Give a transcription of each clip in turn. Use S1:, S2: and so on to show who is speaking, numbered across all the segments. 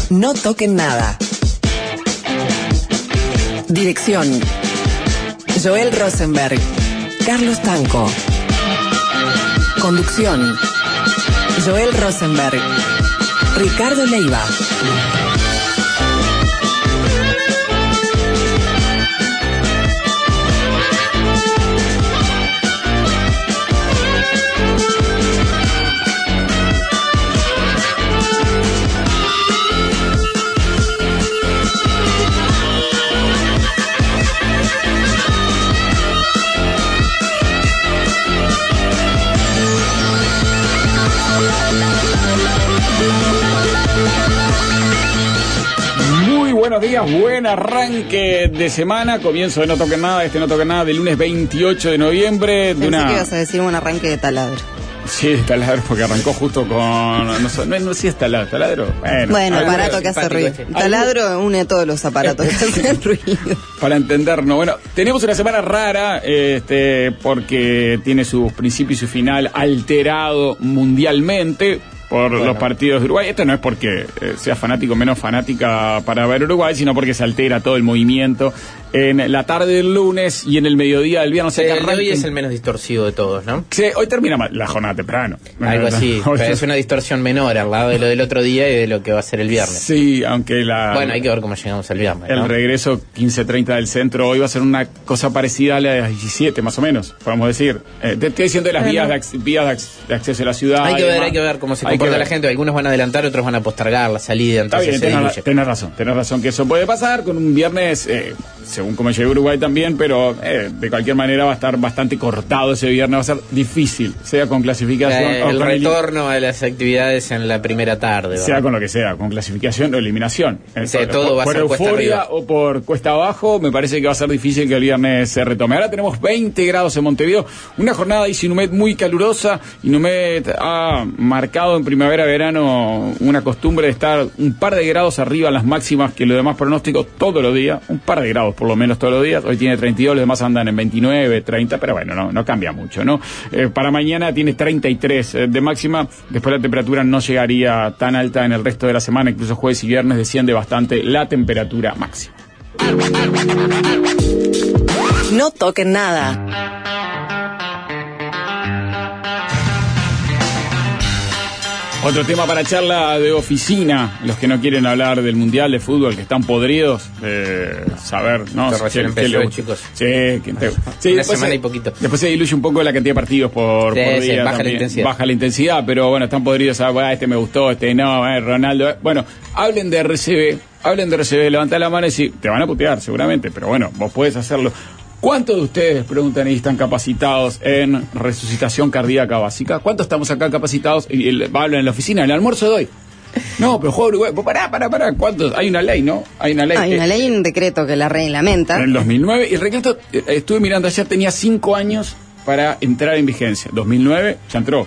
S1: No toquen nada. Dirección: Joel Rosenberg, Carlos Tanco. Conducción: Joel Rosenberg, Ricardo Leiva.
S2: Buenos días, buen arranque de semana, comienzo de No Toquen Nada, No Toquen Nada del lunes 28 de noviembre.
S3: Pensé que ibas a decir un arranque de taladro.
S2: Sí, de taladro, porque arrancó justo con... No sé si es taladro.
S3: Bueno, aparato que hace ruido. El taladro une todos los aparatos que hacen ruido.
S2: Para entendernos, bueno, tenemos una semana rara, porque tiene sus principios y su final alterado mundialmente por los partidos de Uruguay. Esto no es porque sea fanático o menos fanática para ver Uruguay, sino porque se altera todo el movimiento en la tarde del lunes y en el mediodía del viernes.
S4: El de hoy es el menos distorsivo de todos, ¿no?
S2: Sí, hoy termina la jornada temprano.
S4: Algo así, pero es una distorsión menor al lado de lo del otro día y de lo que va a ser el viernes.
S2: Sí, aunque
S4: Bueno, hay que ver cómo llegamos el viernes,
S2: el
S4: ¿no?
S2: regreso 15:30 del centro hoy va a ser una cosa parecida a la de las 17, más o menos, podemos decir. Te estoy diciendo de las vías de acceso a la ciudad.
S4: Hay que ver cómo se comporta la gente. Algunos van a adelantar, otros van a postergar la salida. Entonces
S2: está bien, tenés razón que eso puede pasar con un viernes, según como llegue Uruguay también, pero de cualquier manera va a estar bastante cortado ese viernes, va a ser difícil, sea con clasificación o
S4: el
S2: con
S4: retorno a las actividades en la primera tarde,
S2: sea con lo que sea, con clasificación o eliminación.
S4: Todo va a ser
S2: por euforia o por cuesta abajo, me parece que va a ser difícil que el viernes se retome. Ahora tenemos 20 grados en Montevideo, una jornada de Inumet muy calurosa. Inumet ha marcado en primavera-verano una costumbre de estar un par de grados arriba en las máximas que los demás pronósticos todos los días, un par de grados por lo menos todos los días. Hoy tiene 32, los demás andan en 29, 30, pero bueno, no cambia mucho, ¿no? Para mañana tiene 33 de máxima, después la temperatura no llegaría tan alta en el resto de la semana, incluso jueves y viernes desciende bastante la temperatura máxima.
S1: No toquen nada.
S2: Otro tema para charla de oficina, los que no quieren hablar del Mundial de Fútbol, que están podridos de saber, ¿no?
S4: Recién empezó, chicos.
S2: Sí,
S4: una semana y poquito.
S2: Después se diluye un poco la cantidad de partidos por día. Baja la intensidad, pero bueno, están podridos, este me gustó, no, Ronaldo. Bueno, hablen de RCB, levantá la mano y sí, te van a putear seguramente, pero bueno, vos podés hacerlo. ¿Cuántos de ustedes, preguntan, y están capacitados en resucitación cardíaca básica? ¿Cuántos estamos acá capacitados? Y hablan en la oficina, en el almuerzo de hoy. No, pero juega Uruguay. Pará. ¿Cuántos? Hay una ley, ¿no? Hay una ley y
S3: un decreto que la reglamenta.
S2: En el 2009. Y el decreto, estuve mirando ayer, tenía 5 años para entrar en vigencia. 2009 ya entró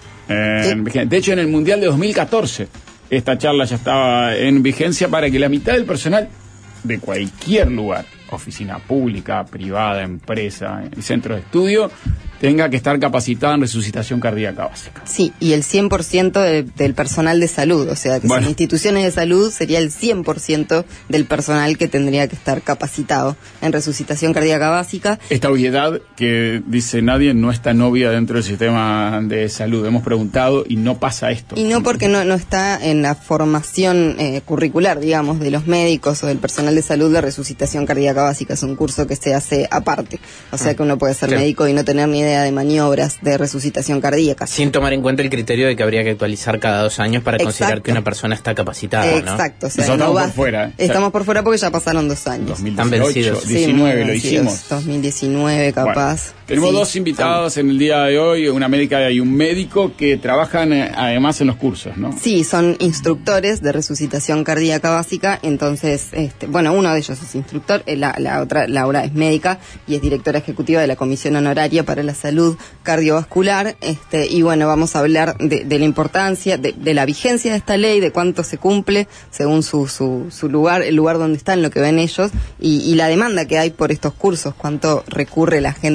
S2: en vigencia. De hecho, en el Mundial de 2014, esta charla ya estaba en vigencia para que la mitad del personal de cualquier lugar, oficina pública, privada, empresa, centro de estudio, tenga que estar capacitada en resucitación cardíaca básica.
S3: Sí, y el 100% del personal de salud, o sea, que en instituciones de salud sería el 100% del personal que tendría que estar capacitado en resucitación cardíaca básica.
S2: Esta obviedad que dice nadie no está novia dentro del sistema de salud. Hemos preguntado y no pasa esto.
S3: Y no porque no está en la formación curricular, digamos, de los médicos o del personal de salud de resucitación cardíaca básica. Es un curso que se hace aparte. O sea que uno puede ser médico y no tener ni idea de maniobras de resucitación cardíaca.
S4: Sin tomar en cuenta el criterio de que habría que actualizar cada 2 años para considerar que una persona está capacitada, ¿no?
S3: Exacto. O sea,
S2: estamos por fuera.
S3: Estamos por fuera porque ya pasaron 2 años.
S2: 2018, 2019 lo hicimos.
S3: 2019 capaz.
S2: Tenemos 2 invitados en el día de hoy, una médica y un médico que trabajan además en los cursos, ¿no?
S3: Sí, son instructores de resucitación cardíaca básica. Entonces, uno de ellos es instructor, la otra, Laura, es médica y es directora ejecutiva de la Comisión Honoraria para la Salud Cardiovascular. Y bueno, vamos a hablar de la importancia, de la vigencia de esta ley, de cuánto se cumple según su lugar, el lugar donde están, lo que ven ellos, y la demanda que hay por estos cursos, cuánto recurre la gente a ellos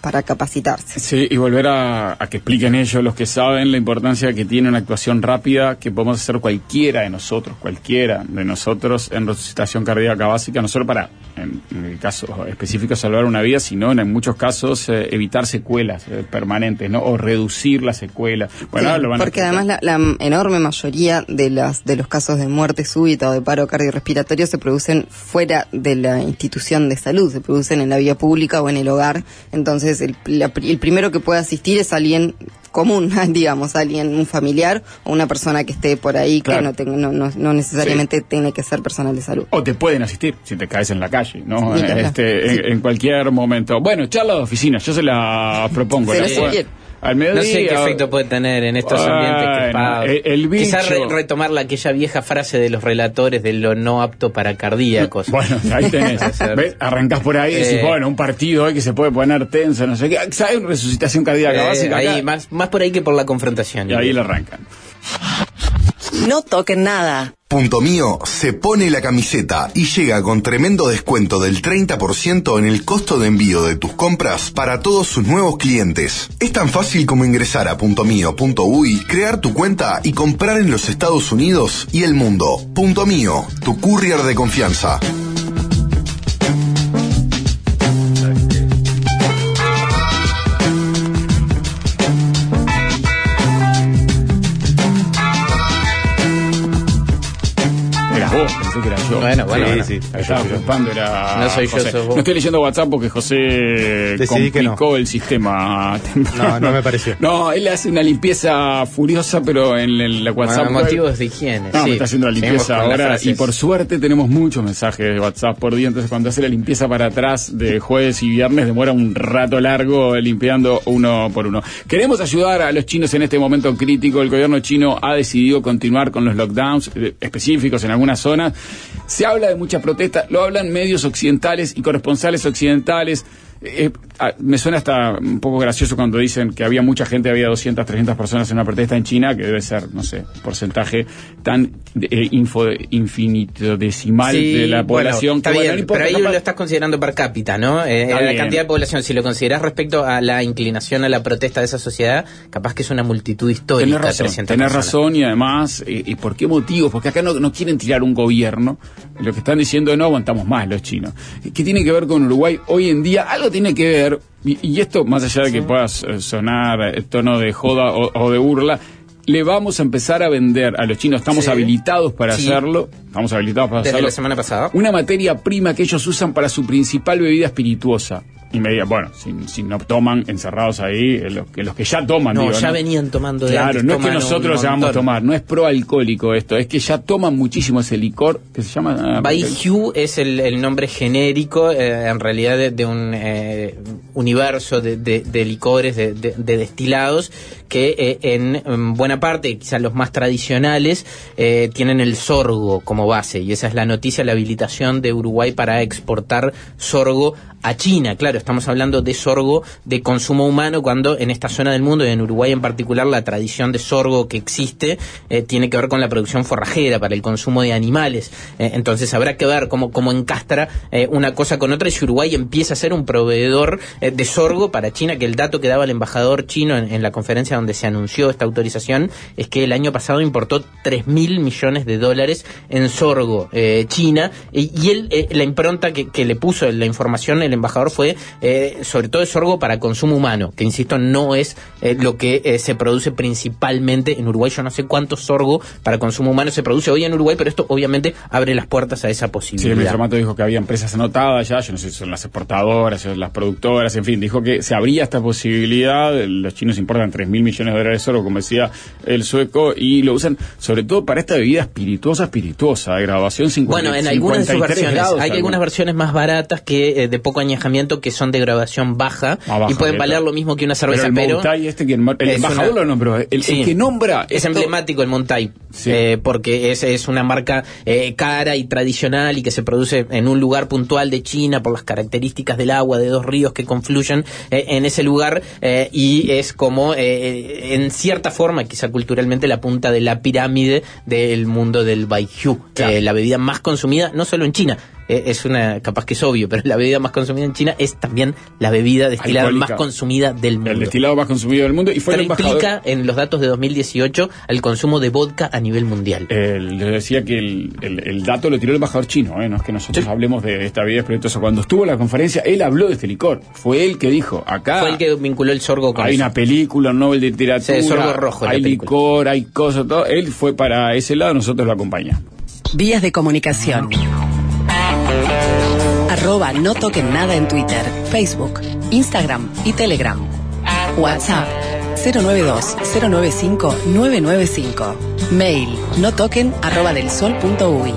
S3: para capacitarse.
S2: Sí, y volver a que expliquen ellos, los que saben, la importancia que tiene una actuación rápida, que podemos hacer cualquiera de nosotros en resucitación cardíaca básica, no solo para, en el caso específico, salvar una vida, sino en muchos casos evitar secuelas permanentes, ¿no? O reducir las secuelas. Bueno,
S3: sí,
S2: lo van
S3: porque además la enorme mayoría de los casos de muerte súbita o de paro cardiorrespiratorio se producen fuera de la institución de salud, se producen en la vía pública o en el hogar. Entonces el primero que puede asistir es alguien común, digamos, un familiar o una persona que esté por ahí, claro, que no necesariamente tiene que ser personal de salud.
S2: O te pueden asistir si te caes en la calle, ¿no?
S3: Sí,
S2: en cualquier momento. Bueno, charla de oficina, yo se la propongo. Al mediodía,
S4: no sé qué efecto puede tener en estos ambientes que
S2: quizás
S4: retomar aquella vieja frase de los relatores de lo no apto para cardíacos.
S2: Bueno, ahí tenés. ¿Ves? Arrancás por ahí y decís, bueno, un partido hoy que se puede poner tenso, no sé qué. ¿Sabes? Resucitación cardíaca básica.
S4: Ahí, más por ahí que por la confrontación.
S2: Y ahí le arrancan.
S1: No toquen nada.
S5: Punto Mío se pone la camiseta y llega con tremendo descuento del 30% en el costo de envío de tus compras para todos sus nuevos clientes. Es tan fácil como ingresar a .mio.uy, crear tu cuenta y comprar en los Estados Unidos y el mundo. Punto Mío, tu courier de confianza.
S2: Pensé que era yo.
S4: Bueno.
S2: Sí. Estaba preocupando, era
S4: no soy
S2: José.
S4: yo, sos vos.
S2: No estoy leyendo WhatsApp porque José
S6: Decidí
S2: complicó el sistema.
S6: No me pareció.
S2: No, él hace una limpieza furiosa, pero en la WhatsApp.
S4: Motivos de higiene.
S2: No, me está haciendo la limpieza ahora. Y por suerte tenemos muchos mensajes de WhatsApp por día. Entonces, cuando hace la limpieza para atrás de jueves y viernes, demora un rato largo limpiando uno por uno. Queremos ayudar a los chinos en este momento crítico. El gobierno chino ha decidido continuar con los lockdowns específicos en algunas zonas. Se habla de mucha protesta, lo hablan medios occidentales y corresponsales occidentales. Me suena hasta un poco gracioso cuando dicen que había mucha gente, había 200, 300 personas en una protesta en China, que debe ser, no sé, porcentaje tan infinitesimal de la población.
S4: Está bien, no importa, pero ahí lo estás considerando per cápita, ¿no? La cantidad de población, si lo consideras respecto a la inclinación a la protesta de esa sociedad, capaz que es una multitud histórica.
S2: Tenés razón, y además, ¿y por qué motivos? Porque acá no quieren tirar un gobierno, lo que están diciendo no aguantamos más los chinos. ¿Qué tiene que ver con Uruguay hoy en día? Algo tiene que ver, y esto más allá de que puedas sonar tono de joda o de burla, le vamos a empezar a vender a los chinos, estamos habilitados para hacerlo,
S4: desde la semana pasada,
S2: una materia prima que ellos usan para su principal bebida espirituosa. Y si no toman encerrados ahí, los que ya toman.
S4: No, ya venían tomando de
S2: Claro,
S4: antes,
S2: no es que nosotros vamos a tomar, no es proalcohólico esto, es que ya toman muchísimo ese licor que se llama...
S4: Baijiu es el nombre genérico, en realidad, de un universo de licores, de destilados, que en buena parte, quizás los más tradicionales, tienen el sorgo como base, y esa es la noticia, la habilitación de Uruguay para exportar sorgo a China. Claro, estamos hablando de sorgo de consumo humano, cuando en esta zona del mundo, y en Uruguay en particular, la tradición de sorgo que existe tiene que ver con la producción forrajera para el consumo de animales. Entonces habrá que ver cómo encastra una cosa con otra, y si Uruguay empieza a ser un proveedor de sorgo para China, que el dato que daba el embajador chino en la conferencia donde se anunció esta autorización es que el año pasado importó $3.000 millones en sorgo China, y él, la impronta que le puso en la información el embajador fue sobre todo el sorgo para consumo humano, que insisto, no es lo que se produce principalmente en Uruguay. Yo no sé cuánto sorgo para consumo humano se produce hoy en Uruguay, pero esto obviamente abre las puertas a esa posibilidad.
S2: Sí, el ministro Mato dijo que había empresas anotadas ya, yo no sé si son las exportadoras, las productoras, en fin, dijo que se abría esta posibilidad. Los chinos importan $3.000 millones de sorgo, como decía el sueco, y lo usan sobre todo para esta bebida espirituosa, de graduación 50.
S4: Bueno, en algunas de sus versiones, hay algunas versiones más baratas que de poco añejamiento, que son de graduación baja, y pueden valer lo mismo que una cerveza,
S2: pero el embajador lo nombró, el que nombra
S4: es emblemático el Montai, porque es una marca cara y tradicional, y que se produce en un lugar puntual de China por las características del agua de dos ríos que confluyen en ese lugar, y es como en cierta forma, quizá culturalmente, la punta de la pirámide del mundo del baijiu, la bebida más consumida no solo en China, es una, capaz que es obvio, pero la bebida más consumida en China es también la bebida destilada
S2: alcohólica,
S4: más consumida del mundo.
S2: El destilado más consumido del mundo. Y fue
S4: triplica en los datos de 2018 el consumo de vodka a nivel mundial.
S2: Le decía que el dato lo tiró el embajador chino, no es que nosotros hablemos de esta bebida espirituosa. Cuando estuvo en la conferencia, él habló de este licor. Fue él que dijo, acá...
S4: Fue el que vinculó el sorgo con
S2: hay
S4: eso.
S2: Una película, un Nobel de literatura,
S4: sí, sorgo rojo,
S2: hay licor, hay cosas, todo. Él fue para ese lado, nosotros lo acompañamos.
S1: Vías de comunicación. @no toquen nada en Twitter, Facebook, Instagram y Telegram. WhatsApp 092-095-995. Mail notoquen@delsol.uy.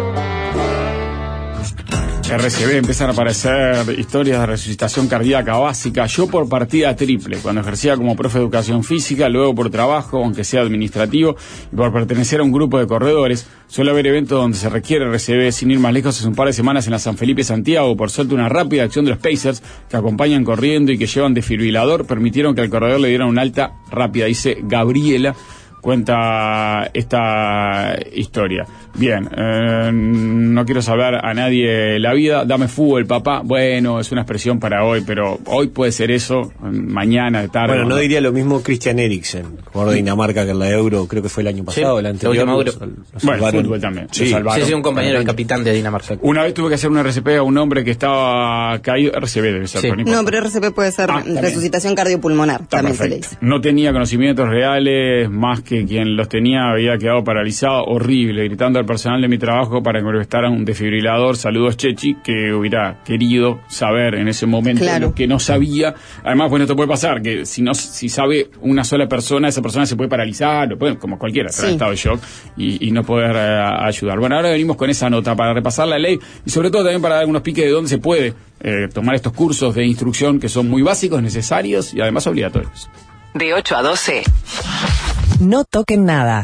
S2: RCB empiezan a aparecer historias de resucitación cardíaca básica. Yo por partida triple, cuando ejercía como profe de educación física, luego por trabajo, aunque sea administrativo, y por pertenecer a un grupo de corredores. Suele haber eventos donde se requiere RCB. Sin ir más lejos, hace un par de semanas en la San Felipe Santiago, por suerte una rápida acción de los Pacers, que acompañan corriendo y que llevan desfibrilador, permitieron que al corredor le dieran una alta rápida. Dice Gabriela, cuenta esta historia. Bien, no quiero saber a nadie la vida, dame fútbol, papá. Bueno, es una expresión para hoy, pero hoy puede ser eso, mañana, de tarde.
S6: Bueno, no diría lo mismo Christian Eriksen, jugador de Dinamarca, que en la Euro, creo que fue el año pasado, el anterior.
S2: Bueno, fútbol también.
S6: Sí,
S4: un compañero del capitán de Dinamarca.
S2: Una vez tuve que hacer un RCP a un hombre que estaba caído. RCP debe ser.
S3: Sí. No, pero RCP puede ser resucitación cardiopulmonar, también se le dice.
S2: No tenía conocimientos reales, más que quien los tenía había quedado paralizado, horrible, gritando al personal de mi trabajo para que me prestaran un desfibrilador. Saludos, Chechi, que hubiera querido saber en ese momento lo que no sabía. Además, bueno, esto puede pasar, que si sabe una sola persona, esa persona se puede paralizar, como cualquiera, estar en estado de shock y no poder ayudar. Bueno, ahora venimos con esa nota para repasar la ley y sobre todo también para dar algunos piques de dónde se puede tomar estos cursos de instrucción que son muy básicos, necesarios y además obligatorios.
S1: De 8 a 12. No toquen nada.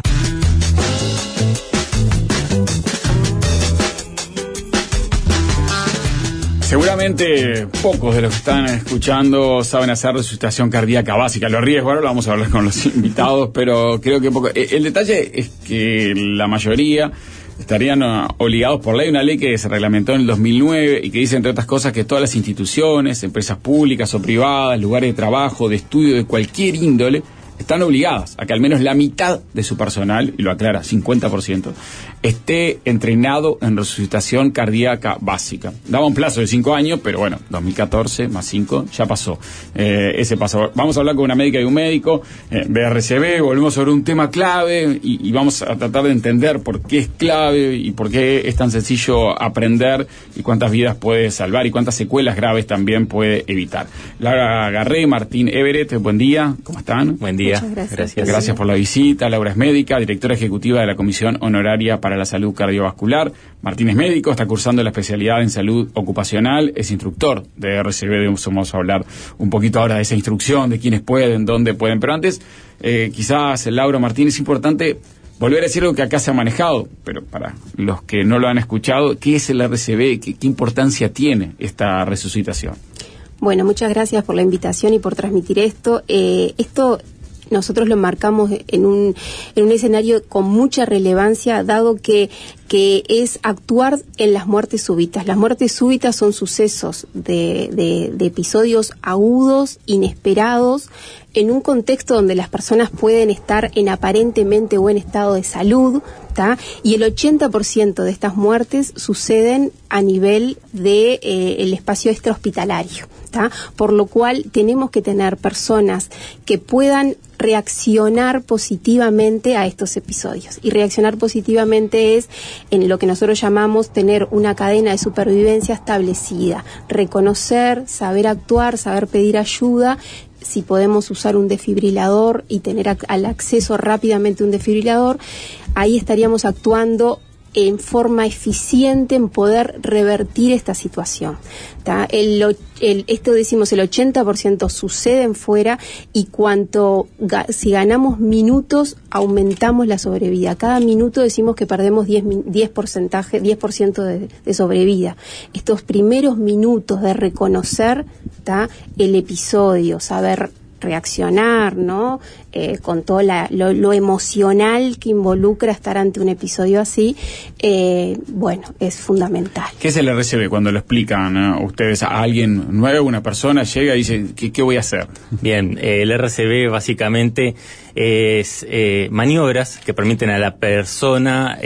S2: Seguramente pocos de los que están escuchando saben hacer resucitación cardíaca básica. Lo riesgo, ahora lo vamos a hablar con los invitados, pero creo que poco. El detalle es que la mayoría estarían obligados por ley, una ley que se reglamentó en el 2009 y que dice, entre otras cosas, que todas las instituciones, empresas públicas o privadas, lugares de trabajo, de estudio de cualquier índole, están obligadas a que al menos la mitad de su personal, y lo aclara, 50%, esté entrenado en resucitación cardíaca básica. Daba un plazo de 5 años, pero bueno, 2014 más 5, ya pasó ese paso. Vamos a hablar con una médica y un médico, BRCB, volvemos sobre un tema clave y vamos a tratar de entender por qué es clave y por qué es tan sencillo aprender y cuántas vidas puede salvar y cuántas secuelas graves también puede evitar. Laura Garré, Martín Everett, buen día, ¿cómo están?
S7: Buen día.
S2: Gracias por la visita. Laura es médica, directora ejecutiva de la Comisión Honoraria para la Salud Cardiovascular. Martín es médico, está cursando la especialidad en salud ocupacional, es instructor de RCB. Vamos a hablar un poquito ahora de esa instrucción, de quiénes pueden, dónde pueden. Pero antes, quizás, Laura, Martín, es importante volver a decir algo que acá se ha manejado, pero para los que no lo han escuchado, ¿qué es el RCB? ¿Qué importancia tiene esta resucitación?
S8: Bueno, muchas gracias por la invitación y por transmitir esto. Esto nosotros lo marcamos en un escenario con mucha relevancia, dado que es actuar en las muertes súbitas. Las muertes súbitas son sucesos de episodios agudos, inesperados, en un contexto donde las personas pueden estar en aparentemente buen estado de salud, ¿tá? Y el 80% de estas muertes suceden a nivel de el espacio extrahospitalario, ¿tá? Por lo cual tenemos que tener personas que puedan reaccionar positivamente a estos episodios. Y reaccionar positivamente es en lo que nosotros llamamos tener una cadena de supervivencia establecida, reconocer, saber actuar, saber pedir ayuda. Si podemos usar un desfibrilador y tener al acceso rápidamente a un desfibrilador, ahí estaríamos actuando en forma eficiente en poder revertir esta situación, ¿tá? Esto decimos, el 80% suceden fuera y si ganamos minutos, aumentamos la sobrevida. Cada minuto decimos que perdemos 10% de sobrevida. Estos primeros minutos de reconocer, ¿tá?, el episodio, saber reaccionar, ¿no? Con todo lo emocional que involucra estar ante un episodio así, bueno, es fundamental.
S2: ¿Qué es el RCB cuando lo explican ustedes a alguien nuevo, una persona llega y dice, ¿qué voy a hacer?
S7: Bien, el RCB básicamente es maniobras que permiten a la persona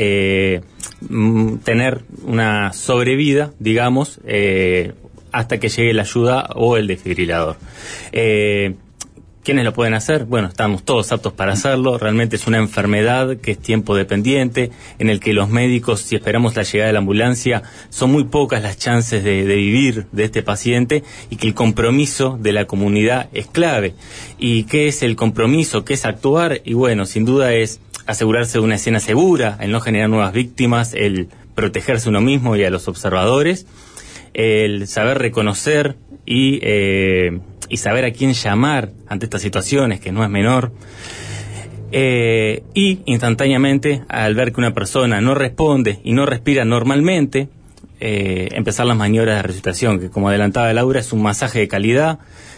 S7: tener una sobrevida, digamos, hasta que llegue la ayuda o el desfibrilador. ¿Quiénes lo pueden hacer? Bueno, estamos todos aptos para hacerlo. Realmente es una enfermedad que es tiempo dependiente, en el que los médicos, si esperamos la llegada de la ambulancia, son muy pocas las chances de vivir de este paciente, y que el compromiso de la comunidad es clave. ¿Y qué es el compromiso? ¿Qué es actuar? Y bueno, sin duda es asegurarse de una escena segura, el no generar nuevas víctimas, el protegerse uno mismo y a los observadores, el saber reconocer y saber a quién llamar ante estas situaciones, que no es menor, y instantáneamente, al ver que una persona no responde y no respira normalmente, empezar las maniobras de resucitación, que como adelantaba Laura, es un masaje de calidad,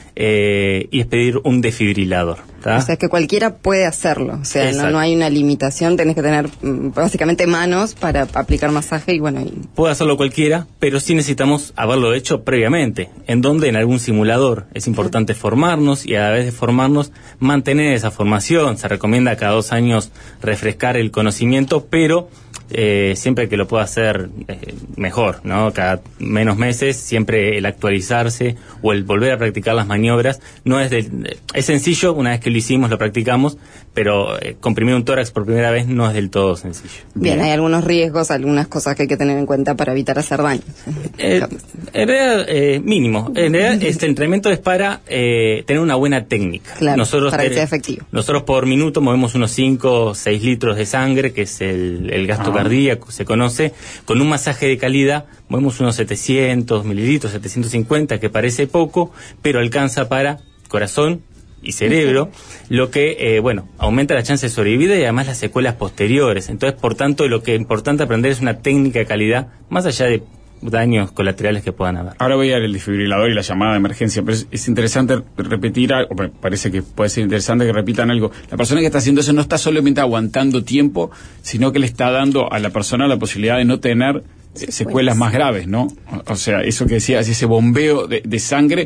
S7: y es pedir un desfibrilador, ¿tá?
S3: O sea, que cualquiera puede hacerlo, o sea, no hay una limitación, tenés que tener básicamente manos para aplicar masaje y bueno...
S7: Puede hacerlo cualquiera, pero sí necesitamos haberlo hecho previamente, en donde en algún simulador. Es importante formarnos y a la vez de formarnos, mantener esa formación. Se recomienda cada 2 años refrescar el conocimiento, pero siempre que lo pueda hacer mejor, ¿no? Cada menos meses, siempre el actualizarse o el volver a practicar las maniobras. No es es sencillo, una vez que lo hicimos, lo practicamos, pero comprimir un tórax por primera vez no es del todo sencillo.
S3: Bien, hay algunos riesgos, algunas cosas que hay que tener en cuenta para evitar hacer daño.
S7: En realidad, mínimo. En realidad, este entrenamiento es para tener una buena técnica.
S3: Claro, para que sea efectivo.
S7: Nosotros por minuto movemos unos 5 o 6 litros de sangre, que es el gasto cardíaco, se conoce. Con un masaje de calidad movemos unos 700 mililitros, 750, que parece poco, pero alcanza para corazón y cerebro, lo que, aumenta la chance de sobrevivir y además las secuelas posteriores. Entonces, por tanto, lo que es importante aprender es una técnica de calidad, más allá de daños colaterales que puedan haber.
S2: Ahora voy a ir al desfibrilador y la llamada de emergencia, pero es interesante repetir algo, me parece que puede ser interesante que repitan algo. La persona que está haciendo eso no está solamente aguantando tiempo, sino que le está dando a la persona la posibilidad de no tener secuelas más graves, ¿no? O sea, eso que decías, ese bombeo de sangre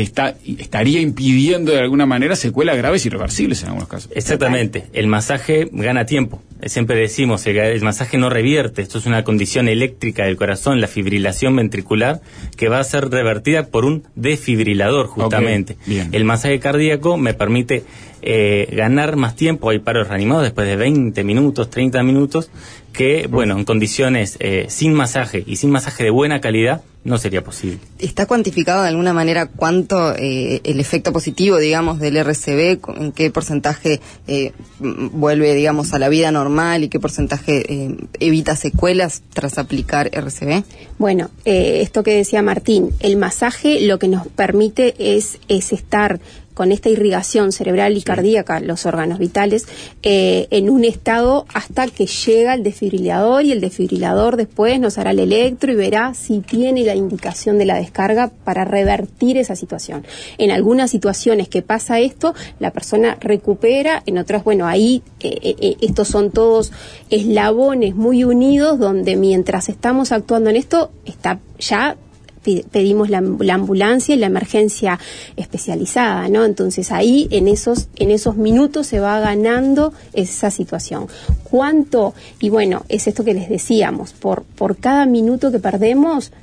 S2: estaría impidiendo de alguna manera secuelas graves y irreversibles en algunos casos.
S7: Exactamente. El masaje gana tiempo. Siempre decimos, el masaje no revierte. Esto es una condición eléctrica del corazón, la fibrilación ventricular, que va a ser revertida por un desfibrilador, justamente.
S2: Okay,
S7: el masaje cardíaco me permite ganar más tiempo. Hay paros reanimados después de 20 minutos, 30 minutos, que, en condiciones sin masaje y sin masaje de buena calidad, no sería posible.
S3: ¿Está cuantificado de alguna manera cuánto el efecto positivo, digamos, del RCB, en qué porcentaje vuelve, digamos, a la vida normal y qué porcentaje evita secuelas tras aplicar RCB?
S8: Bueno, esto que decía Martín, el masaje lo que nos permite es estar con esta irrigación cerebral y cardíaca, los órganos vitales, en un estado hasta que llega el desfibrilador, y el desfibrilador después nos hará el electro y verá si tiene la indicación de la descarga para revertir esa situación. En algunas situaciones que pasa esto, la persona recupera, en otras, ahí estos son todos eslabones muy unidos, donde mientras estamos actuando en esto, está ya pedimos la ambulancia y la emergencia especializada, ¿no? Entonces ahí en esos minutos se va ganando esa situación. ¿Cuánto? Y es esto que les decíamos, por cada minuto que perdemos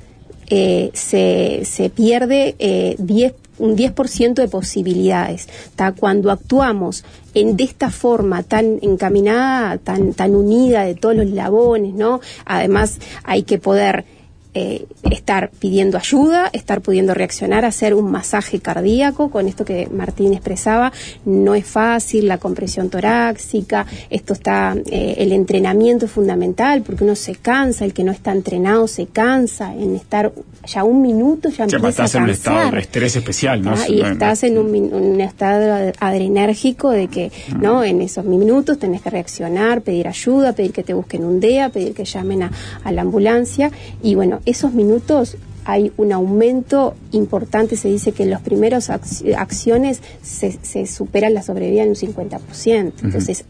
S8: se pierde un 10% de posibilidades. Cuando actuamos de esta forma tan encaminada, tan unida de todos los eslabones, ¿no? Además hay que poder estar pidiendo ayuda, estar pudiendo reaccionar, hacer un masaje cardíaco, con esto que Martín expresaba, no es fácil, la compresión torácica, esto está, el entrenamiento es fundamental, porque uno se cansa, el que no está entrenado se cansa, en estar ya un minuto ya empieza a cansar.
S2: Estás en un estado de estrés especial, ¿no?
S8: Y estás en un estado adrenérgico de que, ¿no? En esos minutos tenés que reaccionar, pedir ayuda, pedir que te busquen un DEA, pedir que llamen a la ambulancia, y esos minutos hay un aumento importante. Se dice que en los primeros acciones se supera la sobrevida en un 50%. Entonces,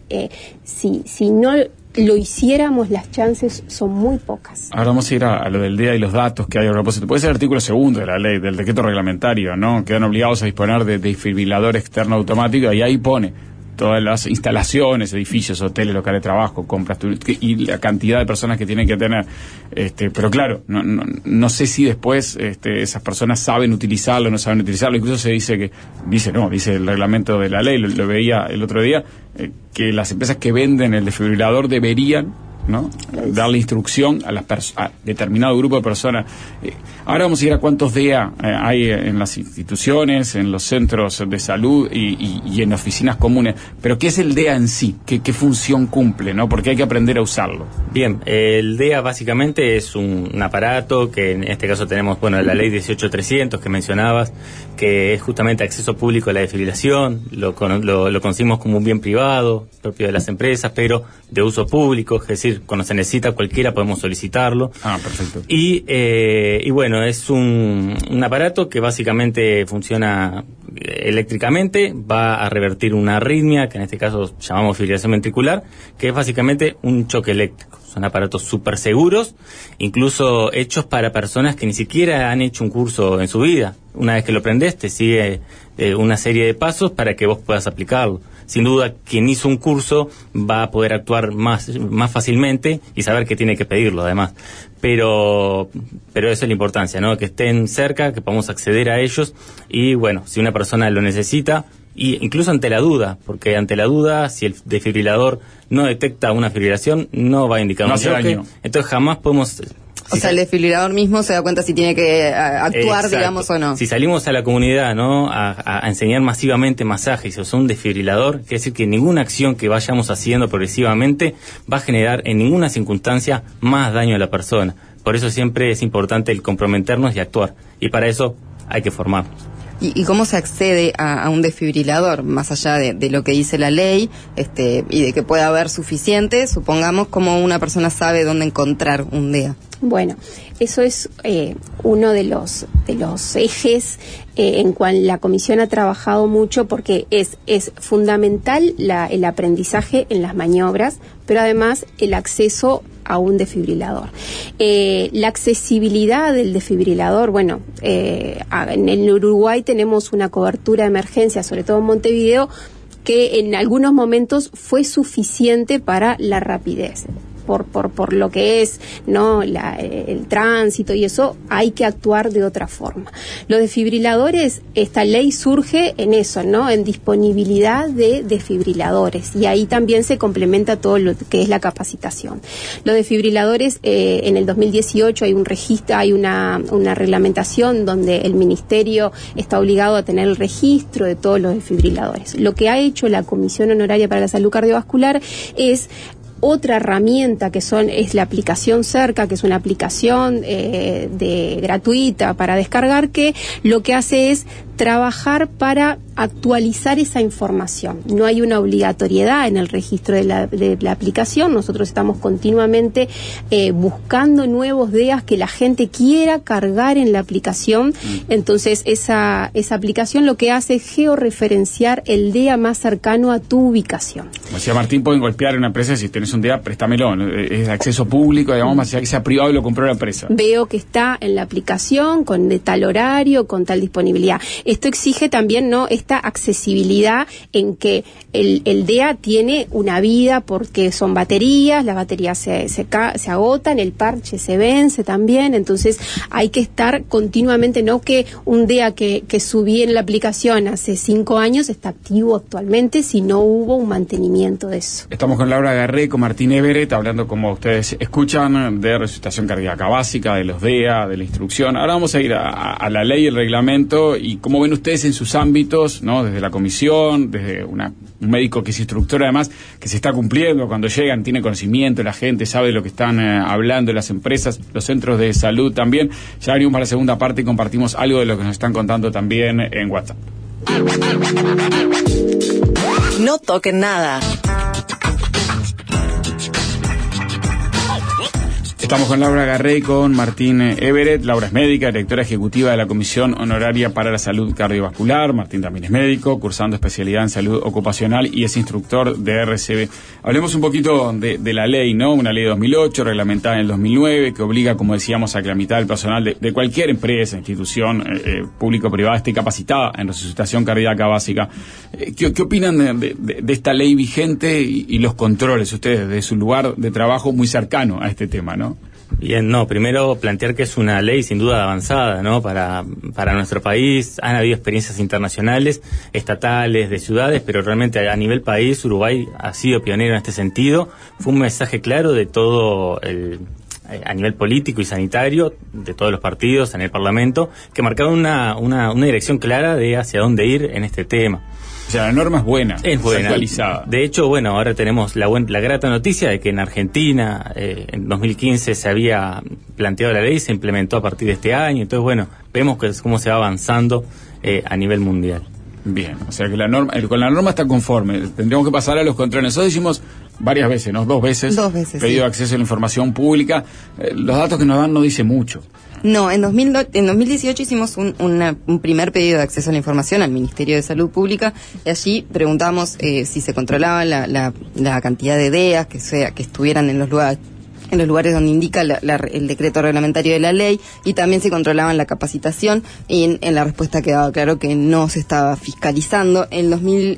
S8: si no lo hiciéramos, las chances son muy pocas.
S2: Ahora vamos a ir a lo del DEA y los datos que hay a propósito. Puede ser el artículo 2 de la ley, del decreto reglamentario, ¿no? Quedan obligados a disponer de desfibrilador externo automático, y ahí pone todas las instalaciones, edificios, hoteles, locales de trabajo, compras y la cantidad de personas que tienen que tener. Pero claro, no sé si después esas personas saben utilizarlo o no saben utilizarlo. Incluso se dice dice el reglamento de la ley, lo veía el otro día, que las empresas que venden el desfibrilador deberían, ¿no?, darle instrucción a determinado grupo de personas. Ahora vamos a ir a cuántos DEA hay en las instituciones, en los centros de salud y en oficinas comunes. Pero ¿qué es el DEA en sí? ¿Qué función cumple, no? Porque hay que aprender a usarlo.
S7: Bien, el DEA básicamente es un aparato que en este caso tenemos, la ley 18.300 que mencionabas, que es justamente acceso público a la desfibrilación. Lo concebimos como un bien privado, propio de las empresas, pero de uso público, es decir, cuando se necesita cualquiera podemos solicitarlo.
S2: Perfecto.
S7: Y bueno, es un aparato que básicamente funciona eléctricamente, va a revertir una arritmia, que en este caso llamamos fibrilación ventricular, que es básicamente un choque eléctrico. Son aparatos súper seguros, incluso hechos para personas que ni siquiera han hecho un curso en su vida. Una vez que lo prendes, te sigue una serie de pasos para que vos puedas aplicarlo. Sin duda, quien hizo un curso va a poder actuar más fácilmente y saber que tiene que pedirlo, además. Pero esa es la importancia, ¿no? Que estén cerca, que podamos acceder a ellos y, si una persona lo necesita, y incluso ante la duda, porque ante la duda, si el desfibrilador no detecta una fibrilación, no va a indicar un choque. Entonces jamás podemos...
S3: O sea, el desfibrilador mismo se da cuenta si tiene que actuar, digamos, o no.
S7: Si salimos a la comunidad, ¿no?, a enseñar masivamente masajes o un desfibrilador, quiere decir que ninguna acción que vayamos haciendo progresivamente va a generar en ninguna circunstancia más daño a la persona. Por eso siempre es importante el comprometernos y actuar. Y para eso hay que formarnos.
S3: ¿Y cómo se accede a un desfibrilador, más allá de lo que dice la ley, y de que pueda haber suficiente? Supongamos, ¿cómo una persona sabe dónde encontrar un DEA?
S8: Bueno, eso es uno de los ejes en cual la comisión ha trabajado mucho, porque es fundamental el aprendizaje en las maniobras, pero además el acceso a un desfibrilador. La accesibilidad del desfibrilador, en el Uruguay tenemos una cobertura de emergencia, sobre todo en Montevideo, que en algunos momentos fue suficiente para la rapidez. Por lo que es, ¿no?, el tránsito y eso, hay que actuar de otra forma. Los desfibriladores, esta ley surge en eso, ¿no?, en disponibilidad de desfibriladores, y ahí también se complementa todo lo que es la capacitación. Los desfibriladores, en el 2018 hay un registro, hay una reglamentación donde el ministerio está obligado a tener el registro de todos los desfibriladores. Lo que ha hecho la Comisión Honoraria para la Salud Cardiovascular es otra herramienta, que es la aplicación Cerca, que es una aplicación gratuita para descargar, que lo que hace es trabajar para actualizar esa información. No hay una obligatoriedad en el registro de la aplicación. Nosotros estamos continuamente buscando nuevos DEAs que la gente quiera cargar en la aplicación. Entonces esa aplicación lo que hace es georreferenciar el DEA más cercano a tu ubicación.
S2: Como decía Martín, pueden golpear una empresa: si tenés un DEA, préstamelo. Es de acceso público, digamos, más allá que sea privado y lo compró la empresa.
S8: Veo que está en la aplicación con de tal horario, con tal disponibilidad. Esto exige también, ¿no?, esta accesibilidad en que el DEA tiene una vida, porque son baterías, las baterías se agotan, el parche se vence también, entonces hay que estar continuamente, no que un DEA que subí en la aplicación hace 5 años está activo actualmente, si no hubo un mantenimiento de eso.
S2: Estamos con Laura Garré, con Martín Everett, hablando, como ustedes escuchan, de resucitación cardíaca básica, de los DEA, de la instrucción. Ahora vamos a ir a la ley y el reglamento, y cómo ven ustedes en sus ámbitos, ¿no?, desde la comisión, desde un médico que es instructor, además, que se está cumpliendo cuando llegan, tiene conocimiento, la gente sabe de lo que están hablando, las empresas, los centros de salud también. Ya venimos para la segunda parte y compartimos algo de lo que nos están contando también en WhatsApp.
S1: No toquen nada.
S2: Estamos con Laura Garré y con Martín Everett. Laura es médica, directora ejecutiva de la Comisión Honoraria para la Salud Cardiovascular. Martín también es médico, cursando especialidad en salud ocupacional y es instructor de RCB. Hablemos un poquito de la ley, ¿no? Una ley de 2008, reglamentada en el 2009, que obliga, como decíamos, a que la mitad del personal de cualquier empresa, institución público-privada esté capacitada en resucitación cardíaca básica. ¿Qué opinan de esta ley vigente y los controles, ustedes, de su lugar de trabajo muy cercano a este tema, ¿no?
S7: Bien, primero plantear que es una ley sin duda avanzada, ¿no? Para nuestro país. Han habido experiencias internacionales, estatales, de ciudades, pero realmente a nivel país, Uruguay ha sido pionero en este sentido. Fue un mensaje claro de todo a nivel político y sanitario, de todos los partidos en el Parlamento, que marcaron una dirección clara de hacia dónde ir en este tema.
S2: O sea, la norma es buena, actualizada.
S7: De hecho, ahora tenemos la grata noticia de que en Argentina, en 2015 se había planteado la ley, se implementó a partir de este año. Entonces, vemos cómo se va avanzando a nivel mundial.
S2: Bien, o sea que con la norma está conforme. Tendríamos que pasar a los controles. Nosotros hicimos varias veces, ¿no? Dos veces. Pedido de acceso a la información pública. Los datos que nos dan no dicen mucho.
S3: No, en 2018 hicimos un primer pedido de acceso a la información al Ministerio de Salud Pública y allí preguntamos si se controlaba la cantidad de DEAs que estuvieran en los lugares donde indica el decreto reglamentario de la ley, y también se controlaban la capacitación, y en la respuesta quedaba claro que no se estaba fiscalizando. En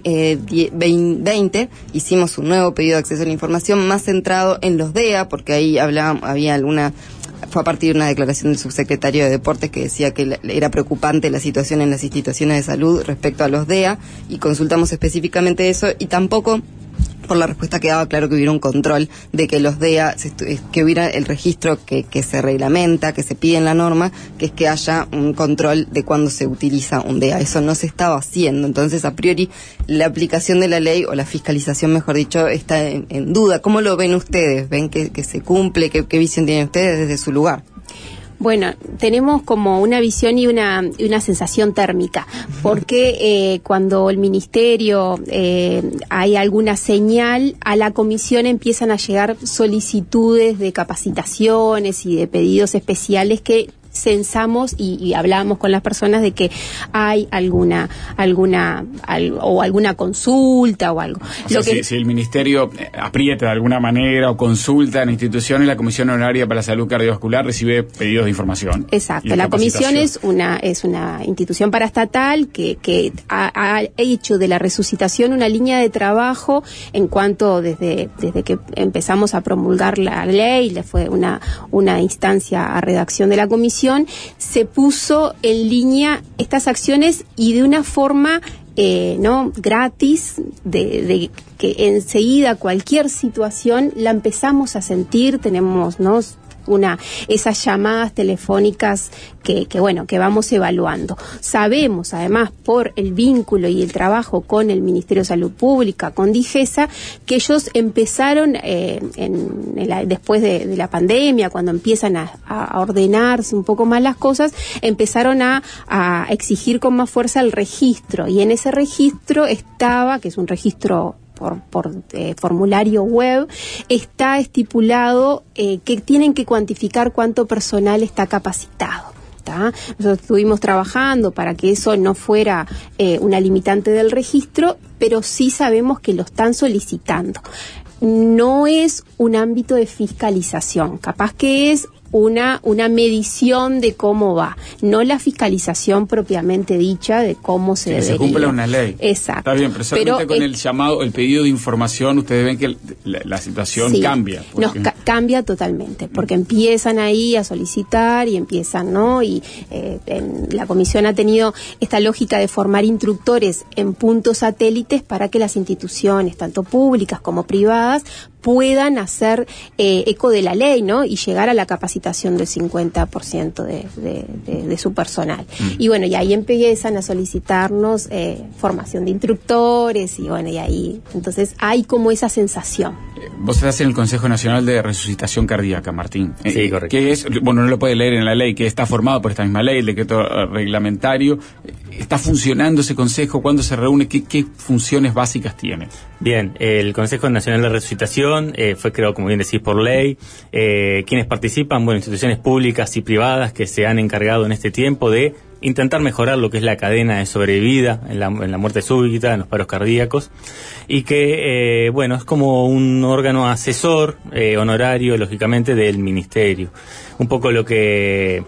S3: 2020 hicimos un nuevo pedido de acceso a la información más centrado en los DEA, porque ahí fue a partir de una declaración del subsecretario de Deportes que decía que era preocupante la situación en las instituciones de salud respecto a los DEA, y consultamos específicamente eso, y tampoco por la respuesta quedaba claro que hubiera un control de que los DEA, que hubiera el registro que se reglamenta, que se pide en la norma, que es que haya un control de cuando se utiliza un DEA. Eso no se estaba haciendo. Entonces, a priori, la aplicación de la ley, o la fiscalización, mejor dicho, está en duda. ¿Cómo lo ven ustedes? ¿Ven que se cumple? ¿Qué visión tienen ustedes desde su lugar?
S8: Bueno, tenemos como una visión y una sensación térmica, porque cuando el ministerio hay alguna señal, a la comisión empiezan a llegar solicitudes de capacitaciones y de pedidos especiales que censamos y hablamos con las personas de que hay alguna consulta o algo.
S2: Si el ministerio aprieta de alguna manera o consulta en instituciones, la Comisión Honoraria para la Salud Cardiovascular recibe pedidos de información.
S8: Exacto. La comisión es una institución paraestatal que ha hecho de la resucitación una línea de trabajo en cuanto desde que empezamos a promulgar la ley, le fue una instancia a redacción de la comisión, se puso en línea estas acciones, y de una forma gratis, de que enseguida cualquier situación la empezamos a sentir. Tenemos esas llamadas telefónicas que vamos evaluando. Sabemos, además, por el vínculo y el trabajo con el Ministerio de Salud Pública, con DIGESA, que ellos empezaron después de la pandemia, cuando empiezan a ordenarse un poco más las cosas, empezaron a exigir con más fuerza el registro, y en ese registro estaba, que es un registro por formulario web, está estipulado que tienen que cuantificar cuánto personal está capacitado. Nosotros estuvimos trabajando para que eso no fuera una limitante del registro, pero sí sabemos que lo están solicitando. No es un ámbito de fiscalización, capaz que es una medición de cómo va, no la fiscalización propiamente dicha de cómo se debería.
S2: Se cumple una ley.
S8: Exacto.
S2: Está bien, pero solamente con el llamado, el pedido de información, ustedes ven que la situación cambia.
S8: Cambia totalmente, porque empiezan ahí a solicitar y empiezan, y la comisión ha tenido esta lógica de formar instructores en puntos satélites para que las instituciones, tanto públicas como privadas, puedan hacer eco de la ley, y llegar a la capacitación del 50% de su personal. Y ahí empiezan a solicitarnos formación de instructores, y ahí entonces hay como esa sensación.
S2: Vos estás en el Consejo Nacional de Resucitación Cardíaca, Martín.
S7: Sí, correcto.
S2: Que es, no lo puede leer en la ley, que está formado por esta misma ley, el decreto reglamentario. ¿Está funcionando ese consejo? ¿Cuándo se reúne? ¿Qué funciones básicas tiene?
S7: Bien, el Consejo Nacional de Resucitación fue creado, como bien decís, por ley. Quienes participan, bueno, instituciones públicas y privadas que se han encargado en este tiempo de intentar mejorar lo que es la cadena de sobrevida en la muerte súbita, en los paros cardíacos, y que, bueno, es como un órgano asesor, honorario, lógicamente, del Ministerio. Un poco lo que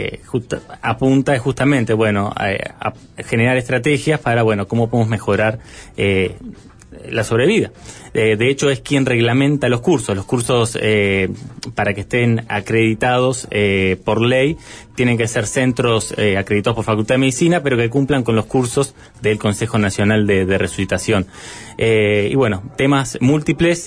S7: apunta es justamente, bueno, a generar estrategias para, bueno, cómo podemos mejorar la sobrevida. De hecho, es quien reglamenta los cursos. Los cursos, para que estén acreditados por ley, tienen que ser centros acreditados por Facultad de Medicina, pero que cumplan con los cursos del Consejo Nacional de Resucitación. Y bueno, temas múltiples.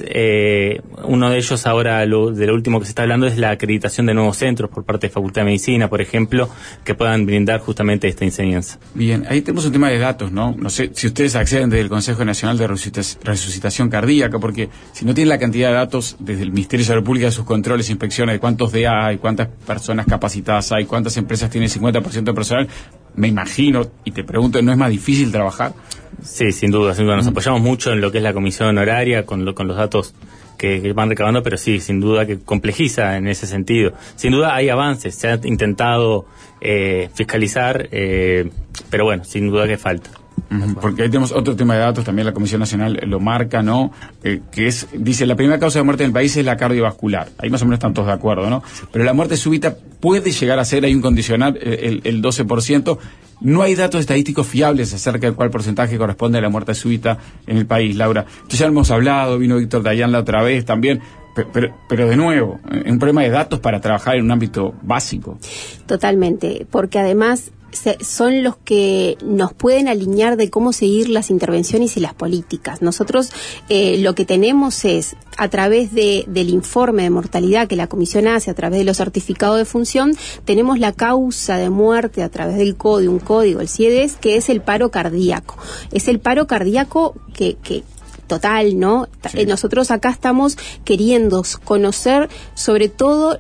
S7: Uno de ellos ahora, de lo último que se está hablando, es la acreditación de nuevos centros por parte de Facultad de Medicina, por ejemplo, que puedan brindar justamente esta enseñanza.
S2: Bien, ahí tenemos un tema de datos, ¿no? No sé si ustedes acceden desde el Consejo Nacional de Resucitación Cardíaca, porque si no tienen la cantidad de datos desde el Ministerio de Salud Pública de sus controles e inspecciones de cuántos DA hay, cuántas personas capacitadas hay, cuántas empresas tienen 50% de personal, me imagino, y te pregunto, ¿no es más difícil trabajar?
S7: Sí, sin duda. Nos apoyamos mucho en lo que es la comisión honoraria, con los datos que van recabando, pero sí, sin duda que complejiza en ese sentido. Sin duda hay avances, se ha intentado fiscalizar, pero bueno, sin duda que falta.
S2: Porque ahí tenemos otro tema de datos, también la Comisión Nacional lo marca, ¿no? Que es, dice, la primera causa de muerte en el país es la cardiovascular. Ahí más o menos están todos de acuerdo, ¿no? Pero la muerte súbita puede llegar a ser, hay un condicional, el 12%. No hay datos estadísticos fiables acerca de cuál porcentaje corresponde a la muerte súbita en el país, Laura. Entonces ya hemos hablado, vino Víctor Dayan la otra vez también. Pero de nuevo, es un problema de datos para trabajar en un ámbito básico.
S8: Totalmente, porque además son los que nos pueden alinear de cómo seguir las intervenciones y las políticas. Nosotros lo que tenemos es, a través del informe de mortalidad que la Comisión hace, a través de los certificados de función, tenemos la causa de muerte a través del código, un código, el CIEDES, que es el paro cardíaco. Es el paro cardíaco que total, ¿no? Sí. Nosotros acá estamos queriendo conocer sobre todo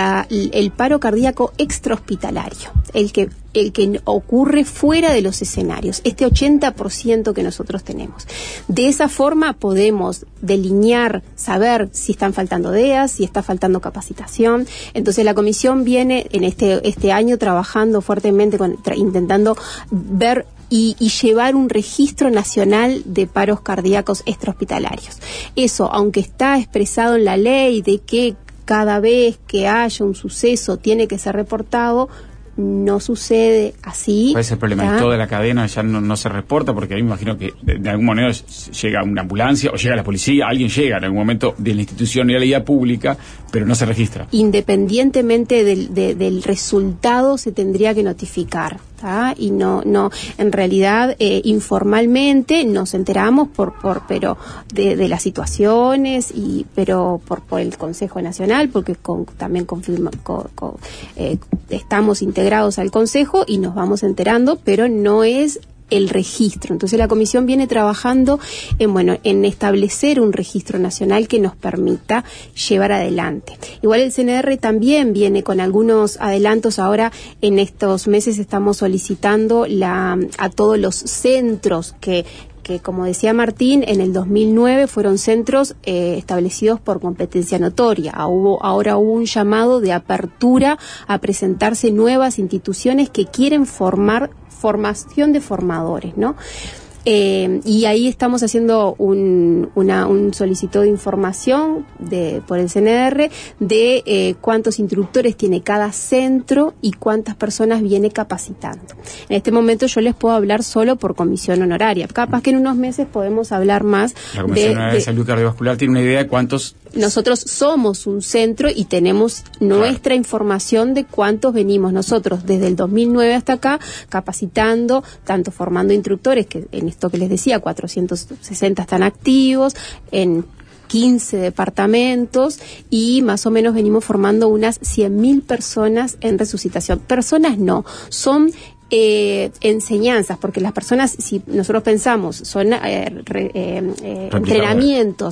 S8: el paro cardíaco extrahospitalario, el que ocurre fuera de los escenarios, este 80% que nosotros tenemos. De esa forma podemos delinear, saber si están faltando DEAs, si está faltando capacitación. Entonces la comisión viene en este año trabajando fuertemente, intentando ver y llevar un registro nacional de paros cardíacos extrahospitalarios. Eso, aunque está expresado en la ley de que cada vez que haya un suceso tiene que ser reportado, no sucede así.
S2: ¿Cuál es el problema? ¿Y toda la cadena ya no se reporta? Porque ahí me imagino que de algún manera llega una ambulancia o llega la policía, alguien llega en algún momento de la institucionalidad pública, pero no se registra.
S8: Independientemente del resultado se tendría que notificar. Y no en realidad informalmente nos enteramos pero de las situaciones pero por el Consejo Nacional, porque también estamos integrados al Consejo y nos vamos enterando, pero no es el registro. Entonces la comisión viene trabajando en establecer un registro nacional que nos permita llevar adelante. Igual el CNR también viene con algunos adelantos. Ahora en estos meses estamos solicitando a todos los centros que como decía Martín, en el 2009 fueron centros establecidos por competencia notoria. Ahora hubo un llamado de apertura a presentarse nuevas instituciones que quieren formación de formadores, ¿no? Y ahí estamos haciendo un solicitado de información por el CNR de cuántos instructores tiene cada centro y cuántas personas viene capacitando. En este momento yo les puedo hablar solo por comisión honoraria. Capaz que en unos meses podemos hablar más.
S2: La Comisión Honoraria de Salud Cardiovascular tiene una idea de cuántos.
S8: Nosotros somos un centro y tenemos nuestra información de cuántos venimos nosotros desde el 2009 hasta acá capacitando, tanto formando instructores, que en esto que les decía, 460 están activos, en 15 departamentos, y más o menos venimos formando unas 100.000 personas en resucitación. Personas no, son enseñanzas, porque las personas, si nosotros pensamos, son entrenamientos,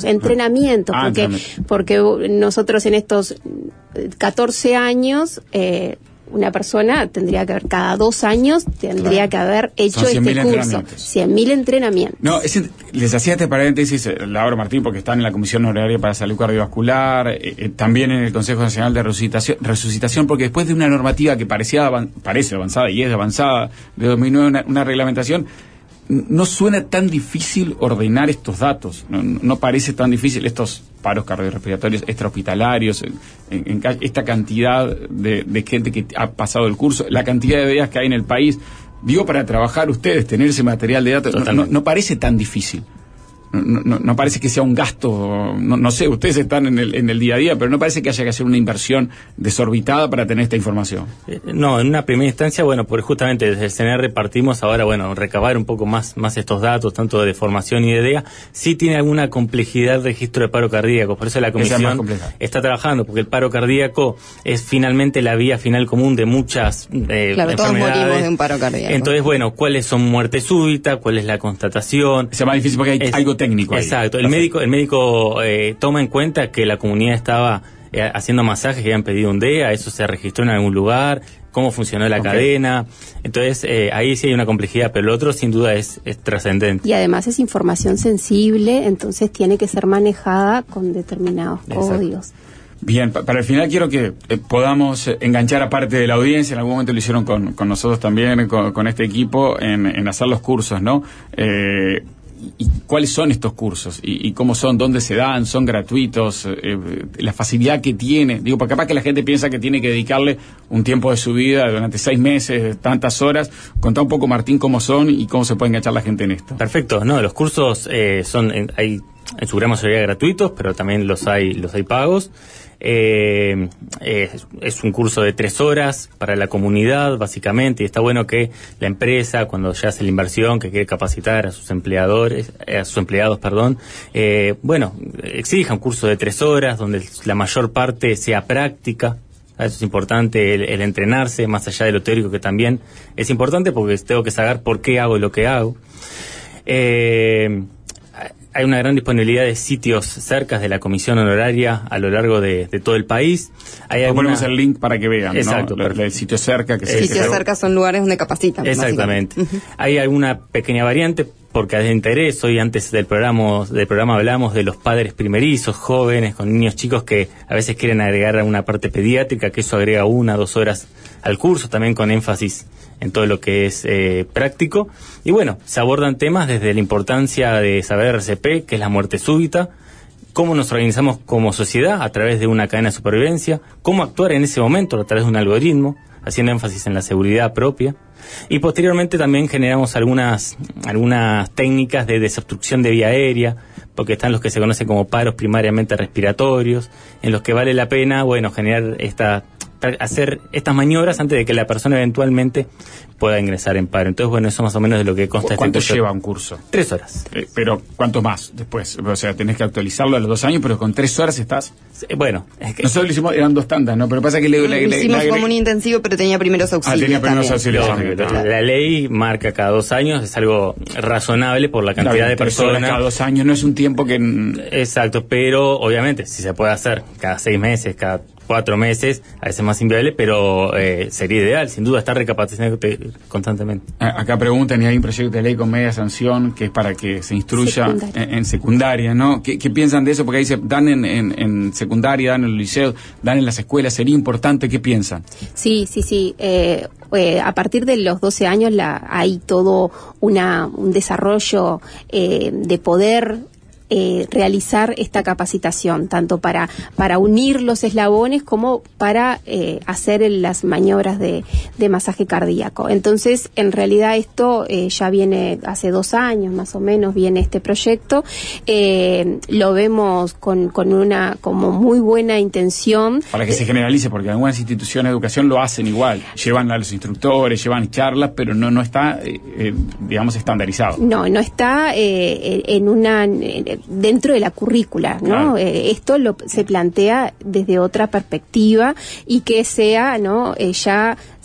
S8: porque nosotros en estos 14 años una persona tendría que haber, cada 2 años, tendría que haber hecho este curso. 100.000 entrenamientos.
S2: No, les hacía este paréntesis, Laura Martín, porque están en la Comisión Honoraria para Salud Cardiovascular, también en el Consejo Nacional de Resucitación, porque después de una normativa que parece avanzada y es avanzada, de 2009, una reglamentación, no suena tan difícil ordenar estos datos, no parece tan difícil estos paros cardiorrespiratorios extrahospitalarios, en esta cantidad de gente que ha pasado el curso, la cantidad de días que hay en el país. Digo, para trabajar ustedes, tener ese material de datos, no parece tan difícil. No parece que sea un gasto, no sé, ustedes están en el día a día, pero no parece que haya que hacer una inversión desorbitada para tener esta información.
S7: No, en una primera instancia, bueno, porque justamente desde el CNR partimos ahora, bueno, recabar un poco más estos datos, tanto de formación y de idea. Sí tiene alguna complejidad el registro de paro cardíaco, por eso la Comisión está trabajando, porque el paro cardíaco es finalmente la vía final común de muchas enfermedades.
S3: Todos morimos de un paro cardíaco.
S7: Entonces, bueno, ¿cuáles son muerte súbita? ¿Cuál es la constatación?
S2: Es más difícil porque hay algo técnico ahí.
S7: Exacto, el médico toma en cuenta que la comunidad estaba haciendo masajes que habían pedido un DEA, eso se registró en algún lugar, cómo funcionó la cadena, entonces ahí sí hay una complejidad, pero el otro sin duda es trascendente.
S8: Y además es información sensible, entonces tiene que ser manejada con determinados códigos.
S2: Bien, para el final quiero que podamos enganchar a parte de la audiencia, en algún momento lo hicieron con nosotros también, con este equipo, en hacer los cursos, ¿no? ¿Y cuáles son estos cursos? ¿Y cómo son? ¿Dónde se dan? ¿Son gratuitos? La facilidad que tiene. Digo, porque capaz que la gente piensa que tiene que dedicarle un tiempo de su vida durante 6 meses, tantas horas. Contá un poco, Martín, cómo son y cómo se puede enganchar la gente en esto.
S7: Perfecto. No, los cursos hay en su gran mayoría gratuitos, pero también los hay pagos. Es un curso de 3 horas para la comunidad, básicamente, y está bueno que la empresa, cuando ya hace la inversión, que quiere capacitar a sus empleados, exija un curso de 3 horas, donde la mayor parte sea práctica. Eso es importante, el entrenarse, más allá de lo teórico, que también es importante, porque tengo que saber por qué hago lo que hago. Hay una gran disponibilidad de sitios cerca de la Comisión Honoraria a lo largo de todo el país.
S2: Ponemos el link para que vean,
S7: exacto,
S2: ¿no? El sitio cerca.
S3: Sitios cerca son lugares donde capacitan.
S7: Exactamente. Hay alguna pequeña variante, porque de interés, hoy antes del programa hablamos de los padres primerizos, jóvenes, con niños chicos que a veces quieren agregar una parte pediátrica, que eso agrega 1 o 2 horas al curso, también con énfasis en todo lo que es práctico. Y bueno, se abordan temas desde la importancia de saber RCP, que es la muerte súbita, cómo nos organizamos como sociedad a través de una cadena de supervivencia, cómo actuar en ese momento a través de un algoritmo, haciendo énfasis en la seguridad propia. Y posteriormente también generamos algunas técnicas de desobstrucción de vía aérea, porque están los que se conocen como paros primariamente respiratorios, en los que vale la pena, generar hacer estas maniobras antes de que la persona eventualmente pueda ingresar en paro. Entonces, eso más o menos de lo que consta este curso.
S2: ¿Cuánto lleva un curso?
S7: 3 horas.
S2: Pero, ¿cuánto más después? O sea, tenés que actualizarlo a los 2 años, pero con 3 horas estás...
S7: Es que...
S2: Nosotros lo hicimos, eran 2 tandas, ¿no? Pero pasa que
S3: hicimos como un intensivo, pero tenía primeros auxilios.
S2: Tenía primeros auxilios.
S7: La ley marca cada 2 años, es algo razonable por la cantidad de personas.
S2: Cada 2 años no es un tiempo que...
S7: Exacto, pero obviamente, si se puede hacer cada 6 meses, cada 4 meses, a veces más inviable, pero sería ideal, sin duda, estar recapacitando constantemente.
S2: Acá preguntan, y hay un proyecto de ley con media sanción que es para que se instruya en secundaria, ¿no? ¿Qué piensan de eso? Porque ahí se dan en secundaria, dan en el liceo, dan en las escuelas, sería importante, ¿qué piensan?
S8: Sí. A partir de los 12 años hay todo un desarrollo de poder realizar esta capacitación, tanto para unir los eslabones como para hacer las maniobras de masaje cardíaco. Entonces, en realidad esto ya viene hace 2 años más o menos, viene este proyecto. Lo vemos con una como muy buena intención.
S2: Para que se generalice, porque algunas instituciones de educación lo hacen igual. Llevan a los instructores, llevan charlas, pero no está, estandarizado.
S8: No está dentro de la currícula, ¿no? Claro. Esto se plantea desde otra perspectiva y que sea, ¿no? Ya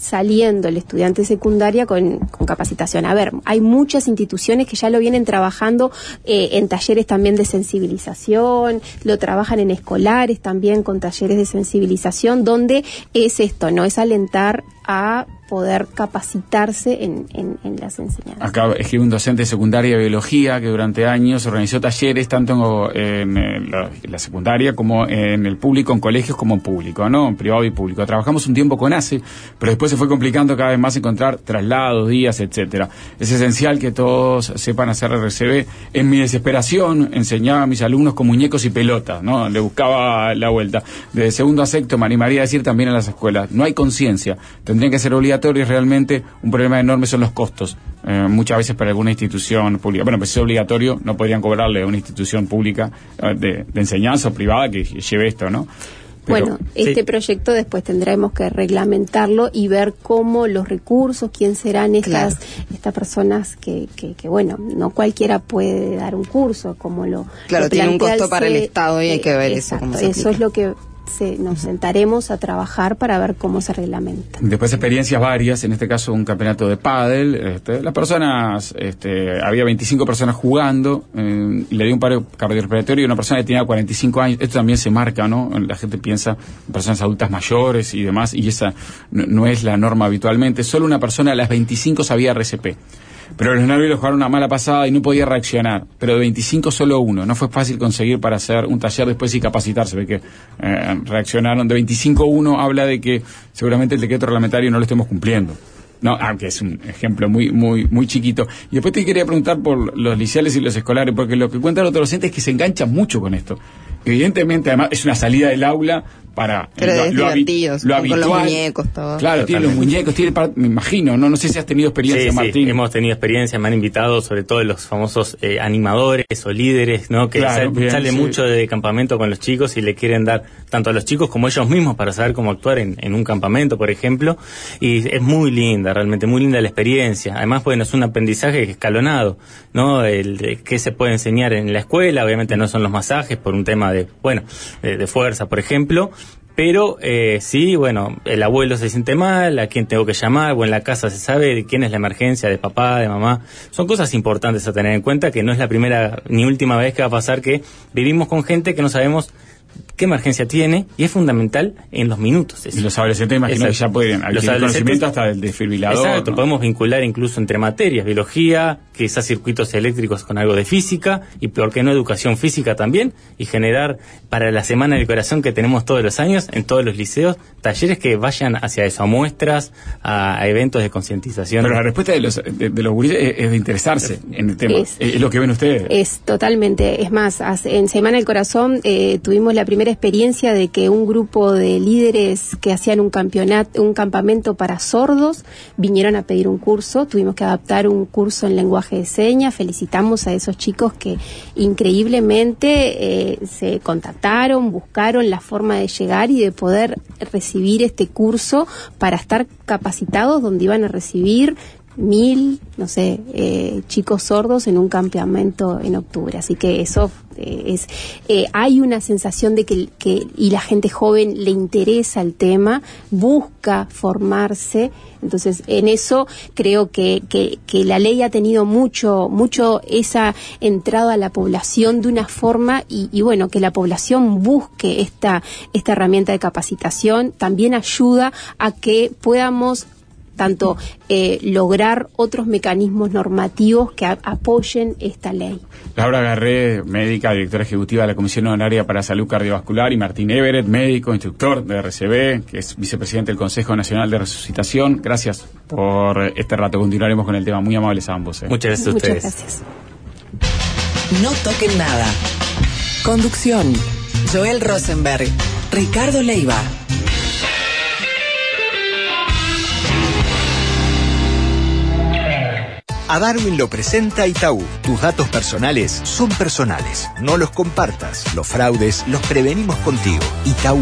S8: saliendo el estudiante de secundaria con capacitación. A ver, hay muchas instituciones que ya lo vienen trabajando en talleres también de sensibilización, lo trabajan en escolares también con talleres de sensibilización, donde es esto, no es alentar a poder capacitarse en las enseñanzas.
S2: Acá escribe un docente de secundaria de biología que durante años organizó talleres tanto en la secundaria como en el público, en colegios como en público, ¿no? En privado y público. Trabajamos un tiempo con ACE, pero después se fue complicando cada vez más encontrar traslados, días, etcétera. Es esencial que todos sepan hacer RCB. En mi desesperación enseñaba a mis alumnos con muñecos y pelotas, ¿no? Le buscaba la vuelta. De segundo a sexto me animaría a decir también en las escuelas. No hay conciencia. Tendrían que ser obligatorios. Realmente un problema enorme son los costos. Muchas veces para alguna institución pública. Bueno, pues si es obligatorio, no podrían cobrarle a una institución pública de enseñanza o privada que lleve esto, ¿no? Pero,
S8: bueno, este proyecto después tendremos que reglamentarlo y ver cómo los recursos, quién serán estas personas que bueno, no cualquiera puede dar un curso, como lo
S3: tiene un costo para el Estado y hay que ver eso cómo se aplica.
S8: Eso es lo que nos sentaremos a trabajar para ver cómo se reglamenta.
S2: Después experiencias varias, en este caso un campeonato de pádel, las personas, había 25 personas jugando, y le di un paro cardiorrespiratorio y una persona que tenía 45 años, esto también se marca, ¿no? La gente piensa en personas adultas mayores y demás, y esa no es la norma habitualmente, solo una persona a las 25 sabía RCP. Pero los nervios le jugaron una mala pasada y no podía reaccionar. Pero de 25 solo uno. No fue fácil conseguir para hacer un taller después y capacitarse. Ve que reaccionaron. De 25 uno habla de que seguramente el decreto reglamentario no lo estemos cumpliendo. No, aunque es un ejemplo muy chiquito. Y después te quería preguntar por los liceales y los escolares, porque lo que cuentan otros docentes es que se enganchan mucho con esto. Evidentemente, además, es una salida del aula para
S3: lo habitual.
S8: Con los muñecos, todo.
S2: Claro, tiene los muñecos, me imagino, ¿no? No sé si has tenido experiencia, Martín.
S7: Sí, hemos tenido experiencia, me han invitado sobre todo los famosos animadores o líderes, ¿no? Que sale mucho de campamento con los chicos y le quieren dar tanto a los chicos como ellos mismos para saber cómo actuar en un campamento, por ejemplo. Y es muy linda, realmente muy linda la experiencia. Además, bueno, es un aprendizaje escalonado, ¿no? ¿Qué se puede enseñar en la escuela? Obviamente no son los masajes por un tema de fuerza, por ejemplo. Pero sí, bueno, el abuelo se siente mal, a quién tengo que llamar, o en la casa se sabe de quién es la emergencia, de papá, de mamá. Son cosas importantes a tener en cuenta, que no es la primera ni última vez que va a pasar que vivimos con gente que no sabemos qué emergencia tiene, y es fundamental en los minutos.
S2: Y los adolescentes, imagino que ya pueden adquirir conocimiento hasta del desfibrilador.
S7: Exacto, ¿no? Podemos vincular incluso entre materias, biología, quizás circuitos eléctricos con algo de física, y por qué no educación física también, y generar para la Semana del Corazón que tenemos todos los años, en todos los liceos, talleres que vayan hacia eso, a muestras, a eventos de concientización.
S2: Pero la respuesta de los gurises es de interesarse en el tema. Es lo que ven ustedes.
S8: Es totalmente. Es más, en Semana del Corazón tuvimos la primera experiencia de que un grupo de líderes que hacían un campamento para sordos vinieron a pedir un curso. Tuvimos que adaptar un curso en lenguaje de señas. Felicitamos a esos chicos que increíblemente se contactaron, buscaron la forma de llegar y de poder recibir este curso para estar capacitados, donde iban a recibir 1,000, chicos sordos en un campamento en octubre. Así que eso hay una sensación de que y la gente joven le interesa el tema, busca formarse. Entonces, en eso creo que la ley ha tenido mucho esa entrada a la población de una forma, y bueno, que la población busque esta herramienta de capacitación también ayuda a que podamos tanto lograr otros mecanismos normativos que apoyen esta ley.
S2: Laura Garré, médica, directora ejecutiva de la Comisión Honoraria para Salud Cardiovascular, y Martín Everett, médico, instructor de RCB, que es vicepresidente del Consejo Nacional de Resucitación. Gracias por este rato. Continuaremos con el tema. Muy amables a ambos.
S7: Muchas gracias a ustedes.
S8: Muchas gracias.
S1: No toquen nada. Conducción: Joel Rosenberg, Ricardo Leiva.
S9: A Darwin lo presenta Itaú. Tus datos personales son personales. No los compartas. Los fraudes los prevenimos contigo. Itaú.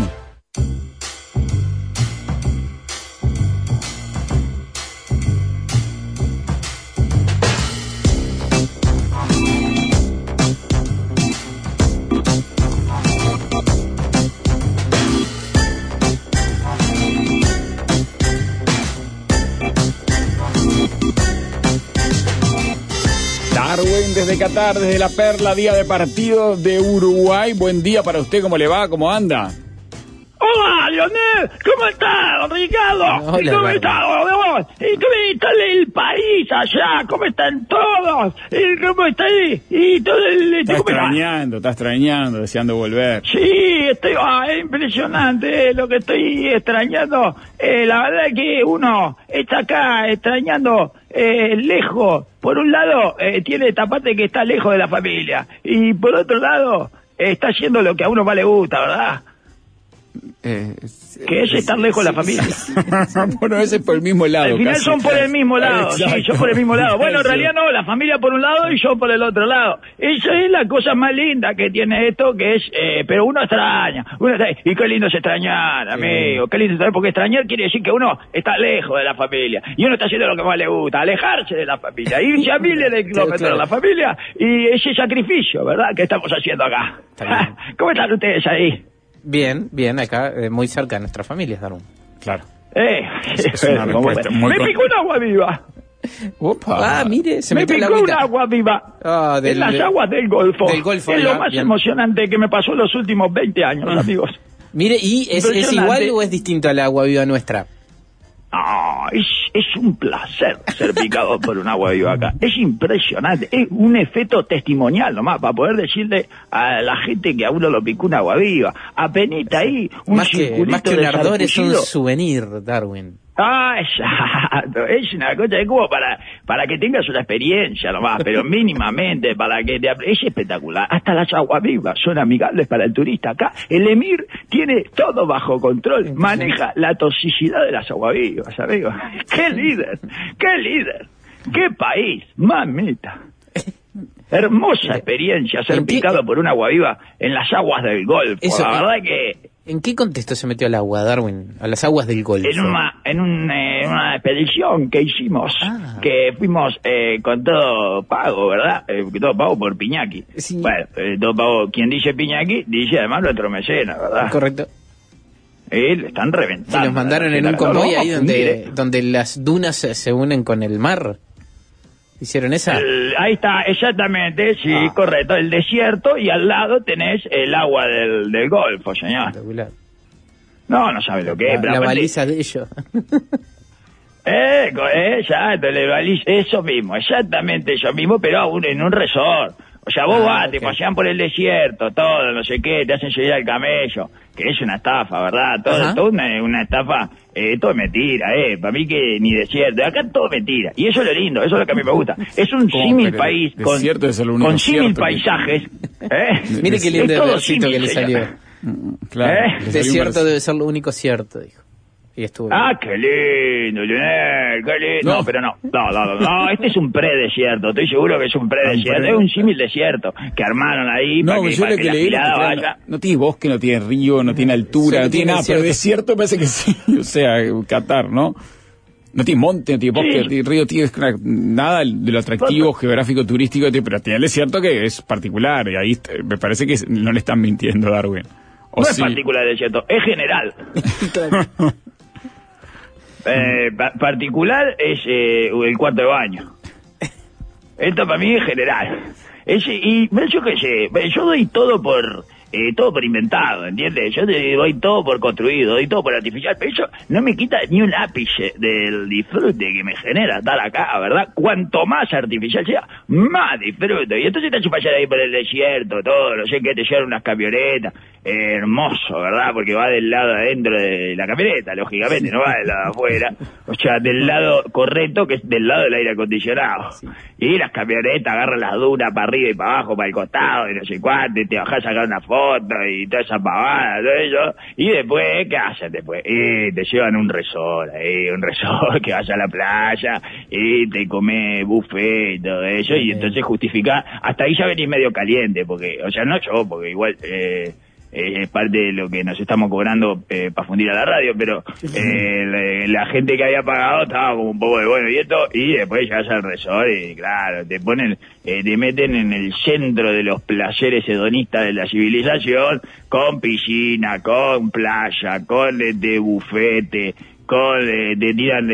S2: Darwin desde Qatar, desde La Perla, día de partido de Uruguay. Buen día para usted, ¿cómo le va? ¿Cómo anda?
S10: Hola, Leonel, ¿cómo estás, Ricardo?
S4: Hola,
S10: ¿Cómo estás, vos? ¿Y cómo está el país allá? ¿Cómo están todos? ¿Cómo está ahí? Y todo
S2: Está extrañando, deseando volver.
S10: Sí, es impresionante lo que estoy extrañando. La verdad es que uno está acá extrañando lejos. Por un lado, tiene esta parte que está lejos de la familia. Y por otro lado, está haciendo lo que a uno más le gusta, ¿verdad? Que es estar lejos de la familia.
S2: Bueno, ese es por el mismo lado.
S10: Al final casi, son por el mismo lado. Exacto. Sí, yo por el mismo lado. Bueno, en realidad no, la familia por un lado y yo por el otro lado. Esa es la cosa más linda que tiene esto, que es, pero uno extraña. Y qué lindo es extrañar, amigo. Qué lindo es, porque extrañar quiere decir que uno está lejos de la familia. Y uno está haciendo lo que más le gusta, alejarse de la familia. Irse a miles de kilómetros de la familia. Y ese sacrificio, ¿verdad?, que estamos haciendo acá. ¿Cómo están ustedes ahí?
S4: Bien, acá, muy cerca de nuestras familias, Darwin.
S2: Claro.
S10: Es una respuesta muy... Me picó un agua viva.
S4: Opa. Mire,
S10: me picó un agua viva. En las aguas del Golfo. Es lo más emocionante que me pasó en los últimos 20 años, amigos.
S4: Mire, ¿y es igual o es distinto al agua viva nuestra?
S10: Es un placer ser picado por un agua viva acá. Es impresionante. Es un efecto testimonial nomás, para poder decirle a la gente que a uno lo picó un agua viva. Apenita ahí,
S4: más que un ardor, es un souvenir, Darwin.
S10: Exacto. Es una cosa, es como para que tengas una experiencia nomás, pero mínimamente, para que es espectacular. Hasta las aguas vivas son amigables para el turista. Acá el Emir tiene todo bajo control, maneja la toxicidad de las aguas vivas, amigos. ¡Qué líder! ¡Qué país! ¡Mamita! Hermosa experiencia ser picado por un agua viva en las aguas del Golfo.
S4: Eso,
S10: la verdad que...
S4: ¿En qué contexto se metió al agua, Darwin? A las aguas del Golfo.
S10: En una expedición que hicimos, que fuimos con todo pago, ¿verdad? Todo pago por Piñaki. Sí. Bueno, todo pago. Quien dice Piñaki, dice además nuestro mecenas, ¿verdad?
S4: Correcto.
S10: Le están reventando.
S4: Y nos mandaron en un convoy ahí donde las dunas se unen con el mar. ¿Hicieron esa?
S10: Ahí está, exactamente, sí, correcto, el desierto, y al lado tenés el agua del Golfo, señor.
S4: Espectacular.
S10: No sabe lo que es.
S4: La baliza de ellos.
S10: Exacto, eso mismo, exactamente eso mismo, pero aún en un resort. O sea, vos vas, te pasean por el desierto, todo, no sé qué, te hacen subir al camello, que es una estafa, ¿verdad? Todo una estafa, todo es mentira, para mí que ni desierto, acá todo es mentira, y eso es lo lindo, eso es lo que a mí me gusta. Es un símil país con símil paisajes.
S4: Mire qué lindo el versito que le salió.
S2: Claro.
S4: Desierto debe ser lo único cierto, dijo. Y estuvo
S10: qué lindo, Leonel, qué lindo. No, pero no, este es un predesierto, estoy seguro que es un predesierto, es un símil desierto que armaron ahí para que la pilada vaya.
S2: No tiene bosque, no tiene río, no tiene altura, no tiene nada, pero desierto parece que sí, o sea, Qatar, ¿no? No tiene monte, no tiene bosque, no tiene río, tiene nada de lo atractivo geográfico, turístico, pero tiene el desierto que es particular, y ahí me parece que no le están mintiendo, Darwin.
S10: No es particular el desierto, es general. Particular es el cuarto de baño. Esto para mí es general. Y yo qué sé, yo doy todo por inventado, ¿entiendes? Yo doy todo por construido, doy todo por artificial, pero eso no me quita ni un ápice del disfrute que me genera estar acá, ¿verdad? Cuanto más artificial sea, más disfruto. Y entonces te chupas ahí por el desierto, todo, no sé qué, te llevan unas camionetas, hermoso, ¿verdad? Porque va del lado adentro de la camioneta, lógicamente, no va del lado afuera, o sea, del lado correcto, que es del lado del aire acondicionado. Sí. Y las camionetas agarran las dunas para arriba y para abajo, para el costado, y no sé cuánto, y te bajás a sacar una foto y toda esa pavada, todo eso, y después, ¿qué hacen después? Y te llevan un resort que vas a la playa, y te comes buffet y todo eso, y entonces justifica, hasta ahí ya venís medio caliente, porque, o sea, no yo, porque igual, es parte de lo que nos estamos cobrando para fundir a la radio, pero la gente que había pagado estaba como un poco de bueno y esto, y después llegas al resort y claro, te ponen, te meten en el centro de los placeres hedonistas de la civilización, con piscina, con playa, con bufete, te tiran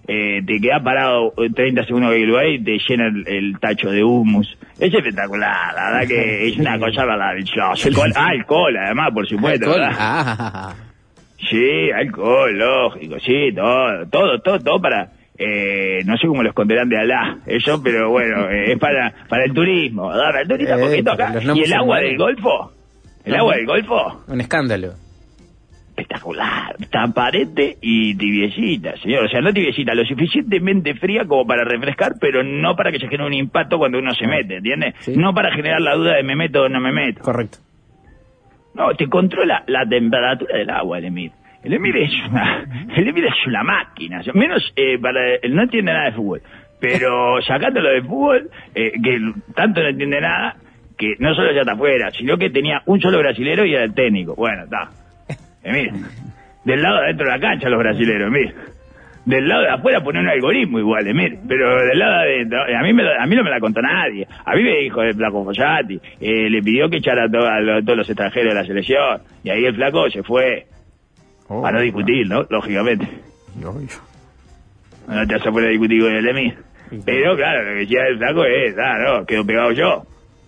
S10: te quedás parado 30 segundos que lugar y te llena el tacho de humus. Es espectacular, la verdad que es una cosa maravillosa. Alcohol, además, por supuesto, ¿verdad? Sí, alcohol, lógico, sí, todo para... no sé cómo lo esconderán de Alá, eso, pero bueno, es para el turismo, ¿verdad? Para el turismo, poquito acá. ¿Y el agua del Golfo? ¿El agua del Golfo?
S4: Un escándalo.
S10: Espectacular, transparente y tibiecita, señor. O sea, no tibiecita, lo suficientemente fría como para refrescar, pero no para que se genere un impacto cuando uno se mete, ¿entiendes? Sí. No para generar la duda de me meto o no me meto.
S4: Correcto.
S10: No, te controla la temperatura del agua, el Emir. El Emir es una máquina. Menos, no entiende nada de fútbol. Pero sacándolo de fútbol, que tanto no entiende nada, que no solo ya está afuera, sino que tenía un solo brasilero y era el técnico. Bueno, está. Emir, del lado de adentro de la cancha los brasileros, Emir. Del lado de afuera pone un algoritmo igual, Emir. Pero del lado de adentro, a mí no me la contó nadie. A mí me dijo el flaco Fossati, le pidió que echara a todos los extranjeros de la selección. Y ahí el flaco se fue. Para no discutir, ¿no? Lógicamente. No te vas a poner a discutir con el Emir. Pero claro, lo que decía el flaco es, no, quedo pegado yo.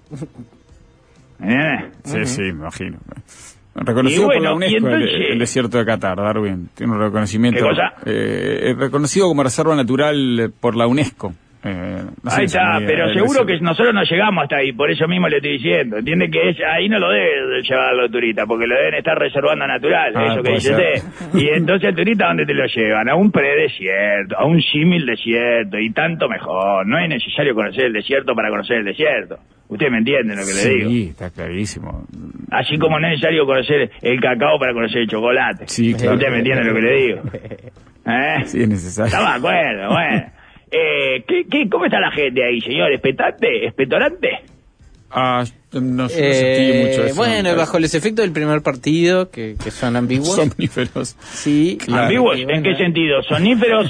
S2: Sí, me imagino. Reconocido por la UNESCO entonces, el desierto de Qatar, Darwin. Tiene un reconocimiento.
S10: ¿Qué cosa?
S2: Reconocido como reserva natural por la UNESCO.
S10: No sé, ahí está, pero seguro que nosotros no llegamos hasta ahí, por eso mismo le estoy diciendo. Entiende que ahí no lo debe llevar a los turistas, porque lo deben estar reservando natural, eso que dice usted. Y entonces el turista, ¿dónde te lo llevan? A un predesierto, a un símil desierto, y tanto mejor. No es necesario conocer el desierto para conocer el desierto. Usted me entiende lo que le digo.
S2: Sí, está clarísimo.
S10: Así como no es necesario conocer el cacao para conocer el chocolate.
S2: Sí, claro.
S10: Usted me entiende lo que le digo.
S2: Sí, es necesario.
S10: Estamos de acuerdo, bueno. ¿Cómo está la gente ahí, señor? ¿Expectante? ¿Expectorante?
S2: No sentí mucho eso.
S4: Bueno, bajo los efectos del primer partido, que son ambiguos.
S2: Somníferos.
S4: Sí.
S10: Claro. ¿Ambiguos? ¿En qué sentido? ¿Soníferos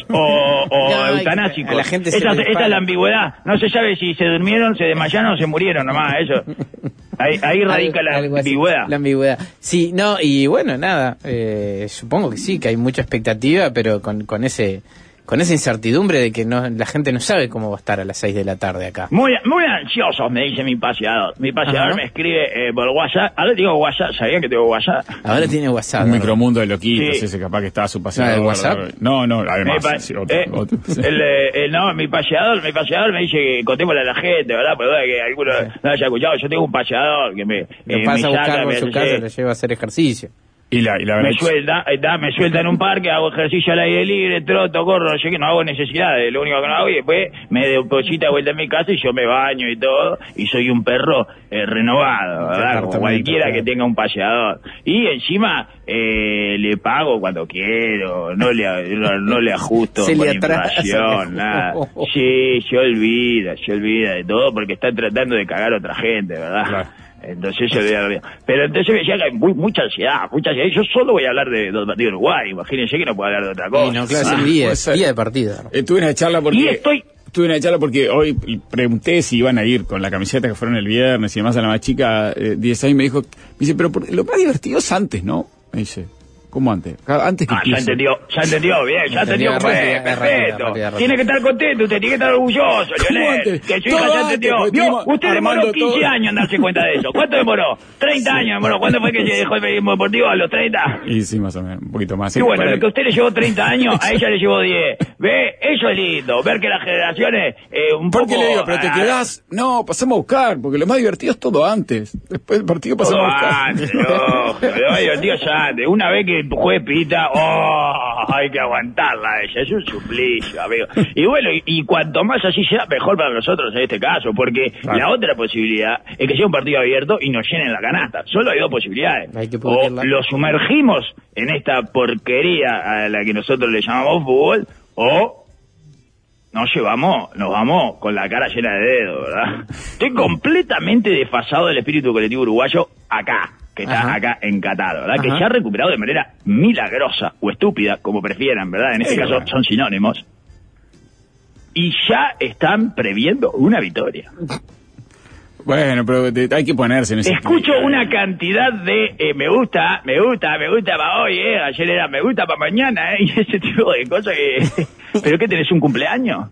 S10: o eutanásicos?
S4: A la gente
S10: esa es la ambigüedad. No se sabe si se durmieron, se desmayaron o se murieron nomás, eso. Ahí radica la ambigüedad.
S4: La ambigüedad. Sí, no, y bueno, nada. Supongo que sí, que hay mucha expectativa, pero con esa incertidumbre de que la gente no sabe cómo va a estar a las 6 de la tarde acá.
S10: Muy ansiosos, me dice mi paseador. Mi paseador me escribe por WhatsApp. Ahora tengo WhatsApp, ¿sabían que tengo WhatsApp?
S4: Ahora tiene WhatsApp.
S2: Un micromundo de loquitos, ese capaz que estaba su paseador.
S4: ¿De WhatsApp?
S2: No, además. Otro.
S10: No, mi paseador me dice que contémosle a la gente, ¿verdad? Pero que alguno no haya escuchado. Yo tengo un paseador que me
S4: pasa a buscar por su casa y lo lleva a hacer ejercicio.
S2: Y la
S10: me suelta en un parque, hago ejercicio al aire libre, troto, corro, yo que no hago necesidades, lo único que no hago, y después me doy pochita vuelta en mi casa y yo me baño y todo, y soy un perro renovado, ¿verdad? Como cualquiera que tenga un paseador. Y encima le pago cuando quiero, no le ajusto manipulación, nada. Sí, se olvida de todo porque está tratando de cagar a otra gente, ¿verdad? Claro. Entonces yo pero entonces me decía que hay mucha ansiedad. Yo solo voy a hablar de los partidos de Uruguay, imagínense que no puedo hablar de otra cosa.
S4: No, claro, es día de partido.
S2: Tuve una charla porque hoy pregunté si iban a ir con la camiseta que fueron el viernes y demás. A la más chica 10 años me dice, pero lo más divertido es antes, ¿no? Me dice, ¿cómo antes? Antes que
S10: ya entendió bien, ya entendió perfecto. Tiene que estar contento, usted tiene que estar orgulloso, Lionel, que su hija ya entendió. Usted demoró 15 años en darse cuenta de eso. ¿Cuánto demoró? 30 años demoró. ¿Cuándo fue que se dejó el periodismo deportivo? ¿A los 30?
S2: Y sí, más o menos, un poquito más.
S10: Y bueno, lo que a usted le llevó 30 años, a ella le llevó 10. ¿Ve? Eso es lindo, ver que las generaciones un poco...
S2: ¿Por qué le digo? Pero te quedás... No, pasamos a buscar, porque lo más divertido es todo antes. Después del partido pasamos a buscar.
S10: Antes, lo más divertido es antes. Una vez que el juez pita, hay que aguantarla ella, es un suplicio, amigo. Y bueno, y cuanto más así sea, mejor para nosotros en este caso, porque la otra posibilidad es que sea un partido abierto y nos llenen la canasta. Solo hay dos posibilidades. O lo sumergimos en esta porquería a la que nosotros le llamamos fútbol, o nos vamos con la cara llena de dedos, ¿verdad? Estoy completamente desfasado del espíritu colectivo uruguayo acá, que está acá en Qatar, ¿verdad? Que se ha recuperado de manera milagrosa o estúpida, como prefieran, ¿verdad? En este caso son sinónimos. Y ya están previendo una victoria.
S2: Bueno, pero hay que ponerse en ese
S10: Escucho una cantidad de me gusta para hoy, ayer era me gusta para mañana, y ese tipo de cosas que... ¿Pero qué tenés, un cumpleaños?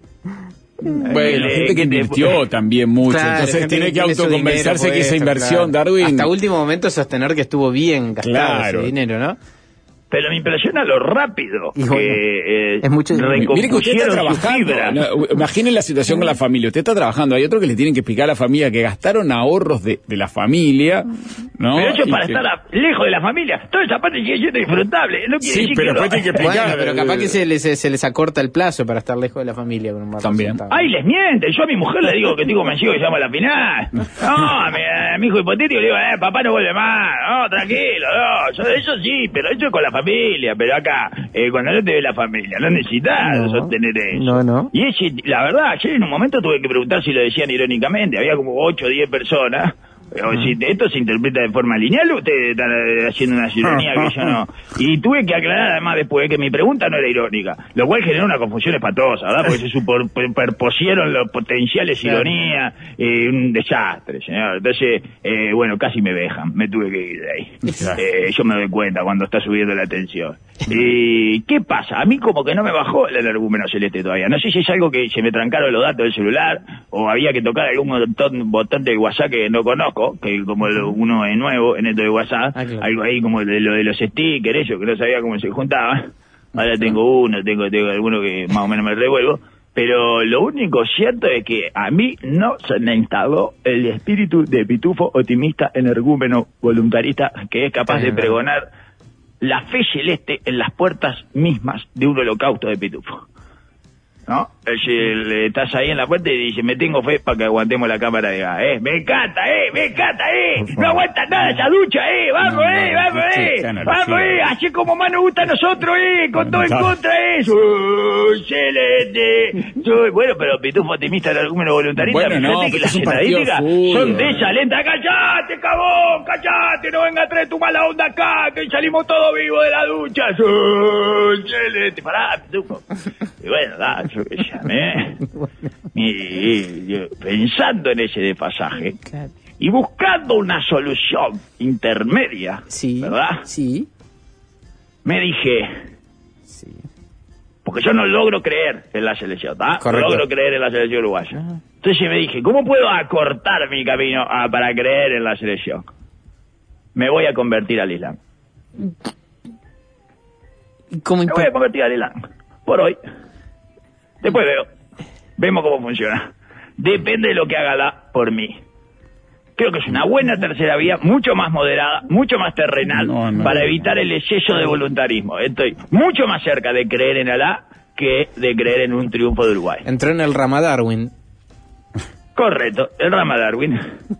S2: Bueno, gente que invirtió también mucho,
S4: Claro,
S2: entonces tiene que autoconvencerse que esa inversión,
S4: claro.
S2: Darwin...
S4: Hasta último momento sostener que estuvo bien gastado ese dinero, ¿no?
S10: Pero me impresiona lo rápido que
S4: es mucho.
S2: Mire que usted está trabajando. Imaginen la situación con la familia. Usted está trabajando. Hay otro que le tienen que explicar a la familia que gastaron ahorros de la familia, ¿no?
S10: Pero eso es para estar lejos de la familia. Toda esa parte sigue siendo disfrutable. No quiere decir
S2: pero después tiene que explicar.
S4: Bueno, pero capaz que se les acorta el plazo para estar lejos de la familia. Con un
S2: también.
S10: Ay, les miente. Yo a mi mujer le digo que estoy convencido que llama a la final. No, a mi hijo hipotético le digo, papá no vuelve más. No, tranquilo, no. Eso sí, pero eso es con la familia. Pero acá, cuando no te ve la familia, no necesitas sostener eso.
S4: No.
S10: Y la verdad, ayer en un momento tuve que preguntar si lo decían irónicamente. Había como 8 o 10 personas. Si esto se interpreta de forma lineal, ustedes están haciendo una ironía que yo no. Y tuve que aclarar además después que mi pregunta no era irónica, lo cual generó una confusión espantosa, ¿verdad? Porque se superpusieron los potenciales ironías, un desastre, señor. Entonces, bueno, casi me dejan, me tuve que ir de ahí. Yo me doy cuenta cuando está subiendo la tensión. ¿Qué pasa? A mí como que no me bajó el energúmeno celeste todavía. No sé si es algo que se me trancaron los datos del celular o había que tocar algún botón de WhatsApp que no conozco, que como uno es nuevo en esto de WhatsApp, algo ahí como de lo de los stickers, eso que no sabía cómo se juntaban. Ahora tengo alguno que más o menos me revuelvo. Pero lo único cierto es que a mí no se me instaló el espíritu de pitufo optimista, energúmeno, voluntarista, que es capaz de pregonar la fe celeste en las puertas mismas de un holocausto de pitufo. ¿No? Estás ahí en la puerta y dice, me tengo fe para que aguantemos la cámara de gas, me encanta, no aguanta nada esa ducha, vamos, así como más nos gusta a nosotros, con todo en contra, celeste, bueno, pero pitufo optimista del argumento voluntarista, fíjate que las estadísticas son de esa lenta, cállate, cabón, cállate, no venga a traer tu mala onda acá, que salimos todos vivos de la ducha, celeste, pará, pitufo, y bueno, yo que llamé, pensando en ese desfasaje y buscando una solución intermedia, ¿verdad?
S4: Sí.
S10: Me dije, porque yo no logro creer en la selección, ¿tá? No logro creer en la selección uruguaya. Entonces me dije, ¿cómo puedo acortar mi camino para creer en la selección? Me voy a convertir al Islam. Me voy a convertir al Islam. Por hoy. Después vemos cómo funciona. Depende de lo que haga la por mí. Creo que es una buena tercera vía, mucho más moderada, mucho más terrenal, para evitar el exceso de voluntarismo. Estoy mucho más cerca de creer en Alá que de creer en un triunfo de Uruguay.
S4: Entró en el Rama Darwin.
S10: Correcto, el Rama Darwin.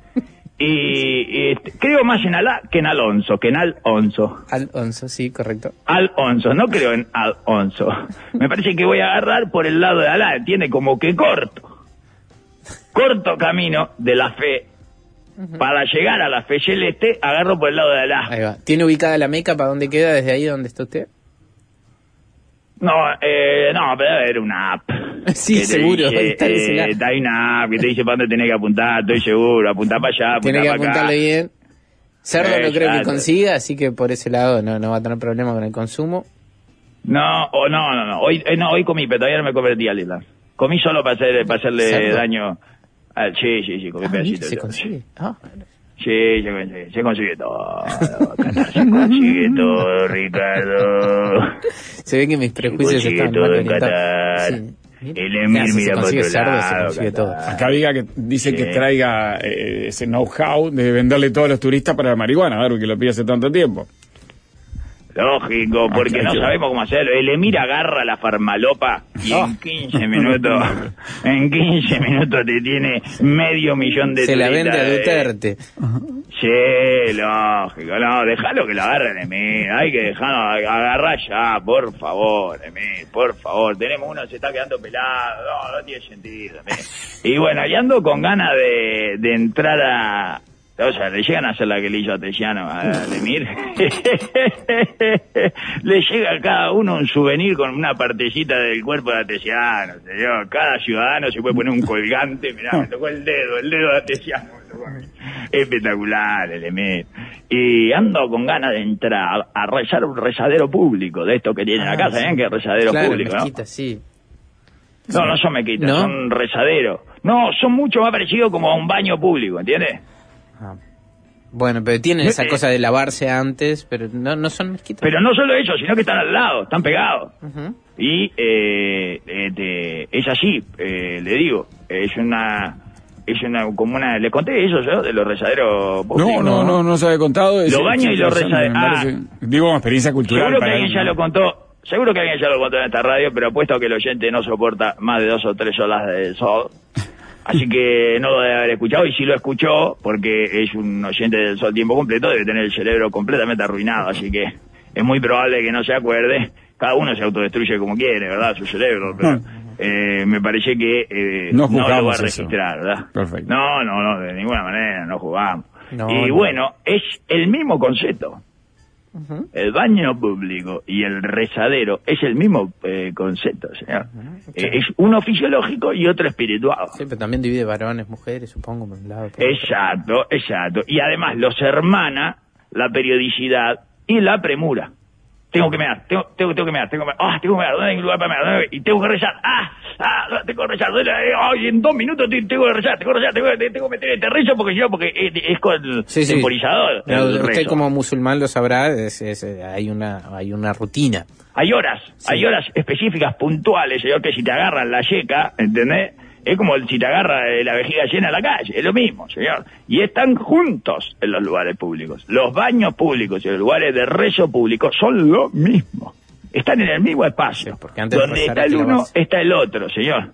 S10: Y creo más en Alá que en Alonso,
S4: Alonso, sí, correcto.
S10: Alonso, no creo en Alonso. Me parece que voy a agarrar por el lado de Alá, entiende, como que corto camino de la fe. Para llegar a la fe celeste, agarro por el lado de Alá.
S4: Ahí va. ¿Tiene ubicada la Meca para dónde queda desde ahí donde está usted?
S10: No, pero debe haber una app.
S4: Sí, seguro.
S10: Hay una app que te dice para dónde tenés que apuntar, estoy seguro. Apuntar para allá,
S4: tiene que apuntarle
S10: acá.
S4: bien. Cerdo no creo que consiga, así que por ese lado no va a tener problema con el consumo.
S10: No. Hoy comí, pero todavía no me convertí al Islam. Comí solo para hacerle
S4: ¿Cerdo?
S10: daño. Sí, comí pedacitos.
S4: ¿Se consigue?
S10: Sí, se consigue todo. Se consigue todo, Ricardo.
S4: Se ve que mis prejuicios están mal orientados.
S10: El Emir mira por otro lado.
S4: Todo.
S2: Acá dice que traiga ese know-how de venderle todos los turistas para la marihuana, Darwin, que lo pide hace tanto tiempo.
S10: Lógico, porque no sabemos cómo hacerlo. El Emir agarra la farmalopa y en 15 minutos te tiene 500.000 de
S4: se la vende a Duterte.
S10: Sí, lógico, no, déjalo que lo agarre el Emir, hay que dejarlo agarrar ya, por favor, Emir, por favor. Tenemos uno que se está quedando pelado, no tiene sentido, Emir. Y bueno, y ando con ganas de entrar O sea, le llegan a hacer la que le hizo a Tessiano a Lemir. Le llega a cada uno un souvenir con una partecita del cuerpo de Tessiano, señor. Cada ciudadano se puede poner un colgante. Mirá, me tocó el dedo de Tessiano. Espectacular, Lemir. Y ando con ganas de entrar a rezar un rezadero público de esto que tienen acá. ¿Saben qué es rezadero público,
S4: mezquita,
S10: no?
S4: Sí.
S10: No son mezquitas,
S4: ¿No?
S10: son rezaderos. No, son mucho más parecidos como a un baño público, ¿entiendes?
S4: Bueno, pero tienen esa cosa de lavarse antes, pero no son mezquitas.
S10: Pero no solo eso, sino que están al lado, están pegados. Y es así, le digo, es una como una, le conté eso yo de los rezaderos públicos.
S2: No se había contado.
S10: Los baños y los rezaderos.
S2: Digo, como experiencia cultural.
S10: Seguro que alguien ya lo contó. Seguro que alguien ya lo contó en esta radio, pero apuesto que el oyente no soporta más de 2 o 3 olas de sol. Así que no lo debe haber escuchado, y si lo escuchó, porque es un oyente del sol tiempo completo, debe tener el cerebro completamente arruinado, así que es muy probable que no se acuerde. Cada uno se autodestruye como quiere, ¿verdad? Su cerebro, pero me parece que no lo va a registrar, eso, ¿verdad?
S2: Perfecto.
S10: No, de ninguna manera, no jugamos.
S4: No.
S10: Bueno, es el mismo concepto. El baño público y el rezadero es el mismo concepto, señor. Es uno fisiológico y otro espiritual.
S4: Sí, pero también divide varones, mujeres, supongo, por un lado.
S10: Exacto. Y además los hermana la periodicidad y la premura. Tengo que mear. Tengo que mear. ¿Dónde hay un lugar para mear? Y tengo que rezar. Tengo que rezar. En 2 minutos tengo que rezar. Tengo que meter este rezo porque es con el temporizador.
S4: Usted como musulmán lo sabrá, hay una rutina.
S10: Hay horas específicas, puntuales, señor, que si te agarran la yeca, ¿entendés? Es como si te agarra la vejiga llena en la calle, es lo mismo, señor. Y están juntos en los lugares públicos. Los baños públicos y los lugares de rezo público son lo mismo. Están en el mismo espacio.
S4: Porque antes
S10: donde está el uno, está el otro, señor.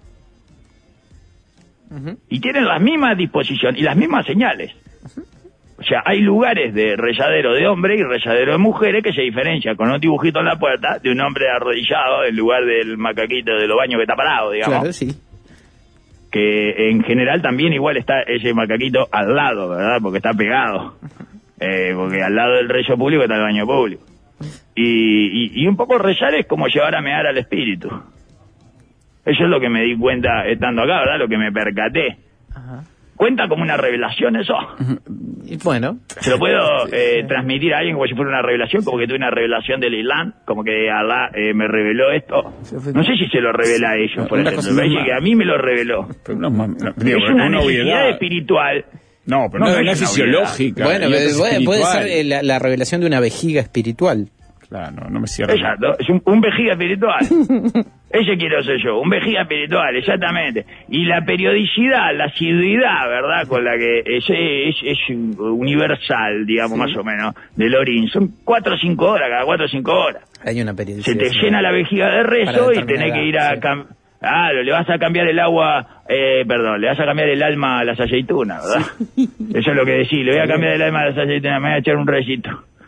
S10: Y tienen las mismas disposiciones y las mismas señales. O sea, hay lugares de rezadero de hombre y rezadero de mujeres que se diferencian con un dibujito en la puerta de un hombre arrodillado en lugar del macaquito de los baños que está parado, digamos.
S4: Claro, sí.
S10: Que en general también igual está ese macaquito al lado, ¿verdad? Porque está pegado. Porque al lado del rezo público está el baño público. Y un poco rezar es como llevar a mear al espíritu. Eso es lo que me di cuenta estando acá, ¿verdad? Lo que me percaté. ¿Cuenta como una revelación eso?
S4: Bueno.
S10: ¿Se lo puedo transmitir a alguien como si fuera una revelación? Como que tuve una revelación del Islam, como que Allah me reveló esto. No sé si se lo revela a ellos, por ejemplo. Me parece que a mí me lo reveló.
S2: Es
S10: una necesidad espiritual.
S2: No, pero no es fisiológica.
S4: Bueno, puede ser la revelación de una vejiga espiritual.
S2: Claro, no me cierra.
S10: Exacto, es un vejiga espiritual. Ese quiero ser yo, un vejiga espiritual, exactamente. Y la periodicidad, la asiduidad, ¿verdad? Con la que es universal, digamos, más o menos, del orín. Son 4 o 5 horas, cada 4 o 5 horas.
S4: Hay una periodicidad.
S10: Se te llena la vejiga de rezo y tenés que ir a... le vas a cambiar el agua, le vas a cambiar el alma a las aceitunas, ¿verdad? Eso es lo que decís, le voy a cambiar el alma a las aceitunas, me voy a echar un recito.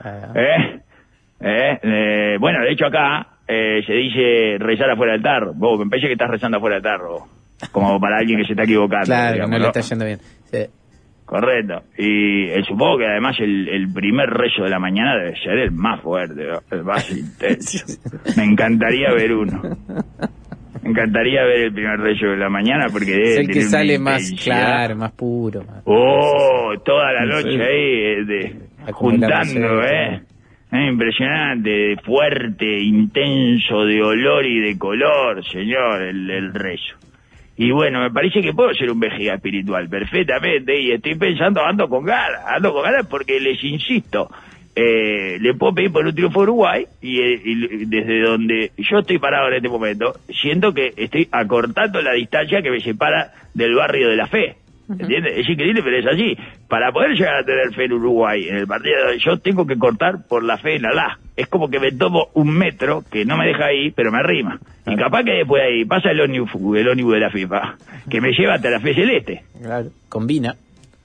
S10: Bueno, de hecho acá se dice rezar afuera del tarro. Vos me parece que estás rezando afuera del tarro, como para alguien que se está equivocando.
S4: Claro,
S10: digamos,
S4: no le está yendo bien. Sí.
S10: Correcto. Y supongo que además el primer rezo de la mañana debe ser el más fuerte, ¿no? El más intenso. Me encantaría ver uno. Me encantaría ver el primer rezo de la mañana porque debe
S4: es el
S10: tener
S4: que sale
S10: una
S4: más claro, más puro. Toda la noche ahí juntando, impresionante, fuerte, intenso, de olor y de color, señor, el rezo. Y bueno, me parece que puedo ser un vejiga espiritual perfectamente, y estoy pensando, ando con ganas porque les insisto, le puedo pedir por un triunfo a Uruguay, y desde donde yo estoy parado en este momento, siento que estoy acortando la distancia que me separa del barrio de la fe. ¿Entiendes? Es increíble, pero es así. Para poder llegar a tener fe en Uruguay, en el partido, yo tengo que cortar por la fe en Alá. Es como que me tomo 1 metro, que no me deja ahí, pero me arrima. Y capaz que después ahí pasa el ómnibus de la FIFA, que me lleva hasta la fe celeste. Claro, combina.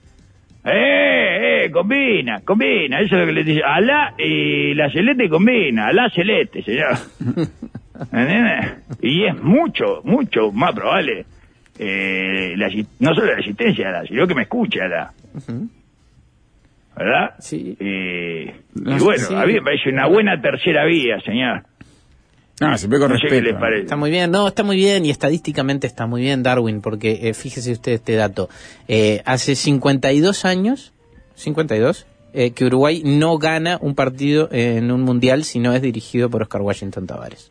S10: Combina. Eso es lo que le dice. Alá y la celeste combina. Alá celeste, señor. ¿Entiendes? Y es mucho más probable. No solo la asistencia, sino que me escuche, ¿verdad?
S4: Sí.
S10: Y bueno,
S4: sí.
S10: a mí me parece una buena tercera vía, señor.
S2: Siempre con
S10: No sé
S2: respeto.
S10: qué les parece.
S4: Está muy bien, está muy bien y estadísticamente está muy bien, Darwin, porque fíjese usted este dato. Hace 52 años, 52, que Uruguay no gana un partido en un mundial si no es dirigido por Oscar Washington Tabárez.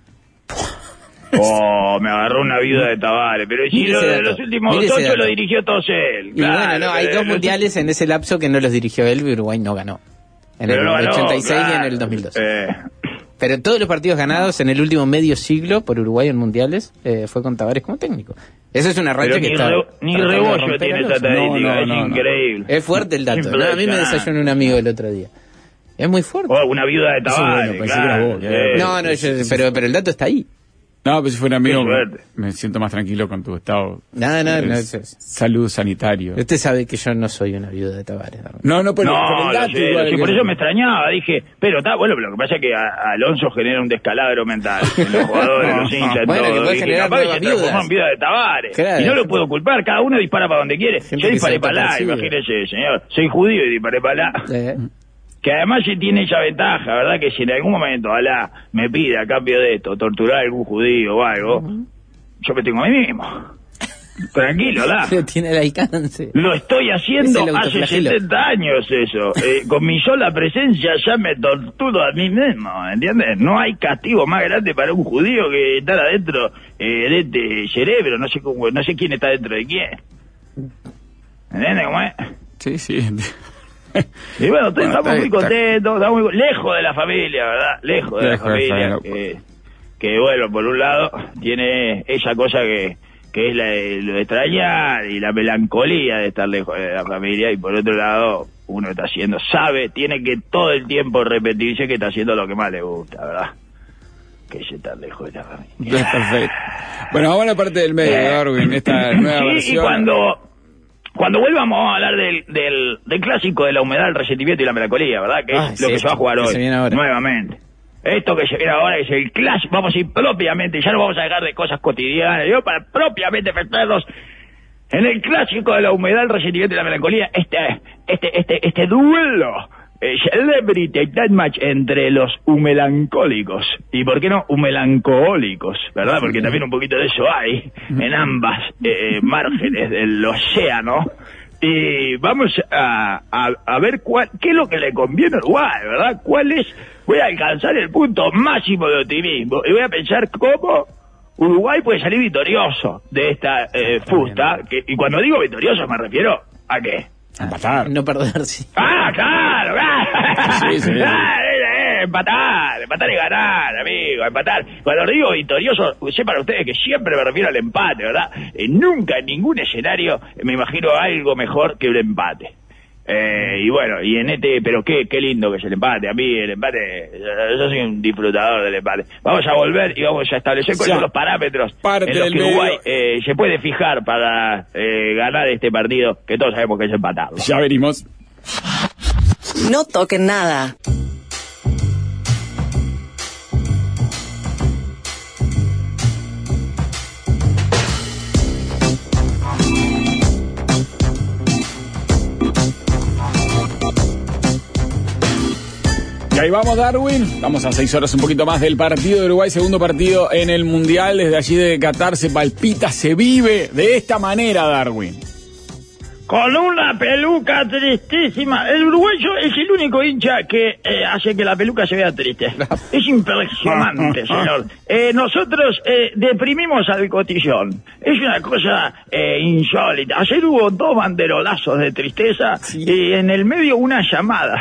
S10: Me agarró una viuda de Tabárez, pero si de los últimos 8 lo dirigió todos él.
S4: Y bueno, hay 2 mundiales en ese lapso que no los dirigió él y Uruguay no ganó. En el 86 y en el 2002. Pero todos los partidos ganados en el último medio siglo por Uruguay en mundiales fue con Tabárez como técnico. Eso es una racha que está...
S10: Ni Rebollo tiene esa estadística, es increíble.
S4: Es fuerte el dato, ¿no? A mí me desayunó un amigo el otro día. Es muy fuerte.
S10: Una viuda de Tabárez, claro.
S4: Pero el dato está ahí.
S2: No, pero si fuera amigo, me siento más tranquilo con tu estado.
S4: No.
S2: Salud sanitario.
S4: Usted sabe que yo no soy una viuda de Tabárez.
S2: Pero el dato
S10: por eso me extrañaba. Dije, pero está bueno, pero lo que pasa es que Alonso genera un descalabro mental en los jugadores, los hinchas,
S4: bueno,
S10: todo.
S4: Que puede generar
S10: capaz que se transformó en viuda de Tabárez.
S4: Claro,
S10: y no lo puedo culpar, cada uno dispara para donde quiere. Yo disparé para allá, imagínese, señor. Soy judío y disparé para allá. Que además se tiene esa ventaja, ¿verdad? Que si en algún momento Alá me pide a cambio de esto torturar a algún judío o algo, yo me tengo a mí mismo. Tranquilo, Alá.
S4: Tiene el alcance.
S10: Lo estoy haciendo hace 70 años eso. Con mi sola presencia ya me torturo a mí mismo, ¿entiendes? No hay castigo más grande para un judío que estar adentro de este cerebro. No sé quién está dentro de quién. ¿Entiendes cómo es?
S2: Sí.
S10: Y bueno, estamos muy contentos, estamos muy lejos de la familia, ¿verdad? Lejos de la familia. Que bueno, por un lado tiene esa cosa que es lo de extrañar y la melancolía de estar lejos de la familia, y por otro lado uno tiene que todo el tiempo repetirse que está haciendo lo que más le gusta, ¿verdad? Que es estar lejos de la familia.
S2: Perfecto. Bueno, vamos a la parte del medio, Darwin, esta nueva versión.
S10: Y cuando vuelvamos a hablar del clásico de la humedad, el resentimiento y la melancolía, ¿verdad? Que es lo que se va a jugar hoy, nuevamente. Esto que se viene ahora es el clásico, vamos a ir propiamente, ya no vamos a dejar de cosas cotidianas, para propiamente enfrentarnos en el clásico de la humedad, el resentimiento y la melancolía, este duelo, Celebrity Deathmatch entre los humelancólicos, y por qué no humelancólicos, ¿verdad? Porque también un poquito de eso hay en ambas márgenes del océano. Y vamos a ver qué es lo que le conviene a Uruguay, ¿verdad? Voy a alcanzar el punto máximo de optimismo y voy a pensar cómo Uruguay puede salir victorioso de esta fusta. Y cuando digo victorioso me refiero ¿a qué?
S2: Empatar.
S4: No perderse.
S10: Claro.
S2: Sí.
S10: Empatar y ganar, amigo, empatar. Cuando digo victorioso, sepan ustedes que siempre me refiero al empate, ¿verdad? Nunca en ningún escenario me imagino algo mejor que un empate. Y bueno, pero qué lindo que es el empate. A mí el empate, yo soy un disfrutador del empate. Vamos a volver y vamos a establecer cuáles son los parámetros en los que Uruguay se puede fijar para ganar este partido, que todos sabemos que es empatado.
S2: Ya venimos.
S1: No toquen nada.
S2: Y ahí vamos, Darwin. Vamos a 6 horas un poquito más del partido de Uruguay, segundo partido en el Mundial. Desde allí de Qatar se palpita, se vive de esta manera, Darwin.
S10: Con una peluca tristísima. El uruguayo es el único hincha que hace que la peluca se vea triste. Es impresionante, señor. Nosotros deprimimos al cotillón. Es una cosa insólita. Ayer hubo 2 banderolazos de tristeza y en el medio unas llamadas.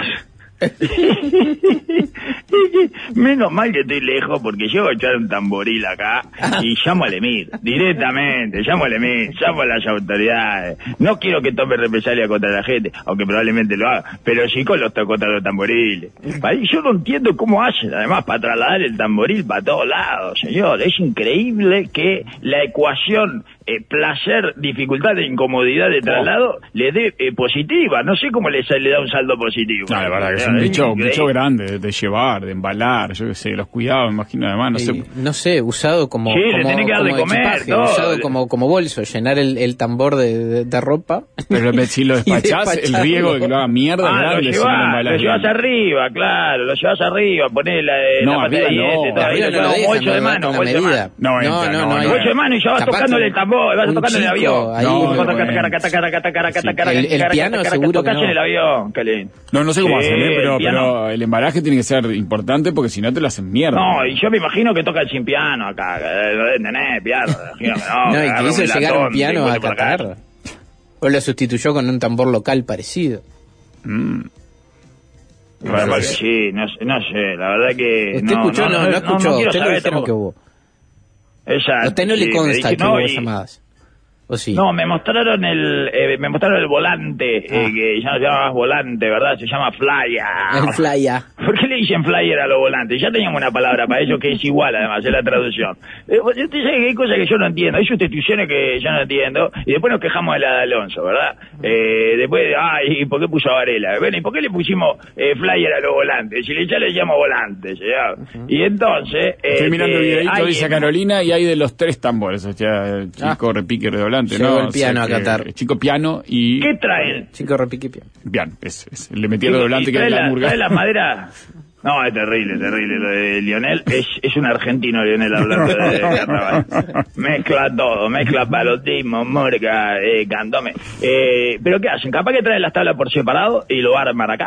S10: Menos mal que estoy lejos, porque llego a echar un tamboril acá y llamo al Emir directamente, llamo a las autoridades. No quiero que tome represalia contra la gente, aunque probablemente lo haga, pero sí con contra los tamboriles. Yo no entiendo cómo hacen además para trasladar el tamboril para todos lados, señor. Es increíble que la ecuación placer, dificultad e incomodidad de traslado le dé positiva. No sé cómo le da un saldo positivo.
S2: No, la verdad que es un bicho grande de llevar, de embalar, yo qué sé, los cuidados, me imagino, además,
S4: no sé, usado como,
S10: sí, le tenés que dar de comer,
S4: equipaje,
S10: todo.
S4: usado como bolso, llenar el tambor de ropa.
S2: Pero si lo despachás, el riesgo de que lo haga mierda,
S10: lo llevas arriba, claro, lo llevas arriba, ponés la pata de diente,
S4: arriba no lo dejan,
S10: bolso de mano, bolso de mano.
S2: No,
S10: bolso de mano y ya vas tocándole el tambor, vas tocando el avión.
S4: El piano seguro que no.
S10: En el avión, qué lindo.
S2: No sé cómo hacen, pero el embalaje tiene que ser importante porque si no te lo hacen mierda.
S10: No, y yo me imagino que toca el sin piano acá, ¿entendés? Piano,
S4: no, y que hizo llegar un piano a Qatar. O lo sustituyó con un tambor local parecido.
S10: Sí, no sé, la verdad que...
S4: ¿Usted escuchó? No escuchó, usted lo dijeron que hubo.
S10: Exacto.
S4: ¿A usted no le consta que hubo llamadas? ¿O sí?
S10: No, me mostraron el volante, que ya no se llama más volante, ¿verdad? Se llama flyer.
S4: El flyer.
S10: ¿Por qué le dicen flyer a los volantes? Ya teníamos una palabra para ello que es igual, además, es la traducción. Usted sabe que hay cosas que yo no entiendo, hay sustituciones que yo no entiendo, y después nos quejamos de la de Alonso, ¿verdad? Después, ¿y por qué puso a Varela? Bueno, ¿y por qué le pusimos flyer a los volantes? Si ya le llamo volantes, ¿ya? Y entonces...
S2: Estoy mirando el videito, dice Carolina, y hay de los 3 tambores, o sea, el chico repique redoblante.
S4: Llegó el piano a Qatar.
S2: Chico piano y...
S10: ¿Qué traen?
S4: Chico repique piano.
S2: Piano, le metieron redoblante que era la hamburguesa.
S10: ¿Trae la madera? No, es terrible. Lo de Lionel es un argentino, Lionel, hablando de carnaval. Mezcla todo, mezcla palotismo, murga, cantome. ¿Pero qué hacen? Capaz que traen las tablas por separado y lo arman acá.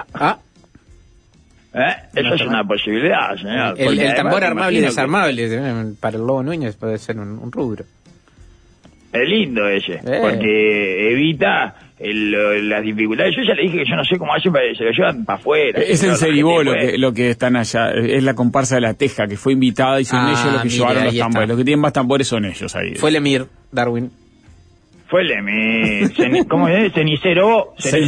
S10: Eso es una posibilidad, señor.
S4: El tambor armable y desarmable para el Lobo Núñez puede ser un rubro.
S10: Es lindo ese, porque evita las dificultades. Yo ya le dije que yo no sé cómo hacen, se lo llevan para afuera.
S2: Es en Seribó lo que están allá, es la comparsa de La Teja, que fue invitada y son ellos los que llevaron los tambores. Los que tienen más tambores son ellos ahí.
S4: Fue el Emir, Darwin.
S10: Fue el Emir, ¿cómo es? Cenicero.
S2: Se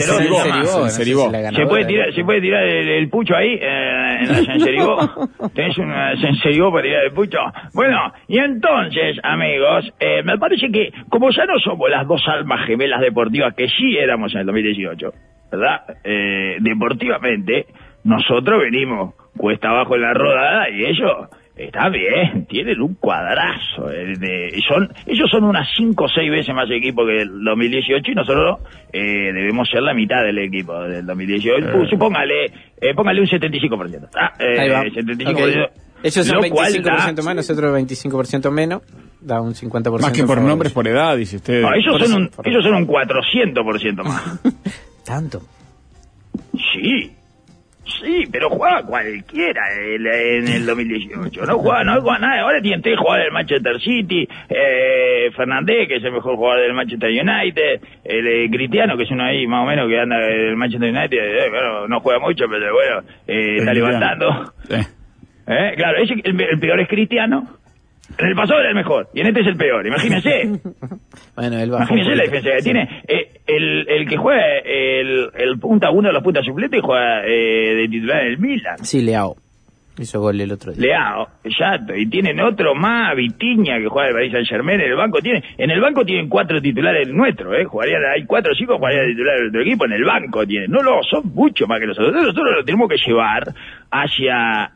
S10: puede tirar el pucho ahí, en la Senseribó. ¿Tenés una Senseribó para tirar el pucho? Bueno, y entonces, amigos, me parece que, como ya no somos las dos almas gemelas deportivas que sí éramos en el 2018, ¿verdad? Deportivamente, nosotros venimos cuesta abajo en la rodada y ellos... Está bien, tienen un cuadrazo. Ellos son unas 5 o 6 veces más equipo que el 2018 y nosotros debemos ser la mitad del equipo del 2018. Póngale un 75%.
S4: Ahí va.
S10: 75%.
S4: Okay. Ellos son 25% más, nosotros 25% menos. Da un 50%.
S2: Más que por nombres, por edad, dice usted.
S10: No, ellos son un 400% más.
S4: ¿Tanto?
S10: Sí, pero jugaba cualquiera en el 2018. No jugaba nada. Ahora tienen 3 jugadores del Manchester City. Fernández, que es el mejor jugador del Manchester United. El Cristiano, que es uno ahí más o menos que anda del Manchester United. Bueno, no juega mucho, pero bueno, está levantando. Claro, el peor es Cristiano. En el pasado era el mejor, y en este es el peor, imagínense.
S4: Bueno,
S10: imagínense la diferencia que tiene. El que juega, el punta, uno de los puntas suplentes, juega de titular en el Milan.
S4: Sí, Leao. Hizo gol el otro día.
S10: Leao, exacto. Y tienen otro más, Vitinha, que juega del Paris Saint-Germain. En el banco tienen 4 titulares nuestros, hay 4 chicos que jugarían de titulares del otro equipo. En el banco tienen. No, son mucho más que nosotros. Nosotros lo tenemos que llevar hacia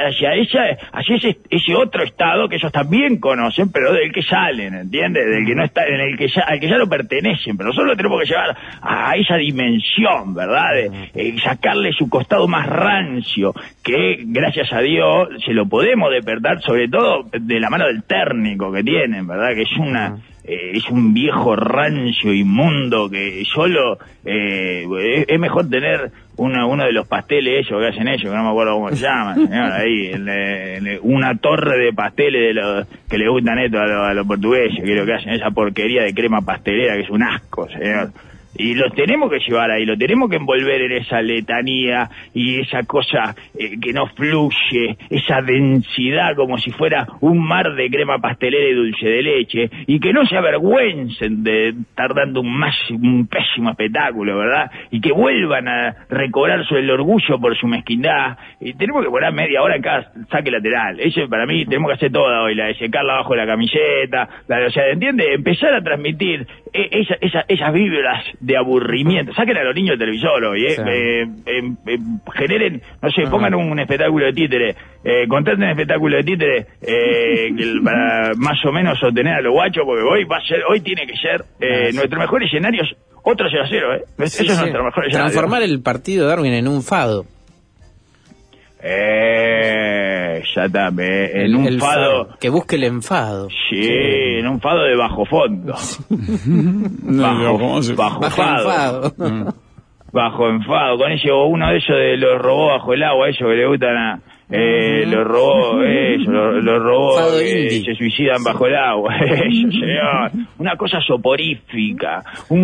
S10: ese otro estado que ellos también conocen, pero del que salen, ¿entiendes? Del que no está, al que ya no pertenecen, pero nosotros lo tenemos que llevar a esa dimensión, ¿verdad? Sacarle su costado más rancio, que gracias a Dios se lo podemos despertar, sobre todo de la mano del técnico que tienen, ¿verdad? Que es un viejo rancio inmundo que solo es mejor tener uno de los pasteles ellos que hacen ellos, que no me acuerdo cómo se llama, señor, ahí, una torre de pasteles que le gustan esto a los portugueses, que es lo que hacen, esa porquería de crema pastelera que es un asco, señor. Y los tenemos que llevar ahí, lo tenemos que envolver en esa letanía y esa cosa que no fluye, esa densidad como si fuera un mar de crema pastelera y dulce de leche, y que no se avergüencen de estar dando un pésimo espectáculo, ¿verdad? Y que vuelvan a recobrar el orgullo por su mezquindad. Y tenemos que poner media hora en cada saque lateral. Eso para mí tenemos que hacer toda hoy, la de secarla abajo de la camiseta, o sea, ¿entiendes? Empezar a transmitir esas vibras de aburrimiento. Saquen a los niños del televisor hoy, generen, no sé, pongan un espectáculo de títere, contraten un espectáculo de títere para más o menos sostener a los guachos, porque hoy tiene que ser nuestro mejor escenario, otro 0-0, Eso es nuestro mejor escenario.
S4: Transformar el partido de Darwin en un fado.
S10: Ya está, en un fado.
S4: Que busque el enfado.
S10: Sí, en un fado de bajo fondo. bajo enfado. Bajo enfado, con ese, o uno de esos de los robots bajo el agua, esos que le gustan los robots que se suicidan bajo el agua. Eso, señor. Una cosa soporífica,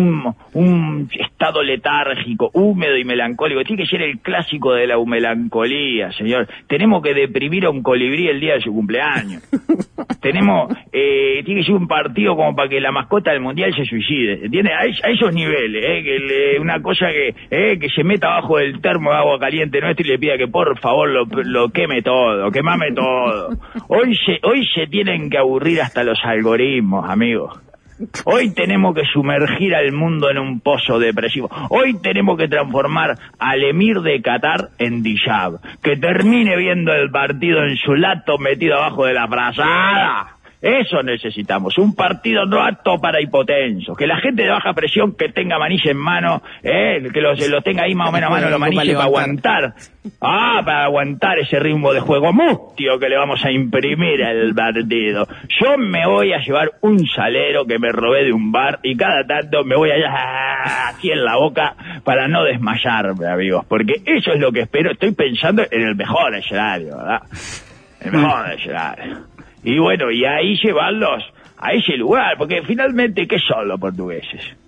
S10: un estado letárgico, húmedo y melancólico. Tiene que ser el clásico de la melancolía, señor. Tenemos que deprimir a un colibrí el día de su cumpleaños. Tiene que ser un partido como para que la mascota del mundial se suicide, ¿entiendes? A esos niveles, una cosa que se meta abajo del termo de agua caliente nuestro y le pida que por favor lo queme todo, quemame todo. Hoy se tienen que aburrir hasta los algoritmos, amigos. Hoy tenemos que sumergir al mundo en un pozo depresivo. Hoy tenemos que transformar al emir de Qatar en Dijab, que termine viendo el partido en su lato metido abajo de la frazada. Eso necesitamos, un partido no apto para hipotensos, que la gente de baja presión que tenga manilla en mano, que los tenga ahí más o menos a mano los manilles para aguantar, para aguantar ese ritmo de juego mustio que le vamos a imprimir al partido. Yo me voy a llevar un salero que me robé de un bar y cada tanto me voy allá así en la boca para no desmayarme, amigos, porque eso es lo que espero. Estoy pensando en el mejor escenario, ¿verdad? El mejor escenario. Y bueno, y ahí llevarlos a ese lugar, porque finalmente, ¿qué son los portugueses?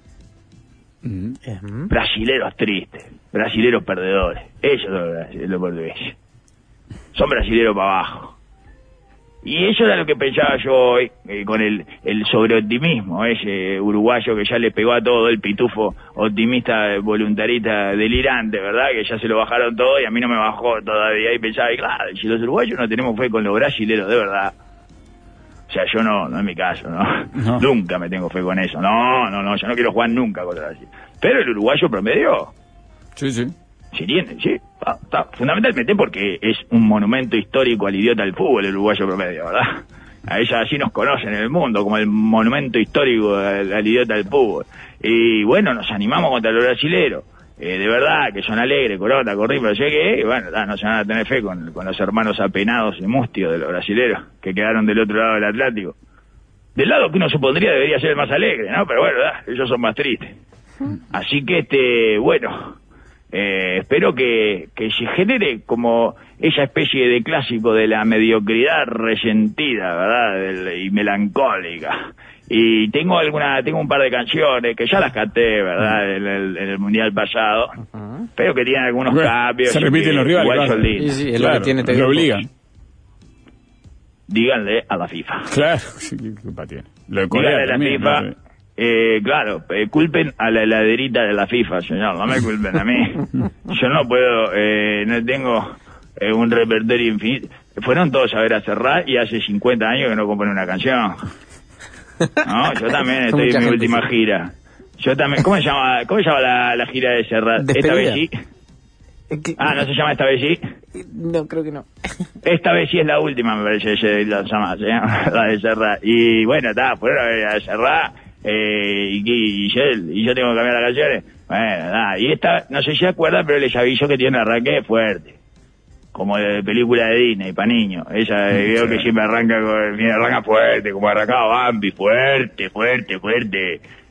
S10: Brasileros tristes, brasileros perdedores. Esos son los portugueses. Son brasileros para abajo. Y eso era lo que pensaba yo hoy, con el sobreoptimismo, ese uruguayo que ya le pegó a todo, el pitufo optimista, voluntarista, delirante, ¿verdad? Que ya se lo bajaron todo y a mí no me bajó todavía. Y pensaba, claro, si los uruguayos no tenemos fe con los brasileros, de verdad. O sea, yo no es mi caso, ¿no? Nunca me tengo fe con eso. No, yo no quiero jugar nunca contra Brasil. Pero el uruguayo promedio.
S2: Sí.
S10: Sí, está, fundamentalmente porque es un monumento histórico al idiota del fútbol, el uruguayo promedio, ¿verdad? A ella así nos conocen en el mundo, como el monumento histórico al idiota del fútbol. Y bueno, nos animamos contra los brasileros. De verdad, que son alegres, corota, corrí, pero sé que, bueno, no se van a tener fe con los hermanos apenados y mustios de los brasileros, que quedaron del otro lado del Atlántico. Del lado que uno supondría debería ser el más alegre, ¿no? Pero bueno, ellos son más tristes. Así que, bueno, espero que se genere como esa especie de clásico de la mediocridad resentida, ¿verdad? Y melancólica. Y tengo un par de canciones que ya las canté, ¿verdad? En el mundial pasado, pero que tienen algunos cambios.
S2: Se repiten los rivales, claro.
S4: Sí, es lo que tiene.
S2: Lo obligan.
S10: Díganle a la FIFA.
S2: Claro, sí, ¿qué culpa tiene? Lo de
S10: Corea
S2: Corea
S10: también, la FIFA. Claro, culpen a la heladerita de la FIFA, señor, no me culpen a mí. Yo no puedo, no tengo un repertorio infinito. Fueron todos a ver a Serrat y hace 50 años que no componen una canción. No, yo también estoy en mi última gira. Yo también. ¿Cómo se llama la gira de Serrat? ¿Esta vez sí? ¿no se llama Esta vez sí?
S4: No, creo que no.
S10: Esta vez sí es la última, me parece, la de Serrat. Y bueno, fueron a ver a Serrat, y yo tengo que cambiar las canciones. Bueno, y esta, no sé si se acuerdan, pero les aviso que tiene un arranque fuerte. Como de película de Disney, para niños. Ella veo que siempre arranca fuerte, como arrancaba Bambi, fuerte.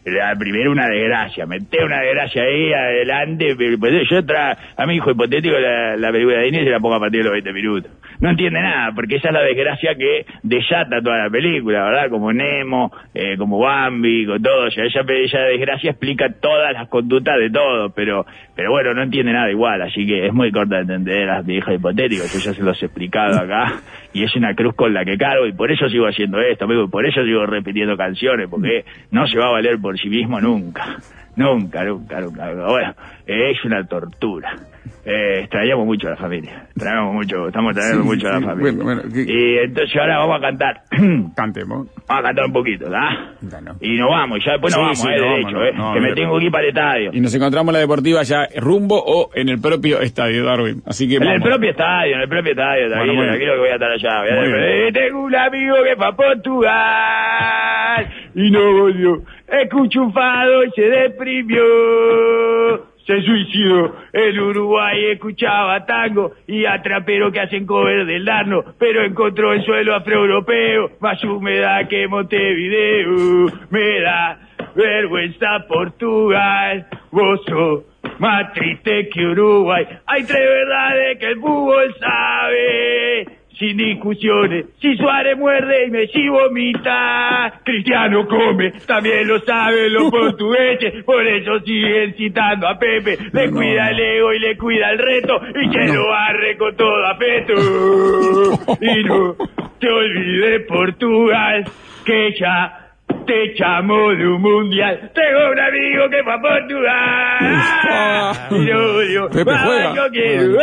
S10: primero una desgracia, meté una desgracia ahí adelante, pues yo a mi hijo hipotético la película de Disney se la pongo a partir de los 20 minutos. No entiende nada, porque esa es la desgracia que desata toda la película, ¿verdad? Como Nemo, como Bambi, con todo. Ella desgracia explica todas las conductas de todo, pero bueno, no entiende nada igual, así que es muy corta de entender las viejas hipotéticas. Yo ya se los he explicado acá, y es una cruz con la que cargo, y por eso sigo haciendo esto, amigo, y por eso sigo repitiendo canciones, porque no se va a valer por sí mismo nunca. Nunca. Bueno, es una tortura. Extrañamos mucho a la familia. Estamos trayendo mucho a la familia. Bueno, y entonces ahora vamos a cantar.
S2: Cantemos.
S10: Vamos a cantar un poquito, ¿verdad? Y nos vamos, ya después nos vamos, derecho, que me tengo que ir para el estadio.
S2: Y nos encontramos en la deportiva ya rumbo o en el propio estadio, Darwin. Así que
S10: en el propio estadio, tranquilo que voy a estar allá. Tengo un amigo que fue a Portugal y no volvió. Escuchufado y se deprimió. Se suicidó en Uruguay, escuchaba tango y a traperos que hacen cover del Arno, pero encontró el suelo afroeuropeo, más humedad que Montevideo. Me da vergüenza Portugal, vos sos más triste que Uruguay. Hay 3 verdades que el fútbol sabe, sin discusiones. Si Suárez muerde y Messi vomita, Cristiano come, también lo saben los portugueses, por eso siguen citando a Pepe. Le cuida el ego y le cuida el reto, y que lo barre con todo afecto. Y no te olvides, Portugal, que ya te echamos de un mundial. Tengo un amigo que fue a Portugal. Yo quiero,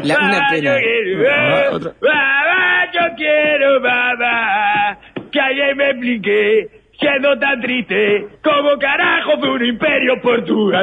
S10: yo quiero, mamá, que alguien me explique, siendo tan triste, como carajo fue un imperio Portugal.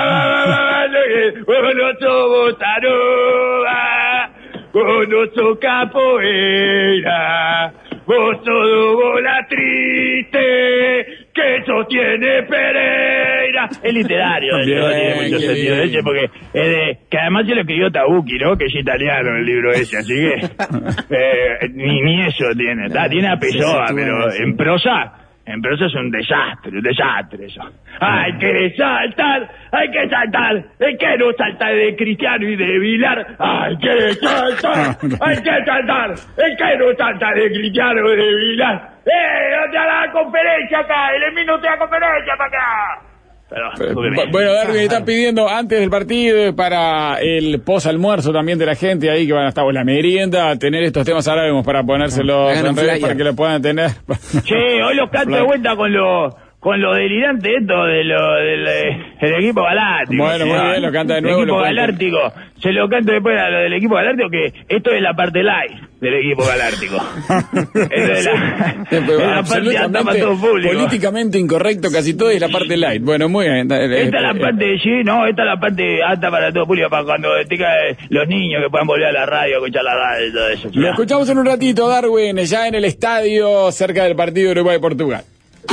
S10: Vos no sos bossa nova, vos no sos capoeira, vos sos bola triste que sostiene Pereira. Es literario, tiene mucho sentido ese, porque es de, que además se lo escribió Tabucchi, ¿no? Que es italiano el libro ese, así que ni eso tiene, tiene a Pessoa, pero en prosa es un desastre eso. Hay que saltar, el que no salta de Cristiano y de Vilar, hay que saltar, el que no salta de Cristiano y de Vilar. ¿Dónde a la conferencia acá? El minuto de la conferencia para acá.
S2: Bueno, Darwin, están pidiendo antes del partido, para el post-almuerzo también de la gente ahí que van a estar, o la merienda, tener estos temas ahora vemos para ponérselos en redes para que lo puedan tener.
S10: Che, hoy los canto de vuelta con lo delirante esto del equipo galáctico.
S2: Bueno, muy bien, lo canta de nuevo.
S10: El equipo galáctico. Se lo canto después a lo del equipo galáctico, que esto es la parte light del equipo galáctico. Es la parte alta para todo público.
S2: Políticamente incorrecto casi todo, y la parte light. Bueno, muy bien.
S10: Esta es la parte, esta es la parte alta para todo público, para cuando tenga los niños que puedan volver a la radio, escuchar la radio y todo eso.
S2: Lo escuchamos en un ratito, Darwin, ya en el estadio, cerca del partido Uruguay-Portugal.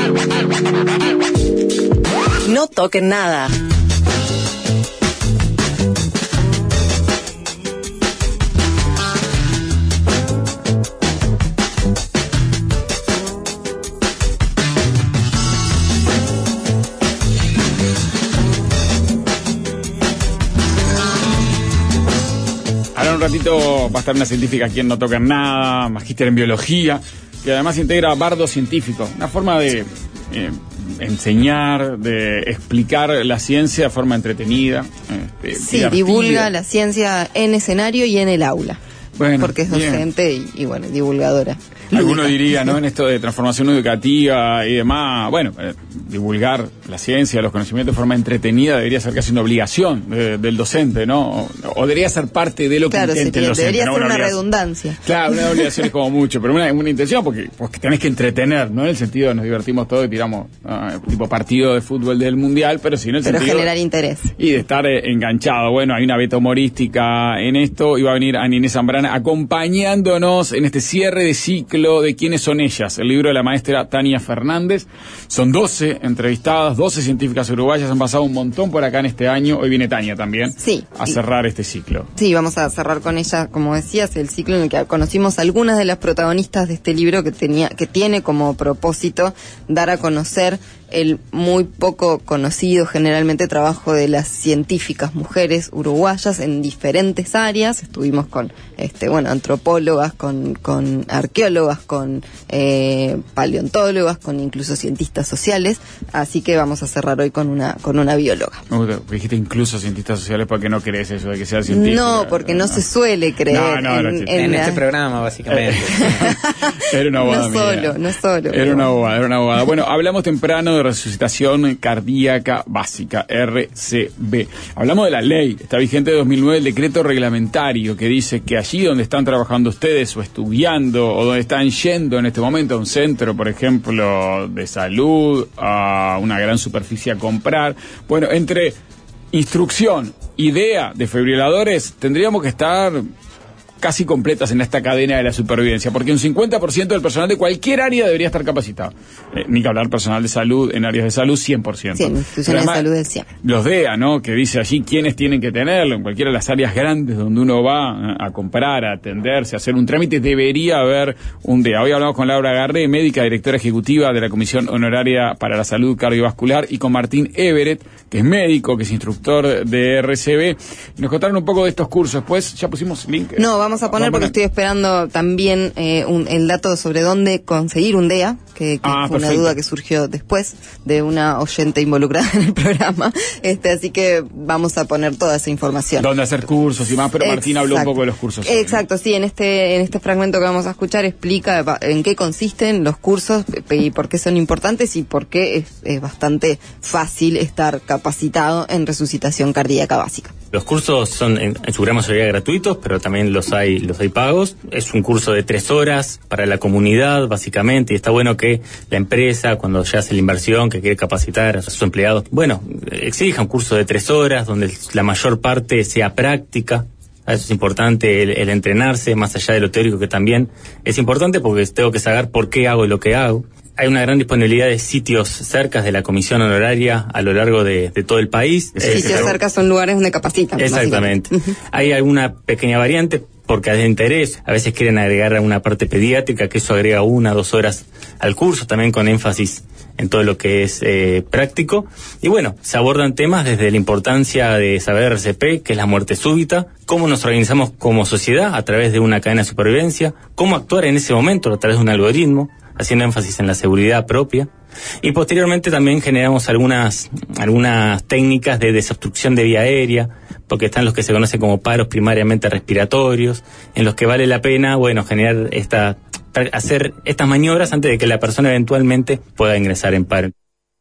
S1: No toquen nada.
S2: Ahora en un ratito va a estar una científica aquí en No Toquen Nada, magíster en biología, que además integra bardo científico, una forma de enseñar, de explicar la ciencia de forma entretenida.
S3: Sí, divulga la ciencia en escenario y en el aula. Bueno, porque es docente y bueno, divulgadora.
S2: Alguno diría, ¿no? En esto de transformación educativa y demás, bueno, divulgar la ciencia, los conocimientos de forma entretenida debería ser casi una obligación del docente, ¿no? O debería ser parte de lo que intente el docente.
S3: Debería ser una redundancia.
S2: Claro, una obligación es como mucho, pero una intención porque tenés que entretener, ¿no? En el sentido de nos divertimos todos y tiramos tipo partido de fútbol del Mundial, pero sí en el sentido...
S3: Pero generar interés.
S2: Y de estar enganchado. Bueno, hay una beta humorística en esto y va a venir Ana Inés Zambrana acompañándonos en este cierre de ciclo de quiénes son ellas, el libro de la maestra Tania Fernández. Son 12 entrevistadas, 12 científicas uruguayas, han pasado un montón por acá en este año. Hoy viene Tania también a cerrar este ciclo.
S3: Sí, vamos a cerrar con ella, como decías, el ciclo en el que conocimos algunas de las protagonistas de este libro que tiene como propósito dar a conocer el muy poco conocido generalmente trabajo de las científicas mujeres uruguayas en diferentes áreas. Estuvimos con antropólogas, con arqueólogas, con paleontólogas, con incluso cientistas sociales, así que vamos a cerrar hoy con una bióloga.
S2: Dijiste incluso cientistas sociales, porque no crees eso de que sea científica.
S3: No, porque no se suele creer
S4: en este programa, básicamente.
S2: Era una abogada.
S3: No solo.
S2: Era una abogada. Bueno, hablamos temprano de resucitación cardíaca básica, RCB. Hablamos de la ley, está vigente de 2009, el decreto reglamentario que dice que allí donde están trabajando ustedes o estudiando o donde están yendo en este momento a un centro, por ejemplo, de salud, a una gran superficie a comprar, bueno, entre instrucción, idea, desfibriladores, tendríamos que estar casi completas en esta cadena de la supervivencia, porque un 50% del personal de cualquier área debería estar capacitado. Ni que hablar personal de salud, en áreas de salud, 100%.
S3: Sí, en instituciones de salud del 100%.
S2: Los DEA, ¿no? Que dice allí quiénes tienen que tenerlo, en cualquiera de las áreas grandes donde uno va a comprar, a atenderse, a hacer un trámite, debería haber un DEA. Hoy hablamos con Laura Garré, médica directora ejecutiva de la Comisión Honoraria para la Salud Cardiovascular, y con Martín Everett, que es médico, que es instructor de RCB. Nos contaron un poco de estos cursos. Pues ya pusimos link.
S3: No, vamos a poner porque estoy esperando también el dato sobre dónde conseguir un DEA, que fue
S2: perfecto.
S3: Una duda que surgió después de una oyente involucrada en el programa. Así que vamos a poner toda esa información.
S2: Dónde hacer cursos y más, pero Martín habló un poco de los cursos.
S3: Exacto, sí, en este fragmento que vamos a escuchar explica en qué consisten los cursos y por qué son importantes y por qué es bastante fácil estar capacitado en resucitación cardíaca básica.
S7: Los cursos son en su gran mayoría gratuitos, pero también los hay pagos. Es un curso de 3 horas para la comunidad, básicamente, y está bueno que la empresa, cuando ya hace la inversión, que quiere capacitar a sus empleados, exija un curso de 3 horas, donde la mayor parte sea práctica. Eso es importante, el entrenarse, más allá de lo teórico, que también es importante, porque tengo que saber por qué hago lo que hago. Hay una gran disponibilidad de sitios cercas de la Comisión Honoraria a lo largo de todo el país.
S3: Sitios cercas son lugares donde capacitan.
S7: Exactamente. Hay alguna pequeña variante, porque de interés, a veces quieren agregar una parte pediátrica, que eso agrega 1 o 2 horas al curso, también con énfasis en todo lo que es práctico. Y bueno, se abordan temas desde la importancia de saber RCP, que es la muerte súbita, cómo nos organizamos como sociedad a través de una cadena de supervivencia, cómo actuar en ese momento a través de un algoritmo, haciendo énfasis en la seguridad propia. Y posteriormente también generamos algunas técnicas de desobstrucción de vía aérea, porque están los que se conocen como paros primariamente respiratorios, en los que vale la pena, generar hacer estas maniobras antes de que la persona eventualmente pueda ingresar en paro.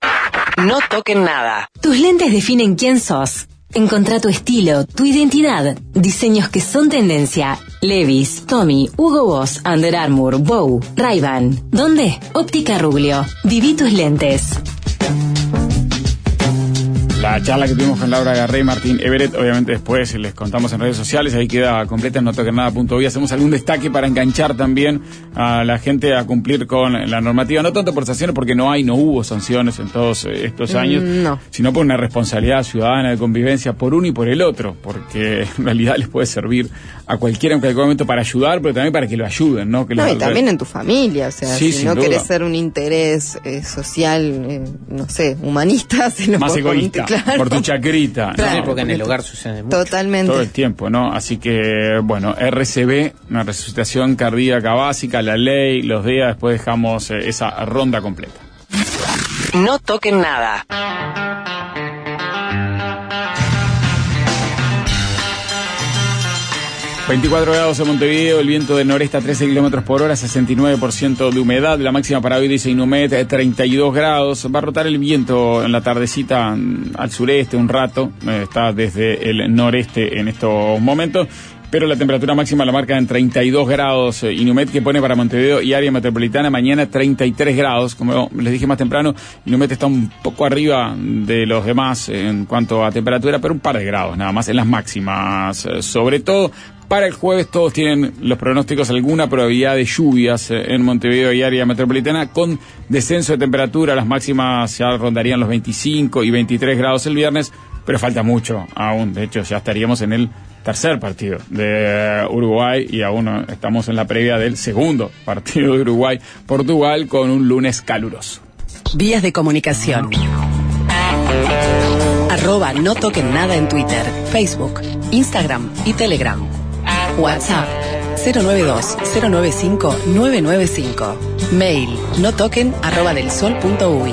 S1: No toquen nada. Tus lentes definen quién sos. Encontrá tu estilo, tu identidad, diseños que son tendencia. Levi's, Tommy, Hugo Boss, Under Armour, Bow, Ray-Ban. ¿Dónde? Óptica Ruglio. Viví tus lentes.
S2: La charla que tuvimos con Laura Garré y Martín Everett, obviamente después les contamos en redes sociales, ahí queda completa en notoquernada.uy. Hacemos algún destaque para enganchar también a la gente a cumplir con la normativa, no tanto por sanciones, porque no hubo sanciones en todos estos años, sino por una responsabilidad ciudadana de convivencia por uno y por el otro, porque en realidad les puede servir a cualquiera en cualquier momento para ayudar, pero también para que lo ayuden, ¿no?
S3: Y también en tu familia, o sea,
S2: sí,
S3: si no querés ser un interés social, humanista, se lo
S2: más egoísta. Claro. Por tu chacrita.
S4: Claro, porque en el hogar sucede mucho.
S3: Totalmente.
S2: Todo el tiempo, ¿no? Así que, RCB, una resucitación cardíaca básica, la ley, los DEA, después dejamos esa ronda completa.
S1: No toquen nada.
S2: ...24 grados en Montevideo, el viento del noreste a 13 kilómetros por hora, 69% de humedad, la máxima para hoy dice Inumet 32 grados, va a rotar el viento en la tardecita al sureste un rato, está desde el noreste en estos momentos, pero la temperatura máxima la marca en 32 grados Inumet, que pone para Montevideo y área metropolitana mañana 33 grados, como les dije más temprano, Inumet está un poco arriba de los demás en cuanto a temperatura, pero un par de grados nada más en las máximas, sobre todo. Para el jueves todos tienen los pronósticos alguna probabilidad de lluvias en Montevideo y área metropolitana con descenso de temperatura, las máximas ya rondarían los 25 y 23 grados el viernes, pero falta mucho aún, de hecho ya estaríamos en el tercer partido de Uruguay y aún estamos en la previa del segundo partido de Uruguay-Portugal con un lunes caluroso.
S11: Vías de comunicación. @no toquen nada en Twitter, Facebook, Instagram y Telegram. WhatsApp 092-095-995. Mail notoquen@delsol.uy.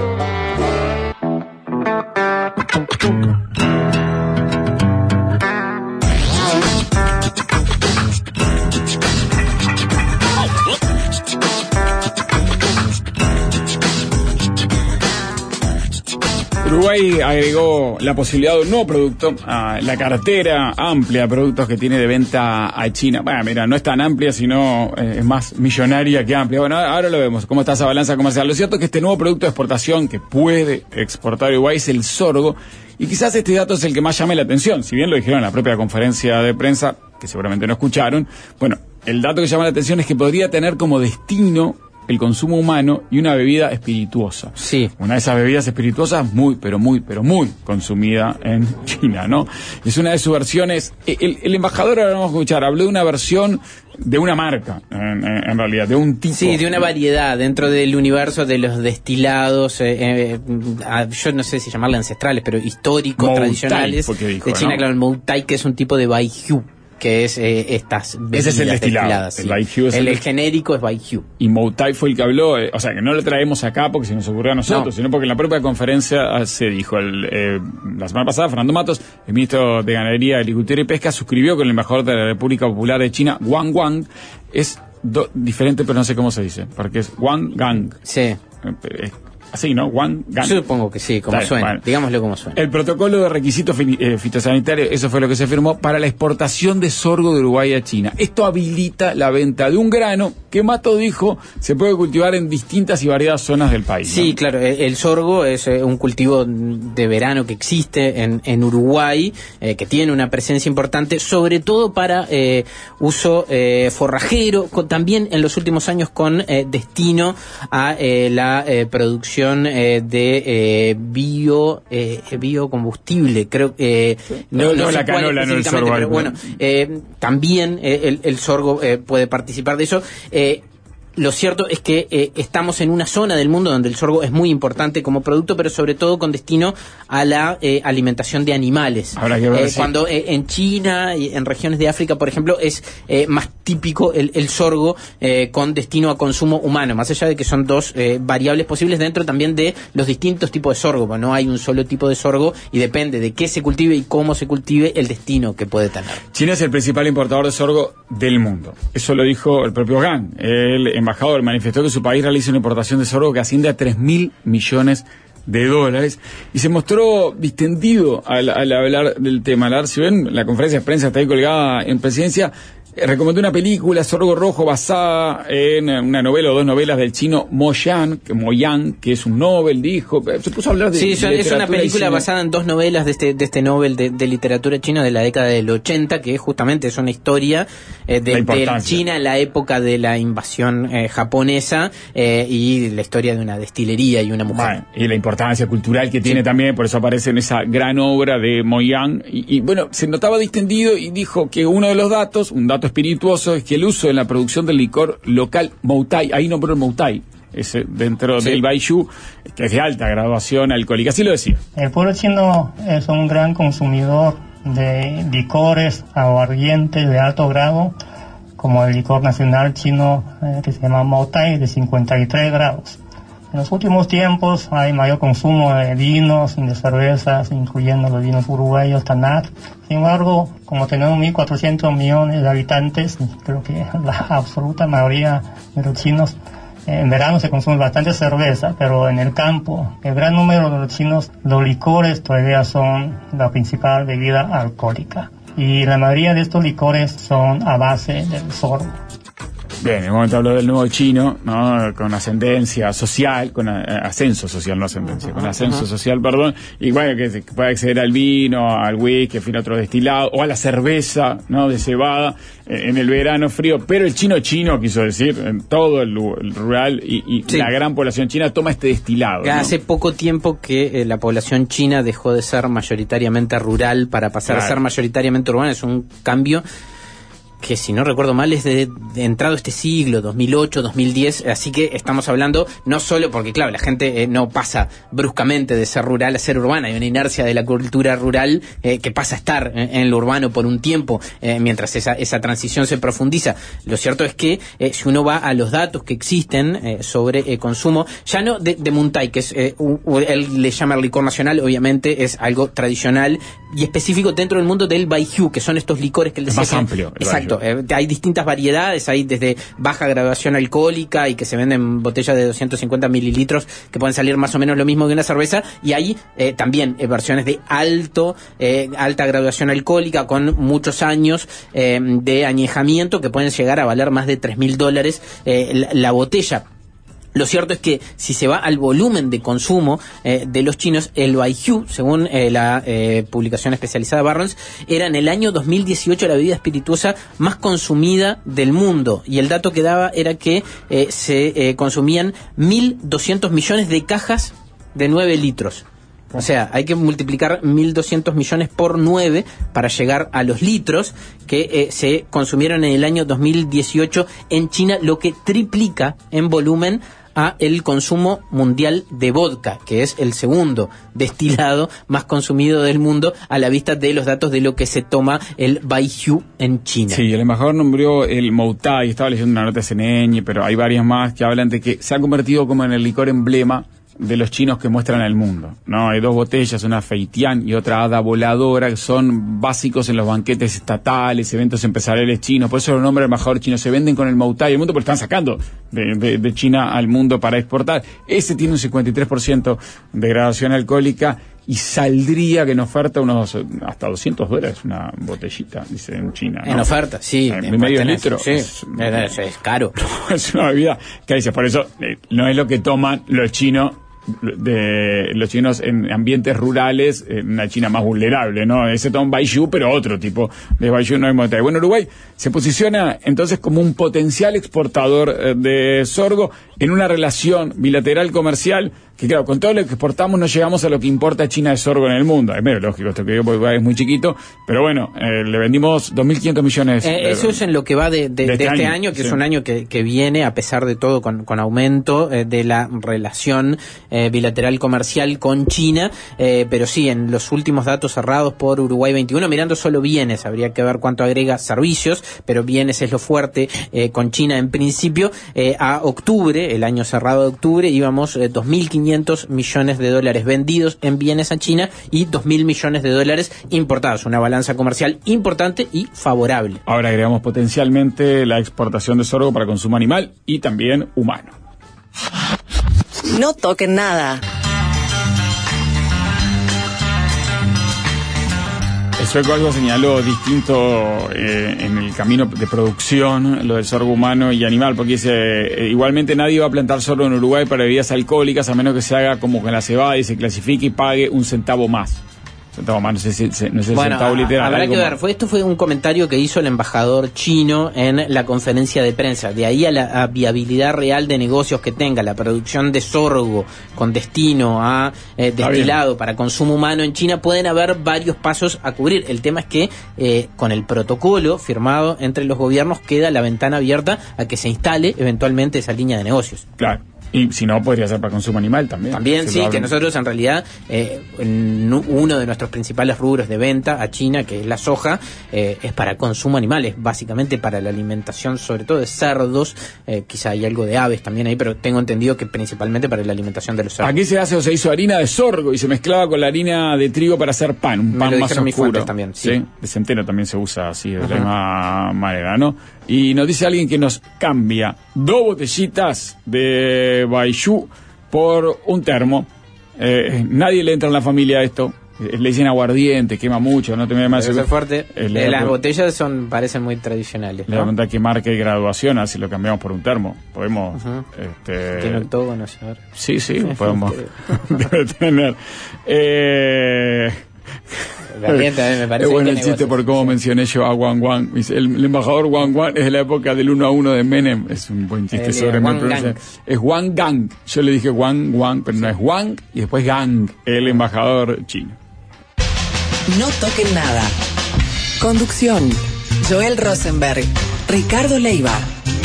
S2: Uruguay agregó la posibilidad de un nuevo producto a la cartera amplia de productos que tiene de venta a China. Bueno, mira, no es tan amplia, sino es más millonaria que amplia. Bueno, ahora lo vemos, cómo está esa balanza comercial. Lo cierto es que este nuevo producto de exportación que puede exportar Uruguay es el sorgo, y quizás este dato es el que más llame la atención. Si bien lo dijeron en la propia conferencia de prensa, que seguramente no escucharon, bueno, el dato que llama la atención es que podría tener como destino el consumo humano y una bebida espirituosa.
S4: Sí.
S2: Una de esas bebidas espirituosas muy consumida en China, ¿no? Es una de sus versiones. El embajador, ahora vamos a escuchar, habló de una versión de una marca, en realidad, de un tipo.
S4: Sí, de una variedad dentro del universo de los destilados, yo no sé si llamarle ancestrales, pero históricos,
S2: Moutai,
S4: tradicionales
S2: dijo,
S4: de China,
S2: ¿no?
S4: Claro, el Moutai, que es un tipo de baijiu, que es estas bebidas.
S2: Ese es el destilado.
S4: destiladas,
S2: El
S4: sí.
S2: baijiu es
S4: el genérico es baijiu.
S2: Y Moutai fue el que habló, o sea, que no lo traemos acá porque se nos ocurrió a nosotros, sino porque en la propia conferencia se dijo. La semana pasada, Fernando Matos, el ministro de Ganadería, Agricultura y Pesca, suscribió con el embajador de la República Popular de China, Wang Wang. Es diferente, pero no sé cómo se dice, porque es Wang Gang.
S4: Sí.
S2: Así, ¿no? Wang Gang.
S4: Yo supongo que sí, como suena. Bueno. Digámoslo como suena.
S2: El protocolo de requisitos fitosanitarios, eso fue lo que se firmó para la exportación de sorgo de Uruguay a China. Esto habilita la venta de un grano que Mato dijo se puede cultivar en distintas y variadas zonas del país, ¿no?
S4: Sí, claro. El sorgo es un cultivo de verano que existe en Uruguay, que tiene una presencia importante, sobre todo para uso forrajero, también en los últimos años con destino a la producción de biocombustible, creo que
S2: no la canola, no el sorgo,
S4: pero bueno, también el sorgo puede participar de eso. Lo cierto es que estamos en una zona del mundo donde el sorgo es muy importante como producto, pero sobre todo con destino a la alimentación de animales. Cuando en China y en regiones de África, por ejemplo, es más típico el sorgo con destino a consumo humano, más allá de que son dos variables posibles dentro también de los distintos tipos de sorgo. Bueno, no hay un solo tipo de sorgo y depende de qué se cultive y cómo se cultive el destino que puede tener.
S2: China es el principal importador de sorgo del mundo. Eso lo dijo el propio Gang. El embajador manifestó que su país realiza una importación de sorgo que asciende a $3.000 millones y se mostró distendido al hablar del tema. Si ven, la conferencia de prensa está ahí colgada en Presidencia. Recomendó una película, Sorgo Rojo, basada en una novela o dos novelas del chino Mo Yan, que es un Nobel, dijo. Se puso a hablar de
S4: Sí, es una película basada en dos novelas de este Nobel de literatura china de la década del 80, que justamente es una historia de China en la época de la invasión japonesa y la historia de una destilería y una mujer.
S2: Bueno, y la importancia cultural que tiene también, por eso aparece en esa gran obra de Mo Yan. Y bueno, se notaba distendido y dijo que uno de los datos, un dato espirituoso, es que el uso en la producción del licor local Moutai, ahí nombró el Moutai, ese dentro del Baijiu, que es de alta graduación alcohólica, así lo decía.
S12: El pueblo chino es un gran consumidor de licores aguardientes de alto grado, como el licor nacional chino que se llama Moutai, de 53 grados. En los últimos tiempos hay mayor consumo de vinos, de cervezas, incluyendo los vinos uruguayos, Tanat. Sin embargo, como tenemos 1.400 millones de habitantes, creo que la absoluta mayoría de los chinos, en verano se consume bastante cerveza, pero en el campo, el gran número de los chinos, los licores todavía son la principal bebida alcohólica. Y la mayoría de estos licores son a base del sorgo.
S2: Bien, en el momento habló del nuevo chino, ¿no? Con ascendencia social, con ascenso social, no ascendencia, con ascenso social, perdón, y bueno, que puede acceder al vino, al whisky, en fin, a otro destilado, o a la cerveza, ¿no? De cebada, en el verano frío, pero el chino quiso decir, en todo el rural y la gran población china toma este destilado, ¿no?
S4: Hace poco tiempo que la población china dejó de ser mayoritariamente rural para pasar a ser mayoritariamente urbana, es un cambio que si no recuerdo mal es de entrado este siglo, 2008, 2010, así que estamos hablando no solo porque, claro, la gente no pasa bruscamente de ser rural a ser urbana, hay una inercia de la cultura rural que pasa a estar en lo urbano por un tiempo, mientras esa transición se profundiza. Lo cierto es que si uno va a los datos que existen sobre consumo, ya no de Muntai, que es él le llama el licor nacional, obviamente es algo tradicional y específico dentro del mundo del Baijiu, que son estos licores que él decía.
S2: Es más amplio.
S4: Exacto. Hay distintas variedades, hay desde baja graduación alcohólica y que se venden botellas de 250 mililitros que pueden salir más o menos lo mismo que una cerveza, y hay también versiones de alta graduación alcohólica con muchos años de añejamiento que pueden llegar a valer más de $3,000 la botella. Lo cierto es que si se va al volumen de consumo de los chinos, el Baijiu, según la publicación especializada Barron's, era en el año 2018 la bebida espirituosa más consumida del mundo. Y el dato que daba era que se consumían 1.200 millones de cajas de 9 litros. O sea, hay que multiplicar 1.200 millones por 9 para llegar a los litros que se consumieron en el año 2018 en China, lo que triplica en volumen a el consumo mundial de vodka, que es el segundo destilado más consumido del mundo a la vista de los datos de lo que se toma el Baijiu en China.
S2: Sí, el embajador nombró el Moutai, estaba leyendo una nota de CNN, pero hay varias más que hablan de que se ha convertido como en el licor emblema de los chinos que muestran al mundo, ¿no? Hay dos botellas, una Feitian y otra Hada Voladora, que son básicos en los banquetes estatales, eventos empresariales chinos, por eso lo nombra el embajador chino. Se venden con el Moutai al mundo, porque están sacando de China al mundo para exportar. Ese tiene un 53% de graduación alcohólica y saldría que en oferta unos hasta $200 una botellita, dice en China, ¿no?
S4: En oferta, sí.
S2: En medio litro.
S4: Sí, es caro.
S2: Es una bebida que dice, por eso no es lo que toman los chinos en ambientes rurales, en una China más vulnerable, ¿no? Ese toma Baijiu, pero otro tipo de Baijiu no es Moutai. Bueno, Uruguay se posiciona entonces como un potencial exportador de sorgo en una relación bilateral comercial que, claro, con todo lo que exportamos no llegamos a lo que importa China de sorgo en el mundo. Es medio lógico esto que digo porque Uruguay es muy chiquito, pero bueno, le vendimos 2.500 millones.
S4: Eso es en lo que va de este año, que sí, es un año que viene, a pesar de todo, con aumento de la relación bilateral comercial con China, pero sí, en los últimos datos cerrados por Uruguay 21, mirando solo bienes, habría que ver cuánto agrega servicios, pero bienes es lo fuerte con China en principio. A octubre, el año cerrado de octubre, íbamos 2.500 millones de dólares vendidos en bienes a China y 2.000 millones de dólares importados, una balanza comercial importante y favorable.
S2: Ahora agregamos potencialmente la exportación de sorgo para consumo animal y también humano.
S11: No toquen nada.
S2: El sueco algo señaló distinto en el camino de producción, lo del sorgo humano y animal, porque dice, igualmente nadie va a plantar sorgo en Uruguay para bebidas alcohólicas a menos que se haga como con la cebada y se clasifique y pague un centavo más. No sé si no es el centavo literal.
S4: Habrá que ver, esto fue un comentario que hizo el embajador chino en la conferencia de prensa. De ahí a la viabilidad real de negocios que tenga la producción de sorgo con destino a destilado para consumo humano en China, pueden haber varios pasos a cubrir. El tema es que con el protocolo firmado entre los gobiernos queda la ventana abierta a que se instale eventualmente esa línea de negocios.
S2: Claro. Y si no, podría ser para consumo animal también.
S4: También, sí, que nosotros en realidad, uno de nuestros principales rubros de venta a China, que es la soja, es para consumo animal, es básicamente para la alimentación, sobre todo de cerdos, quizá hay algo de aves también ahí, pero tengo entendido que principalmente para la alimentación de los cerdos.
S2: Aquí se hace o se hizo harina de sorgo y se mezclaba con la harina de trigo para hacer pan, un pan más oscuro.
S4: También, sí.
S2: De centeno también se usa así, de la misma manera, ¿no? Y nos dice alguien que nos cambia 2 botellitas de Baijiu por un termo. Nadie le entra en la familia a esto. Le dicen aguardiente, quema mucho, no te me más.
S4: Eso es fuerte. Las botellas parecen muy tradicionales, ¿no?
S2: Le pregunta qué marca y graduación, así lo cambiamos por un termo. Podemos.
S4: Tiene octógono, señor.
S2: Sí, podemos. Debe tener.
S4: Me parece
S2: es bueno el chiste por cómo mencioné yo a Wang Wang. El embajador Wang Wang es de la época del 1-1 de Menem. Es un buen chiste sobre mi pronunciación. Es Wang Gang. Yo le dije Wang Wang, pero no es Wang y después Gang, el embajador chino.
S11: No toquen nada. Conducción: Joel Rosenberg, Ricardo Leiva.